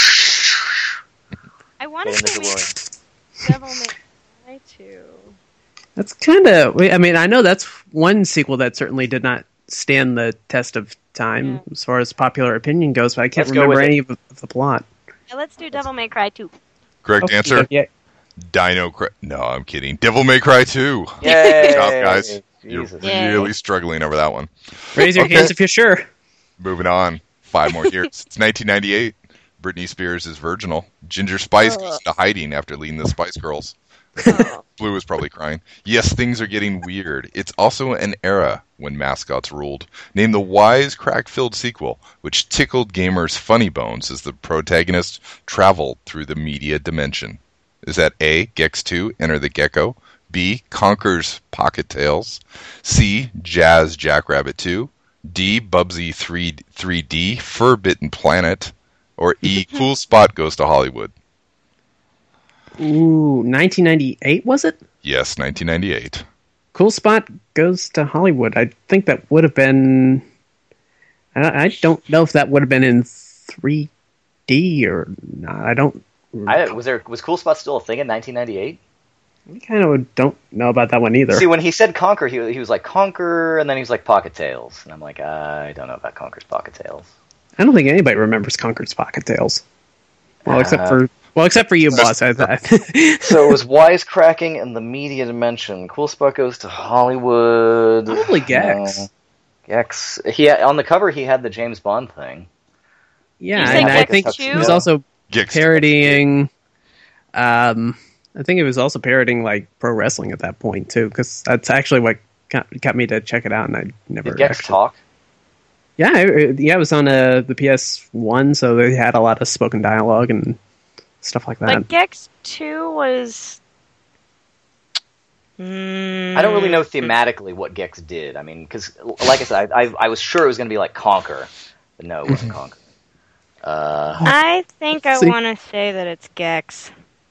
I want Get to in the say DeLorean. we Devil May Cry two. That's kind of. I mean, I know that's one sequel that certainly did not stand the test of time Yeah. as far as popular opinion goes, but I can't Let's go remember with any it. of, of the plot. Yeah, let's do Devil May Cry two. Correct Okay, answer? Yeah. Dino Cry... No, I'm kidding. Devil May Cry two. Yay! Good job, guys. You're Jesus. Yay. really struggling over that one. Raise your Okay. hands if you're sure. Moving on. Five more years. It's nineteen ninety-eight. Britney Spears is virginal. Ginger Spice goes into hiding after leading the Spice Girls. Oh. Blue was probably crying. Yes, things are getting weird. It's also an era when mascots ruled. Name the wise, crack-filled sequel, which tickled gamers' funny bones as the protagonist traveled through the media dimension. Is that A, Gex two, Enter the Gecko, B, Conker's Pocket Tales, C, Jazz Jackrabbit two, D, Bubsy three, 3D, Fur-Bitten Planet, or E, Cool Spot Goes to Hollywood? Ooh, nineteen ninety-eight was it? Yes, nineteen ninety-eight. Cool Spot Goes to Hollywood. I think that would have been. I, I don't know if that would have been in three D or not. I don't. I, was there was Cool Spot still a thing in nineteen ninety-eight? I kind of don't know about that one either. See, when he said Conquer, he, he was like Conquer, and then he was like Pocket Tales, and I'm like, I don't know about Conquer's Pocket Tales. I don't think anybody remembers Conker's Pocket Tales. Well, except Uh, for well, except for you, boss. I thought. So it was wisecracking in the media dimension. Cool Spot Goes to Hollywood. Probably Gex. Uh, Gex. He on the cover he had the James Bond thing. Yeah, You said and I Gex think too? he was also Gex. parodying. Um, I think it was also parodying like pro wrestling at that point too, because that's actually what got, got me to check it out, and I never. Did Gex actually- talk? Yeah, it, yeah, it was on uh, the P S one, so they had a lot of spoken dialogue and stuff like that. But Gex two was. Mm, I don't really know thematically what Gex did. I mean, because like I said, I, I, I was sure it was going to be like Conquer, but no, it wasn't Conquer. Uh, I think I See? want to say that it's Gex.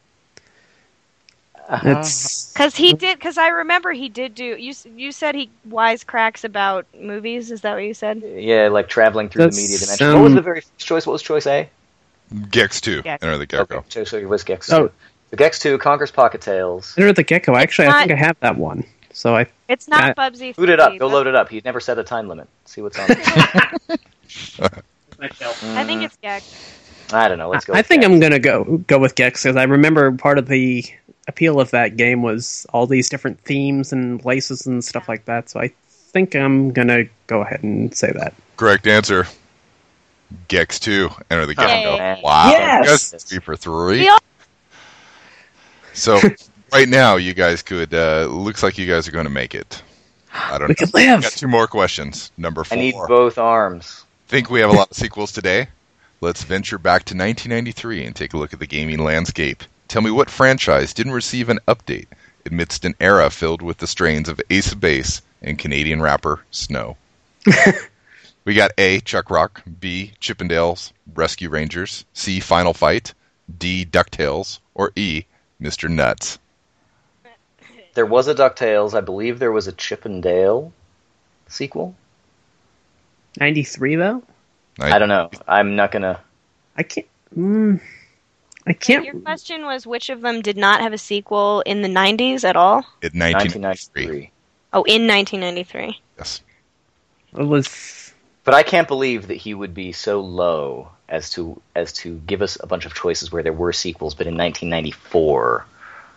It's Because he did, because I remember he did do, you s- you said he wisecracks about movies, is that what you said? yeah, like traveling through That's, the media dimension. What was um, the very first choice? What was choice A? Gex two, Gex. Enter the Gecko. Okay, so, so it was Gex. Oh. The Gex two, Conquers Pocket Tales. Enter the Gecko. Actually, I not- think I have that one. So I It's not Yeah. Bubsy. Boot it up. three, Go but load it up. He never set a time limit. See what's on it. I think it's Gex. I don't know. Let's go. I with think Gex. I'm gonna go go with Gex because I remember part of the appeal of that game was all these different themes and places and stuff like that. So I think I'm gonna go ahead and say that. Correct answer. Gex two, Enter the Gecko. Yay. Wow. Yes! Yes, three for three. We all- So, right now, you guys could, uh, looks like you guys are going to make it. I don't We know. could live. Got two more questions. Number I four. need both arms. Think we have a lot of sequels today? Let's venture back to nineteen ninety-three and take a look at the gaming landscape. Tell me what franchise didn't receive an update amidst an era filled with the strains of Ace of Base and Canadian rapper Snow. We got A, Chuck Rock, B, Chippendales, Rescue Rangers, C, Final Fight, D, DuckTales, or E, Mister Nuts. There was a DuckTales. I believe there was a Chip and Dale sequel. ninety-three though. I don't know. I'm not gonna. I can't. Mm, I can't. Your question was which of them did not have a sequel in the nineties at all? In nineteen nineteen ninety-three. ninety-three. Oh, in nineteen ninety-three. Yes. It was. But I can't believe that he would be so low as to as to give us a bunch of choices where there were sequels, but in nineteen ninety-four.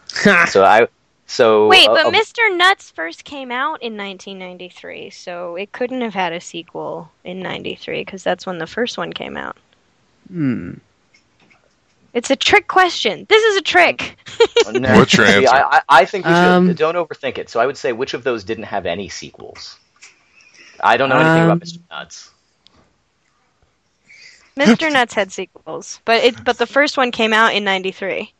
So I so Wait, uh, but uh, Mister Nuts first came out in nineteen ninety-three, so it couldn't have had a sequel in ninety-three because that's when the first one came out. Hmm. It's a trick question. This is a trick. no, What's your see, answer? I, I I think we should Um, don't overthink it. So I would say which of those didn't have any sequels? I don't know anything Um, about Mister Nuts. Mister Nuts had sequels, but it but the first one came out in ninety-three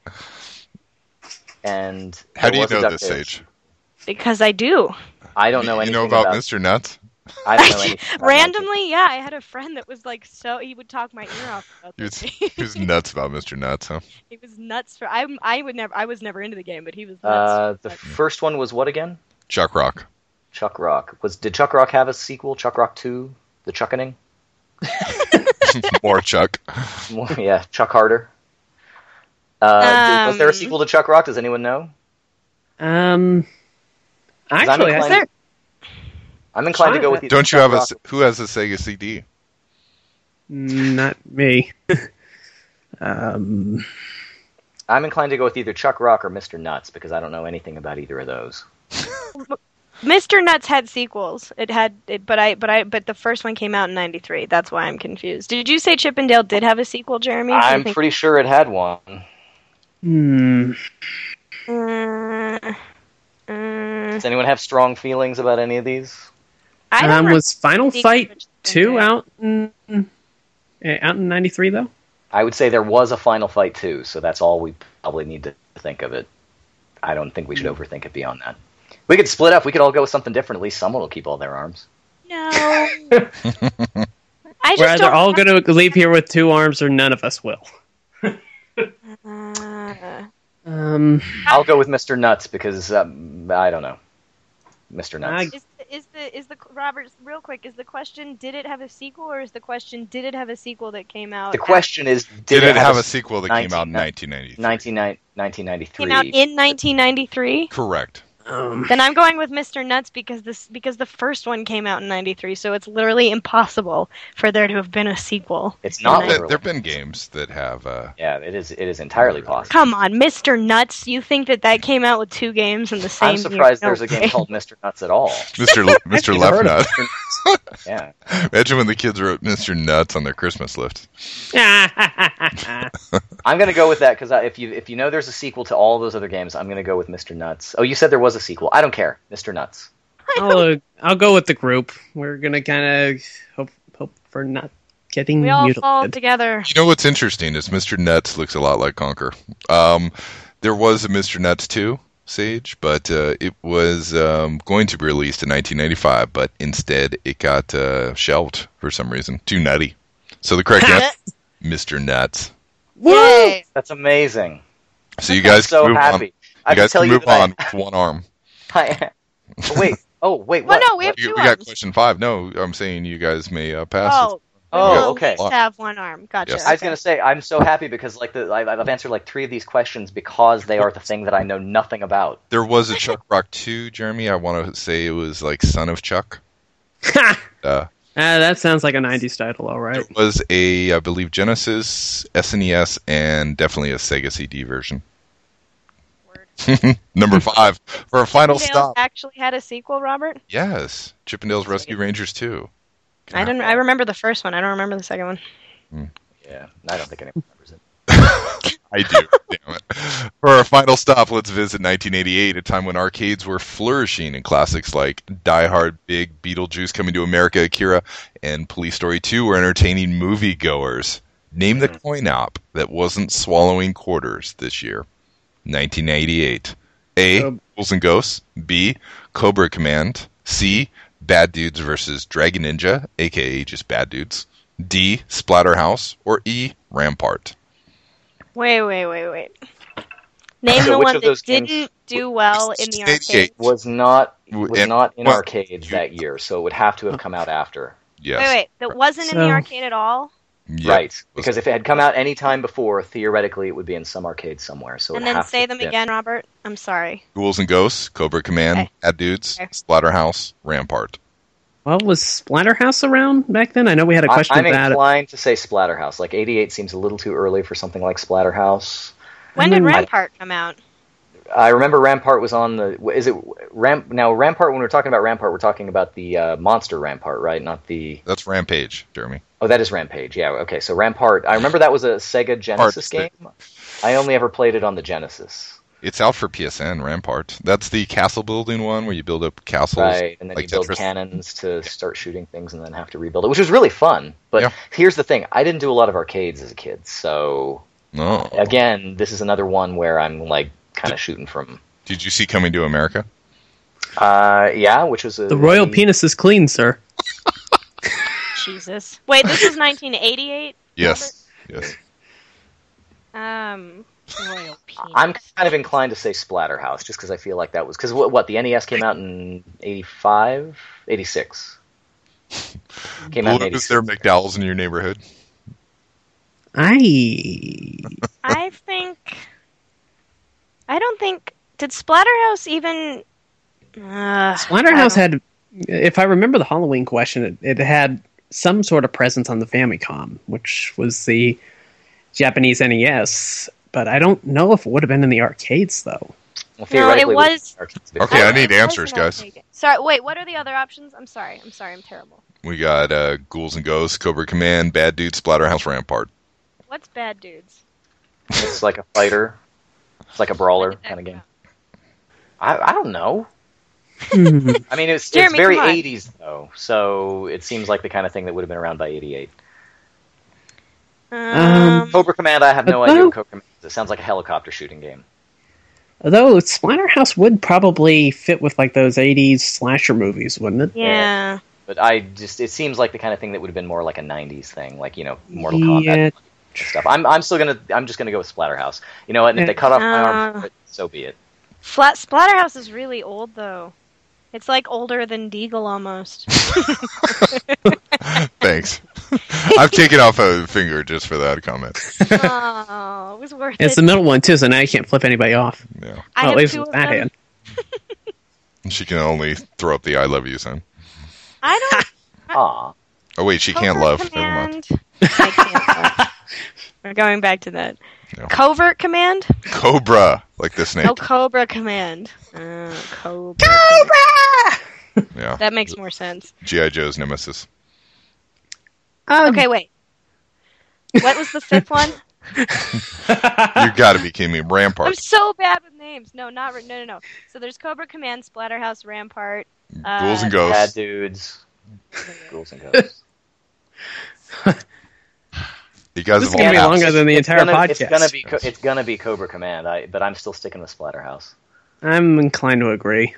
And How there do you was a know this, DuckTales. Sage? because I do. I don't know You anything know about, Mister Nuts? I don't know anything about Randomly, yeah, I had a friend that was like so he would talk my ear off about He was, this. he was nuts about Mister Nuts, huh? He was nuts for I I would never I was never into the game, but he was nuts. Uh, for the it. first one was what again? Chuck Rock. Chuck Rock. Was did Chuck Rock have a sequel? Chuck Rock two, The Chuckening? More Chuck. More- yeah, Chuck Harder. Uh, was there a Um, sequel to Chuck Rock? Does anyone know? Um. I'm Actually, I inclined- think I'm inclined to go with either Don't you Chuck have a Rock- s- who has a Sega C D? not me. um. I'm inclined to go with either Chuck Rock or Mister Nuts because I don't know anything about either of those. Mister Nuts had sequels. It had, it, but I, but I, but the first one came out in ninety-three. That's why I'm confused. Did you say Chip and Dale did have a sequel, Jeremy? Do you I'm think- pretty sure it had one. Hmm. Uh, uh, Does anyone have strong feelings about any of these? I don't Um, remember was Final sequels Fight for Chip and two Dale. out in eh, out in ninety-three though? I would say there was a Final Fight two, so that's all we probably need to think of it. I don't think we should overthink it beyond that. We could split up. We could all go with something different. At least someone will keep all their arms. No. I just We're either don't all going to leave here with two arms, or none of us will. Uh, Um. I'll go with Mister Nuts because um, I don't know. Mister Nuts. I- is the, is the is the Robert real quick? Is the question did it have a sequel, or is the question did it have a sequel that came out? the question is, did, Did, it have a s- sequel that came out in nineteen nineteen ninety-three? nineteen ninety-three. came out in nineteen ninety-three? Correct. Um. Then I'm going with Mister Nuts because this because the first one came out in ninety-three, so it's literally impossible for there to have been a sequel. It's not in There literally. have been games that have. Uh, Yeah, it is. It is entirely possible. Come on, Mister Nuts! You think that that came out with two games in the same I'm year? surprised No there's a game way. called Mister Nuts at all. Mister L- Mister I've never heard Left of Nut. Yeah. Imagine when the kids wrote Mister Nuts on their Christmas list. I'm going to go with that because if you if you know there's a sequel to all those other games, I'm going to go with Mister Nuts. Oh, you said there was a sequel. I don't care. Mister Nuts. I'll uh, I'll go with the group. We're gonna kind of hope hope for not getting We all mutilated. fall together. You know what's interesting is Mister Nuts looks a lot like Conker. Um, there was a Mister Nuts two, Sage, but uh, it was um, going to be released in nineteen ninety-five, but instead it got uh, shelved for some reason. Too nutty. So the correct answer, Mister Nuts. Yay. That's amazing. So you I'm guys so can move happy. on. I You can guys tell can you move that on with one arm. I, I, wait. Oh, wait. Well, What? no, we have We, two we got arms. question five. No, I'm saying you guys may uh, pass. Oh, Oh, we'll okay. At least have one arm. Gotcha. Yes. I was okay. going to say I'm so happy because like the I've, I've answered like three of these questions because they are the thing that I know nothing about. There was a Chuck Rock two, Jeremy. I want to say it was like Son of Chuck. Ah, Uh, that sounds like a nineties title, all right. It was a, I believe, Genesis, S N E S, and definitely a Sega C D version. Word. Number five for a final Dale stop. actually had a sequel, Robert? Yes, Chippendales Rescue Rangers two. I don't. I remember the first one. I don't remember the second one. Yeah, I don't think anyone remembers it. I do. Damn it. For our final stop, let's visit nineteen eighty-eight, a time when arcades were flourishing and classics like Die Hard, Big, Beetlejuice, Coming to America, Akira, and Police Story two were entertaining moviegoers. Name the coin op that wasn't swallowing quarters this year. nineteen eighty-eight. A. Um, Ghouls and Ghosts. B. Cobra Command. C. Bad Dudes versus Dragon Ninja, aka just Bad Dudes. D. Splatterhouse. Or E. Rampart. Wait, wait, wait, wait. Name So the which one of that those games- didn't do well in the eighty-eight. arcade. Was not W- was and- not in well, arcades you- that year, so it would have to have come out after. Yes. Wait, wait. That wasn't in So- the arcade at all. Yep. Right, because if it had come out any time before, theoretically it would be in some arcade somewhere. So it And would then have to say have them been- again, Robert. I'm sorry. Ghouls and Ghosts, Cobra Command, Okay. Bad Dudes, Okay. Splatterhouse, Rampart. Well, was Splatterhouse around back then? I know we had a I- question I'm about it. inclined to say Splatterhouse. Like eighty-eight seems a little too early for something like Splatterhouse. When did mean, I- Rampart come out? I remember Rampart was on the. Is it Ramp now? Rampart. When we're talking about Rampart, we're talking about the uh, monster Rampart, right? Not the. That's Rampage, Jeremy. Oh, that is Rampage. Yeah. Okay. So Rampart. I remember that was a Sega Genesis game. I only ever played it on the Genesis. It's out for P S N. Rampart. That's the castle building one where you build up castles. Right, and then like you build Tetris. cannons to start shooting things, and then have to rebuild it, which was really fun. But Yeah. here's the thing: I didn't do a lot of arcades as a kid, so No. again, this is another one where I'm like kind of shooting from. Did you see Coming to America? Uh, yeah, which was a, The royal a- penis is clean, sir. Jesus. Wait, this is nineteen eighty-eight? Yes. Yes. Um, royal penis. I'm kind of inclined to say Splatterhouse, just because I feel like that was because what, what the N E S came out in eighty-five, eighty-six. Came out in What eighty-six. is there McDowell's in your neighborhood? I I think. I don't think. Did Splatterhouse even. Uh, Splatterhouse I don't- had, if I remember the Halloween question, it, it had some sort of presence on the Famicom, which was the Japanese N E S. But I don't know if it would have been in the arcades, though. Well, theoretically, No, it was- Okay, I Oh, need it was answers, an guys. arcade game. Sorry, wait, what are the other options? I'm sorry. I'm sorry, I'm terrible. We got uh, Ghouls and Ghosts, Cobra Command, Bad Dude, Splatterhouse, Rampart. What's Bad Dudes? It's like a fighter. It's like a brawler Look at that kind of game. crap. I, I don't know. Hmm. I mean, it's, it's Jeremy, very come on. eighties, though, so it seems like the kind of thing that would have been around by eighty-eight. Um, Cobra Command, I have no Hello? idea what Cobra Command is. It sounds like a helicopter shooting game. Although Splatterhouse would probably fit with like those eighties slasher movies, wouldn't it? yeah. But I just, it seems like the kind of thing that would have been more like a nineties thing, like, you know, Mortal Kombat Yeah. and stuff. I'm, I'm still gonna, I'm just gonna go with Splatterhouse. You know what, and if they cut off my arm, Uh. for it, so be it. Flat Splatterhouse is really old, though. It's like older than Deagle almost. Thanks. I've taken off a finger just for that comment. Oh, it was worth It's it. the middle one too, so now you can't flip anybody off. Yeah. I oh, have at least two with of that them. hand. She can only throw up the I love you sign. I don't. Aw. Oh, wait, she can't Covert love. Never mind. Command. I can't love. We're going back to that. Yeah. Covert Command? Cobra, like the snake. Oh, Cobra Command. Uh, Cobra. Cobra! Yeah. That makes more sense. G I. Joe's nemesis. Um, Okay, wait. What was the fifth one? You gotta be kidding me. I'm Rampart. so bad with names. No, not no, no, no. So there's Cobra Command, Splatterhouse, Rampart. Uh, Ghouls and Bad Ghosts. dudes. Ghouls and Ghosts. You guys This is have gonna be all longer passed. than the It's entire gonna, podcast. It's gonna be, Co- it's gonna be Cobra Command, I, but I'm still sticking with Splatterhouse. I'm inclined to agree.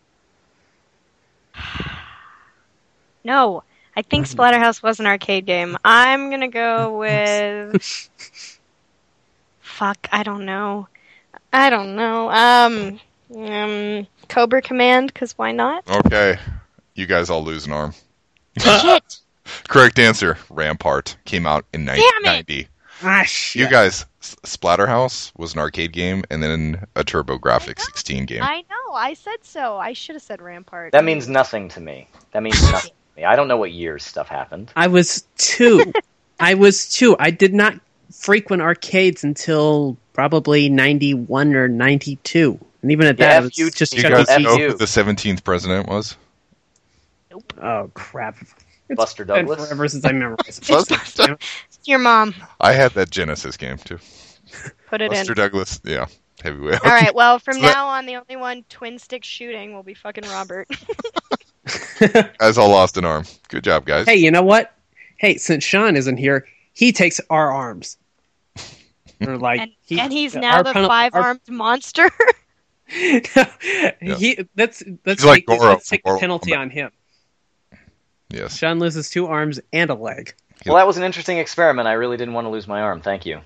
No, I think Splatterhouse was an arcade game. I'm gonna go with. Fuck, I don't know. I don't know. Um, um, Cobra Command, because why not? Okay. You guys all lose an arm. Shit! Correct answer. Rampart came out in Damn nineteen it! ninety. Ah, shit. You guys, S- Splatterhouse was an arcade game and then a TurboGrafx sixteen game. I know. I said so. I should have said Rampart. That means nothing to me. That means nothing to me. I don't know what years stuff happened. I was two. I was two. I did not frequent arcades until probably ninety-one or ninety-two. And even at Yeah, that, F it you- was just Do you Chuck guys E. F Cheese. know you. who the seventeenth president was? Oh, crap. It's Buster been Douglas? forever since I memorized Buster it. Douglas. Your mom. I had that Genesis game too. Put it Buster in. Douglas, yeah, heavyweight. All right. Well, from So that- now on, the only one twin stick shooting will be fucking Robert. Guys all lost an arm. Good job, guys. Hey, you know what? Hey, since Sean isn't here, he takes our arms. Or like, and, he, and he's our now the penal- five our- armed monster. he let's let's He's like take, this- Goro let's take from the Mortal penalty Kombat. on him. Yes. Sean loses two arms and a leg. Well, that was an interesting experiment. I really didn't want to lose my arm. Thank you.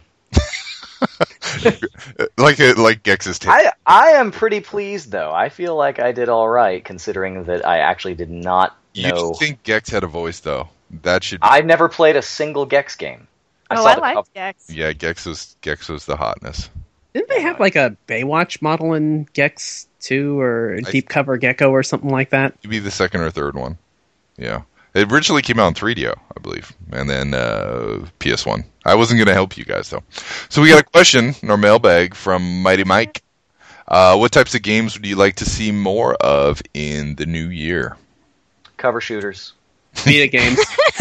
like it, like Gex's tape. I I am pretty pleased though. I feel like I did all right considering that I actually did not You know. didn't think Gex had a voice though. That should. I've never played a single Gex game. oh, saw I the like cover- Gex. Yeah, Gex was Gex was the hotness. Didn't they have like a Baywatch model in Gex two or a I- Deep Cover Gecko or something like that? It'd be the second or third one. Yeah, it originally came out in three D O, I believe, and then uh, P S one. I wasn't going to help you guys though. So we got a question in our mailbag from Mighty Mike. Uh, what types of games would you like to see more of in the new year? Cover shooters. Vita games.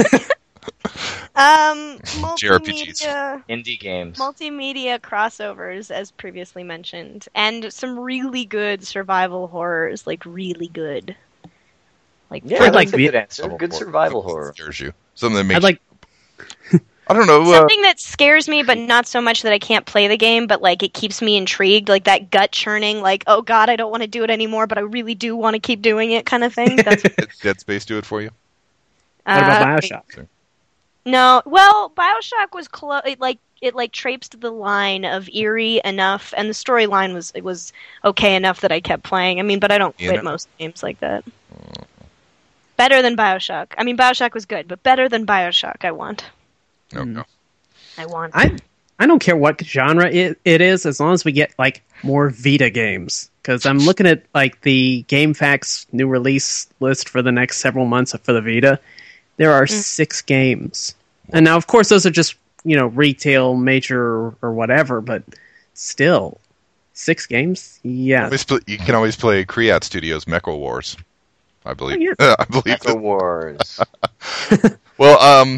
Um, J R P Gs. multimedia, Indie games. multimedia crossovers, as previously mentioned, and some really good survival horrors, like really good. Like, Yeah, I'd that's like a to good be- answer. Good survival horror. Scares you. Something that makes I'd like. I don't know. Uh, something that scares me, but not so much that I can't play the game, but like it keeps me intrigued, like that gut churning, like, oh god, I don't want to do it anymore, but I really do want to keep doing it kind of thing. That's Dead Space do it for you? What about uh, Bioshock? No, well, BioShock was close. It like it like traipsed the line of eerie enough, and the storyline was it was okay enough that I kept playing. I mean, but I don't You quit know- most games like that. Better than BioShock. I mean, BioShock was good, but better than BioShock. I want. No, Hmm. no. I want. I I don't care what genre it, it is, as long as we get like more Vita games. Because I'm looking at like the GameFAQs new release list for the next several months for the Vita. There are six games, and now of course those are just you know retail, major, or whatever. But still, six games. Yeah, Always pl- You can always play Creat Studios Mecha Wars. I believe. Oh, yeah. I believe. Echo Wars. Well, um,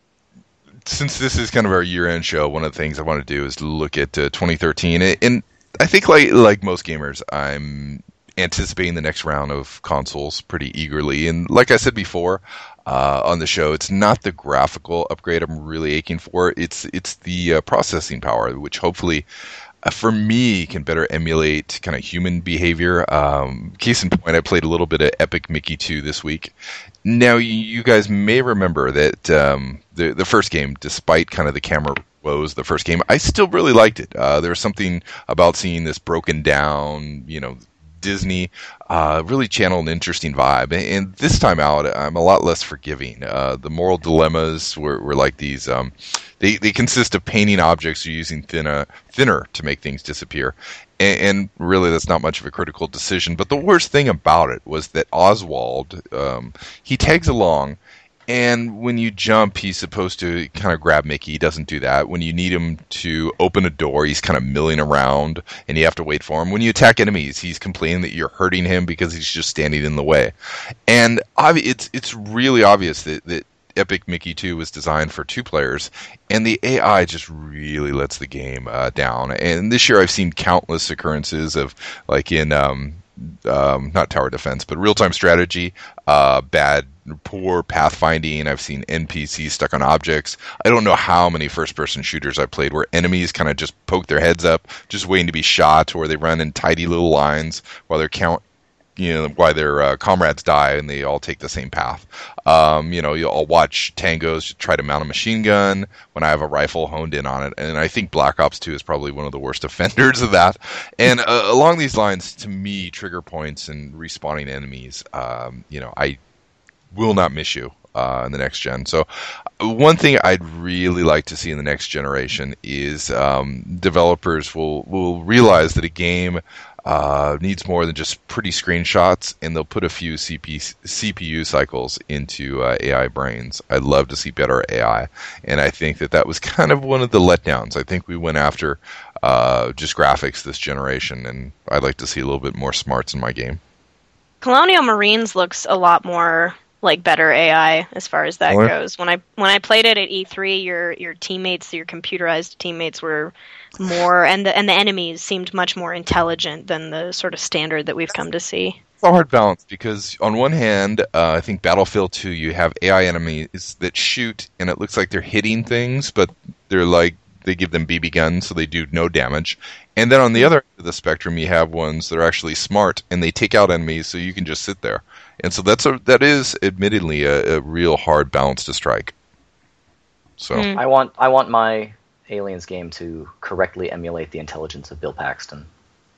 since this is kind of our year-end show, one of the things I want to do is look at uh, twenty thirteen, and I think like like most gamers, I'm anticipating the next round of consoles pretty eagerly. And like I said before uh, on the show, it's not the graphical upgrade I'm really aching for. It's it's the uh, processing power, which hopefully, uh, for me, can better emulate kind of human behavior. Um, case in point, I played a little bit of Epic Mickey two this week. Now, you, you guys may remember that um, the the first game, despite kind of the camera woes, the first game, I still really liked it. Uh, there was something about seeing this broken down, you know, Disney uh, really channeled an interesting vibe. And this time out, I'm a lot less forgiving. Uh, the moral dilemmas were, were like these. Um, they, they consist of painting objects or using thinner, thinner to make things disappear. And, and really, that's not much of a critical decision. But the worst thing about it was that Oswald, um, he tags along. And when you jump, he's supposed to kind of grab Mickey. He doesn't do that. When you need him to open a door, he's kind of milling around, and you have to wait for him. When you attack enemies, he's complaining that you're hurting him because he's just standing in the way. And obvi- it's it's really obvious that, that Epic Mickey two was designed for two players, and the A I just really lets the game uh, down. And this year I've seen countless occurrences of, like in, um, um, not tower defense, but real-time strategy, uh, bad poor pathfinding. I've seen N P Cs stuck on objects. I don't know how many first-person shooters I played where enemies kind of just poke their heads up, just waiting to be shot, or they run in tidy little lines while their count, you know, while their uh, comrades die, and they all take the same path. Um, you know, I'll watch tangos try to mount a machine gun when I have a rifle honed in on it, and I think Black Ops two is probably one of the worst offenders of that. And uh, along these lines, to me, trigger points and respawning enemies, um, you know, I will not miss you uh, in the next gen. So one thing I'd really like to see in the next generation is um, developers will, will realize that a game uh, needs more than just pretty screenshots, and they'll put a few C P, C P U cycles into uh, A I brains. I'd love to see better A I, and I think that that was kind of one of the letdowns. I think we went after uh, just graphics this generation, and I'd like to see a little bit more smarts in my game. Colonial Marines looks a lot more like better A I as far as that More? goes. When I when I played it at E three, your your teammates, your computerized teammates were more, and the and the enemies seemed much more intelligent than the sort of standard that we've come to see. It's a hard balance because on one hand, uh, I think Battlefield two, you have A I enemies that shoot, and it looks like they're hitting things, but they're like, they give them B B guns, so they do no damage. And then on the other end of the spectrum, you have ones that are actually smart, and they take out enemies, so you can just sit there. And so that's a that is admittedly a, a real hard balance to strike. So Mm. I want I want my Aliens game to correctly emulate the intelligence of Bill Paxton.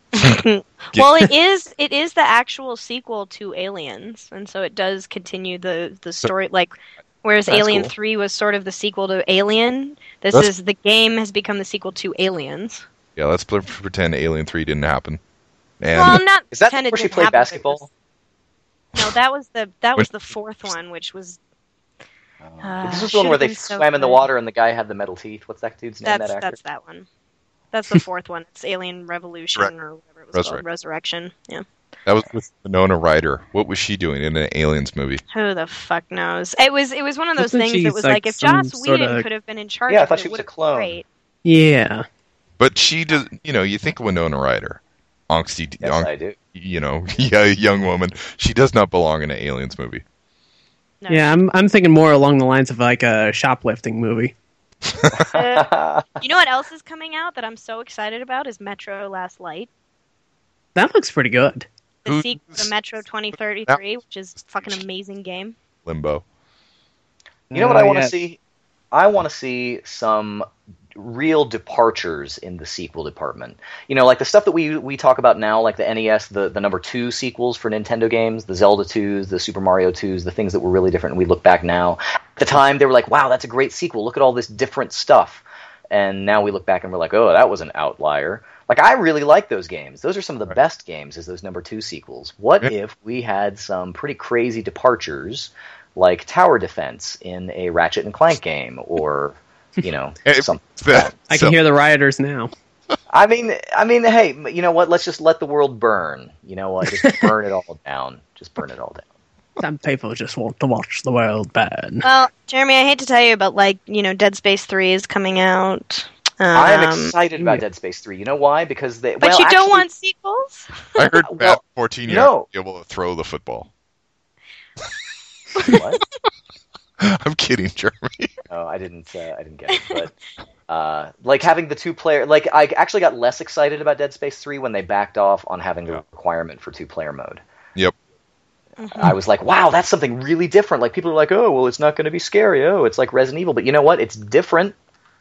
Well, it is it is the actual sequel to Aliens, and so it does continue the the story. Like, whereas That's Alien cool. three was sort of the sequel to Alien, this That's- is the game has become the sequel to Aliens. yeah, let's pl- pretend Alien three didn't happen. And Well, I'm not Is that pretending where she it played happened, but it basketball? was- No, that was the that was Which- the fourth one, which was Uh, Uh, this was the one where should've they been so swam in the good. water and the guy had the metal teeth. What's that dude's name? that's That actor? that's that one. That's the fourth one. It's Alien Revolution Correct. or whatever it it was Resurrect. called. Resurrection. Yeah. That was with Winona Ryder. What was she doing in an Aliens movie? Who the fuck knows? It was it was one of those Wasn't things she that was like like, if some Joss Whedon sorta- could have been in charge Yeah, I of thought it, she it was a would have been clone. great. Yeah. But she does, you know, you think of Winona Ryder, angsty, Yes, ang- I do. you know, yeah, young woman. She does not belong in an Aliens movie. No. Yeah, I'm I'm thinking more along the lines of like a shoplifting movie. Uh, you know what else is coming out that I'm so excited about is Metro Last Light. That looks pretty good. The Who's- sequel to Metro twenty thirty-three, which is a fucking amazing game. Limbo. You know what I Uh, want to yeah. see? I want to see some real departures in the sequel department. You know, like the stuff that we we talk about now, like the N E S, the, the number two sequels for Nintendo games, the Zelda twos, the Super Mario twos, the things that were really different, and we look back now. At the time, they were like, wow, that's a great sequel. Look at all this different stuff. And now we look back and we're like, oh, that was an outlier. Like, I really like those games. Those are some of the Right. best games, is those number two sequels. What Yeah. if we had some pretty crazy departures, like tower defense in a Ratchet and Clank game, or, you know, Hey, something. that- I so- can hear the rioters now. I mean, I mean, hey, you know what? Let's just let the world burn. You know what? Just burn it all down. Just burn it all down. Some people just want to watch the world burn. Well, Jeremy, I hate to tell you, but like, you know, Dead Space three is coming out. Um, I am excited about yeah. Dead Space three. You know why? Because they. But well, you don't actually- want sequels? I heard Well, Bat fourteen, you no. have to be able to throw the football. What? I'm kidding, Jeremy. Oh, I didn't. Uh, I didn't get it. But uh, like having the two player, like I actually got less excited about Dead Space three when they backed off on having the Yeah. requirement for two player mode. Yep. I was like, wow, that's something really different. Like people are like, oh, well, it's not going to be scary. Oh, it's like Resident Evil. But you know what? It's different.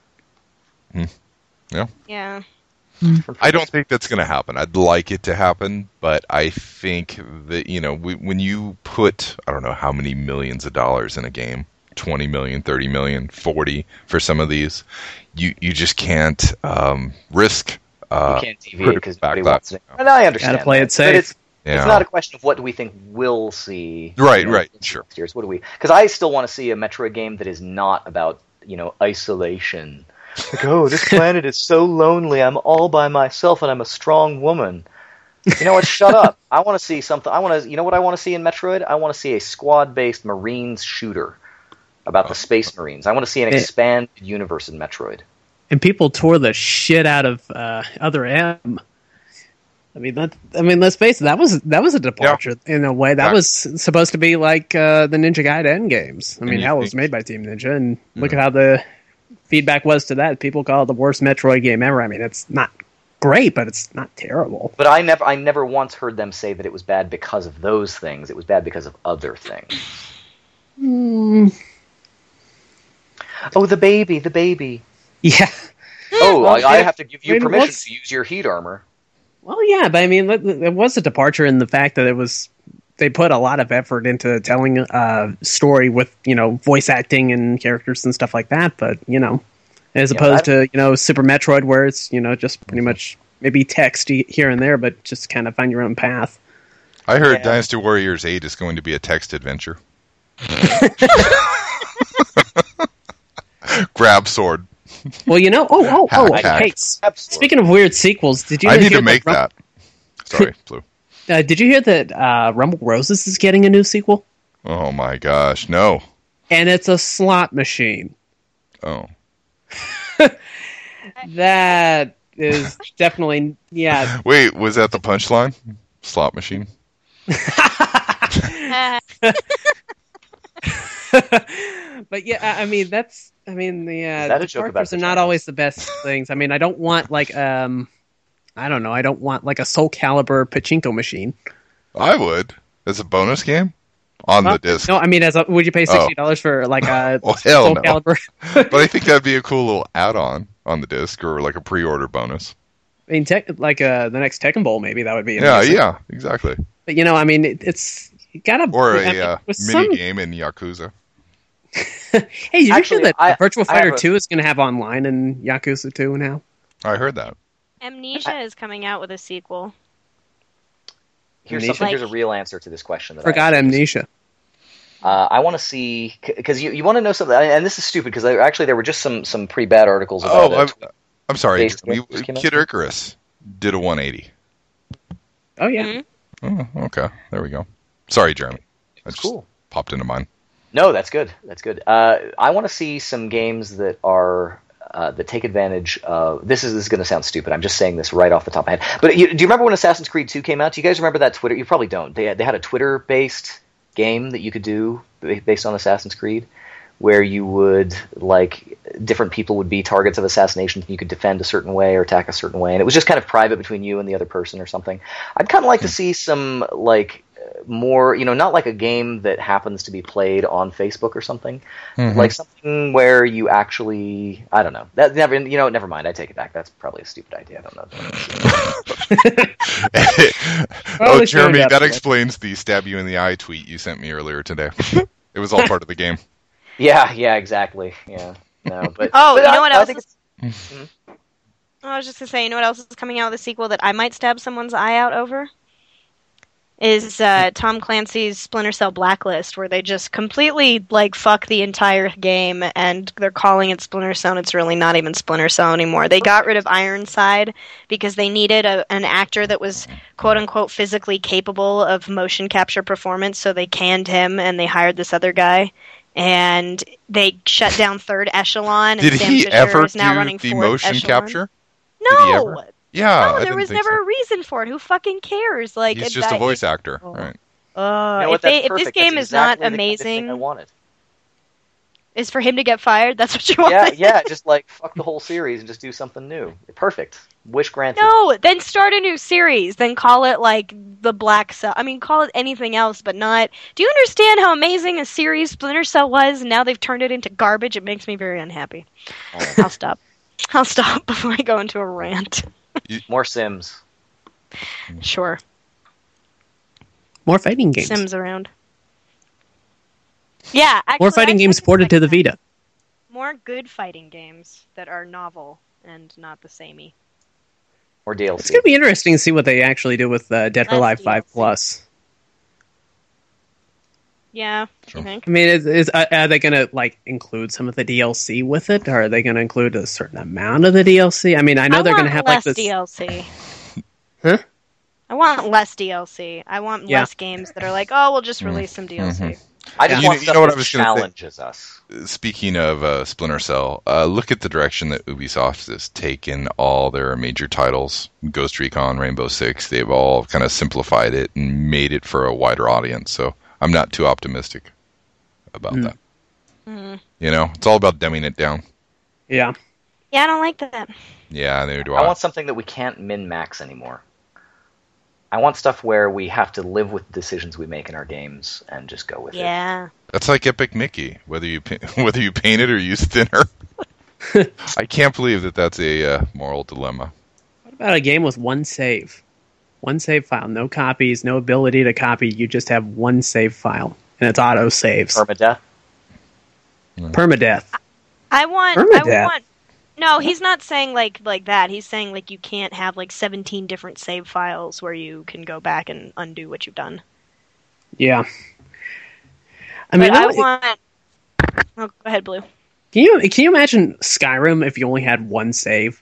Yeah. I don't think that's going to happen. I'd like it to happen, but I think that, you know, we, when you put, I don't know how many millions of dollars in a game, twenty million, thirty million, forty for some of these, you, you just can't um, risk uh, You can't deviate because critical nobody backlash. wants it. And I understand. Gotta play that. it safe. But it's, Yeah. it's not a question of what do we think we'll see. Right, you know, right, in sure. next years. What do we? Because I still want to see a Metroid game that is not about, you know, isolation. Like, oh, this planet is so lonely. I'm all by myself, and I'm a strong woman. You know what? Shut up. I want to see something. I want to. You know what I want to see in Metroid? I want to see a squad-based Marines shooter about the Space Marines. I want to see an Yeah. expanded universe in Metroid. And people tore the shit out of uh, Other M. I mean, that. I mean, let's face it. That was that was a departure in a way. That Yeah. was supposed to be like uh, the Ninja Gaiden games. I And mean, you hell, it was think- made by Team Ninja, and look at how the feedback was to that. People call it the worst Metroid game ever. I mean, it's not great, but it's not terrible. But I never, I never once heard them say that it was bad because of those things. It was bad because of other things. Mm, Oh, the baby, the baby. yeah. Oh, Well, I, I yeah, have to give I you mean, permission what's- to use your heat armor. Well, yeah, but I mean, it it was a departure in the fact that it was they put a lot of effort into telling a story with, you know, voice acting and characters and stuff like that. But you know, as Yeah, opposed I- to, you know, Super Metroid, where it's, you know, just pretty much maybe text here and there, but just kind of find your own path. I heard Yeah. Dynasty Warriors eight is going to be a text adventure. Grab sword. Well, you know, oh, oh, oh, Hack, hack. hey, Absolutely. speaking of weird sequels, did you I need hear to make Rum- that. Sorry, Blue. Uh, did you hear that uh, Rumble Roses is getting a new sequel? Oh my gosh, no. And it's a slot machine. Oh. That is definitely, yeah. Wait, was that the punchline? Slot machine? But yeah, I I mean, that's, I mean, the, uh, Is that a the joke about characters are not vaginas? always the best things. I mean, I don't want like, um, I don't know, I don't want like a Soul Calibur pachinko machine. I would. As a bonus game? On Well, the disc. No, I mean, as a, would you pay sixty dollars for like a Well, hell Soul no. Calibur? But I think that'd be a cool little add-on on the disc, or like a pre-order bonus. I mean, tech, like uh, the next Tekken Bowl, maybe that would be Yeah, amazing. yeah, exactly. But you know, I mean, it, it's you gotta Or I a mean, uh, with mini some- game in Yakuza. Hey, did you Actually, hear that I- Virtual I have Fighter a- two is going to have online in Yakuza two now? I heard that. Amnesia is coming out with a sequel. Here's Amnesia? something. Here's a Like- real answer to this question. That Forgot I Amnesia. Uh, I want to see because you, you want to know something, and this is stupid because actually there were just some some pretty bad articles about Oh, it. I'm, I'm sorry. Based We, games came out? Kid Icarus did a one eighty. Oh yeah. Mm-hmm. Oh, okay. There we go. Sorry, Jeremy. That just cool. popped into mind. No, that's good. That's good. Uh, I want to see some games that are uh, that take advantage of. This is this is going to sound stupid. I'm just saying this right off the top of my head. But you, do you remember when Assassin's Creed two came out? Do you guys remember that Twitter? You probably don't. They had, they had a Twitter-based game that you could do based on Assassin's Creed, where you would like different people would be targets of assassinations. And you could defend a certain way or attack a certain way, and it was just kind of private between you and the other person or something. I'd kind of like to see some like. more, you know, not like a game that happens to be played on Facebook or something, mm-hmm. like something where you actually, I don't know, that never, you know, never mind, I take it back. That's probably a stupid idea. I don't know. Oh, Jeremy, that explains the stab you in the eye tweet you sent me earlier today. It was all part of the game. Yeah, yeah, exactly. Yeah, no, but oh, but you I, know what I else? think Is... mm-hmm. I was just gonna say, you know what else is coming out with the sequel that I might stab someone's eye out over? Is uh, Tom Clancy's Splinter Cell Blacklist, where they just completely like fuck the entire game, and they're calling it Splinter Cell, and it's really not even Splinter Cell anymore. They got rid of Ironside because they needed a, an actor that was quote unquote physically capable of motion capture performance, so they canned him and they hired this other guy. And they shut down Third Echelon. And Did Sam he Fisher ever is now do running the Fourth motion Echelon. capture? No. Yeah, no, there was never so. a reason for it. Who fucking cares? Like he's just that, a voice actor, oh. right? Uh, you know if, they, if this That's game exactly is not the kind of amazing, thing I wanted. Is for him to get fired? That's what you want? Yeah, yeah. Just like fuck the whole series and just do something new. Perfect. Wish granted. No, then start a new series. Then call it like the Black Cell. I mean, call it anything else, but not. Do you understand how amazing a series Splinter Cell was? And now they've turned it into garbage. It makes me very unhappy. Oh. I'll stop. I'll stop before I go into a rant. More Sims. Sure. More fighting games. Sims around. Yeah, actually, more fighting games ported to the Vita. More good fighting games that are novel and not the samey. Or D L C. It's going to be interesting to see what they actually do with uh, Dead or Alive five Plus. Yeah, sure. I think. I mean, is, is uh, are they going to like include some of the D L C with it, or are they going to include a certain amount of the D L C? I mean, I know I they're going to have like less this D L C. Huh? I want less D L C. I want yeah. less games that are like, oh, we'll just release some D L C. Mm-hmm. I just you want know, stuff you know what that I was challenges say? us. Speaking of uh, Splinter Cell, uh, look at the direction that Ubisoft has taken all their major titles. Ghost Recon, Rainbow Six, they've all kind of simplified it and made it for a wider audience. So I'm not too optimistic about mm. that. Mm-hmm. You know, it's all about dumbing it down. Yeah. Yeah, I don't like that. Yeah, neither do I. I want something that we can't min-max anymore. I want stuff where we have to live with the decisions we make in our games and just go with yeah. it. Yeah. That's like Epic Mickey, whether you whether you paint it or use thinner. I can't believe that that's a uh, moral dilemma. What about a game with one save? One save file, no copies, no ability to copy. You just have one save file, and it's auto saves. Permadeath. Mm. Permadeath. I want. Permadeath. I want. No, he's not saying like like that. He's saying like you can't have like seventeen different save files where you can go back and undo what you've done. Yeah. I mean, but I I, want. Oh, go ahead, Blue. Can you can you imagine Skyrim if you only had one save,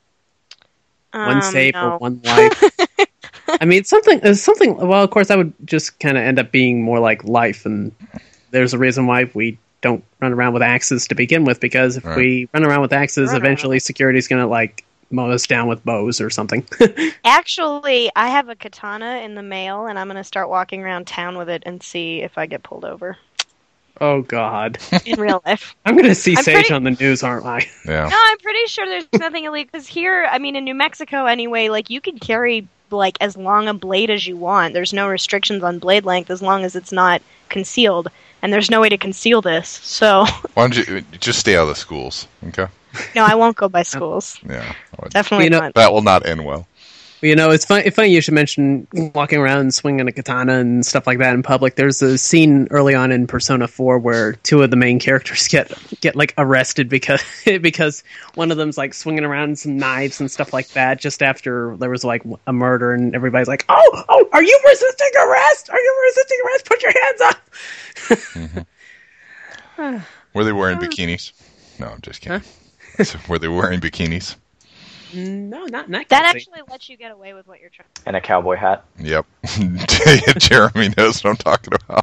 Um, one save no. or one life? I mean, something it's something. Well, of course, that would just kind of end up being more like life, and there's a reason why we don't run around with axes to begin with, because if right. we run around with axes, Run eventually around. security's going to like mow us down with bows or something. Actually, I have a katana in the mail, and I'm going to start walking around town with it and see if I get pulled over Oh God! in real life. I'm going to see I'm Sage pretty- on the news, aren't I? Yeah. No, I'm pretty sure there's nothing illegal. Because here, I mean, in New Mexico anyway, like you can carry like as long a blade as you want. There's no restrictions on blade length as long as it's not concealed. And there's no way to conceal this, so... Why don't you just stay out of the schools, okay? No, I won't go by schools. Yeah. Definitely You know- not. That will not end well. You know, it's funny, it's funny you should mention walking around and swinging a katana and stuff like that in public. There's a scene early on in Persona four where two of the main characters get get like arrested because because one of them's like swinging around some knives and stuff like that just after there was like a murder, and everybody's like, "Oh, oh, are you resisting arrest? Are you resisting arrest? Put your hands up!" Mm-hmm. Were they wearing bikinis? No, I'm just kidding. Huh? Were they wearing bikinis? No, not in that. That cutscene. actually lets you get away with what you're trying. And a cowboy hat. Yep. Jeremy knows what I'm talking about.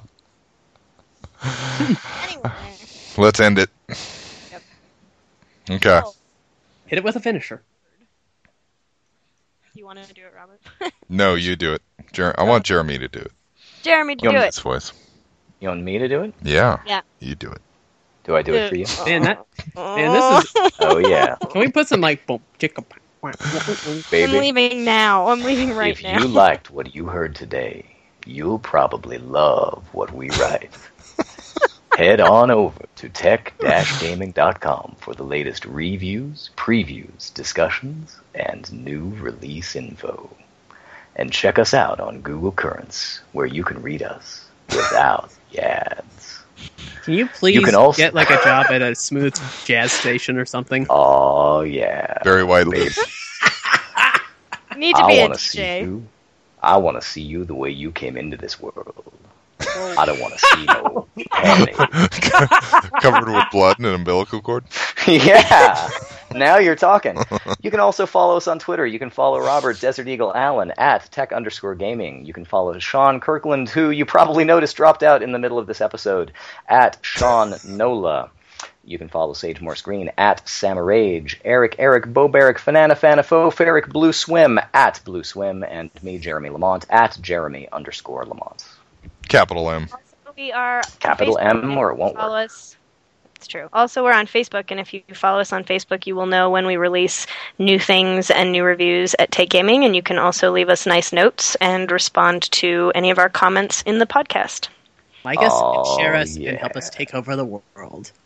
Anyway. Let's end it. Yep. Okay. Oh, Hit it with a finisher. you want to do it, Robert? No, you do it. Jer- I want Jeremy to do it. Jeremy, do You want it. His voice. You want me to do it? Yeah. Yeah. You do it. Do I do it for you? Man, that man, this is. Oh yeah, Can we put some like boom, chicka, I'm baby. leaving now. I'm leaving right If now. you liked what you heard today, you'll probably love what we write. Head on over to tech dash gaming dot com for the latest reviews, previews, discussions, and new release info. And check us out on Google Currents, where you can read us without the ads. Can you please You can also- get like a job at a smooth jazz station or something? Oh yeah. Very widely. Need to I be a want to D see J. you. I want to see you the way you came into this world. I don't want to see no panty. Covered with blood and an umbilical cord. Yeah. Now you're talking. You can also follow us on Twitter. You can follow Robert Desert Eagle Allen at tech underscore gaming. You can follow Sean Kirkland, who you probably noticed dropped out in the middle of this episode, at Sean Nola. You can follow Sage Morse Green at Samarage, Eric, Eric, Boberic, Fanana, Fanafo, Ferric, Blue Swim at Blue Swim, and me, Jeremy Lamont, at Jeremy underscore Lamont. Capital M. Also, we are on Capital Facebook, M, and or it if you won't follow work. Us. It's true. Also, we're on Facebook, and if you follow us on Facebook, you will know when we release new things and new reviews at Take Gaming, and you can also leave us nice notes and respond to any of our comments in the podcast. Like us Oh, and share us yeah. and help us take over the world.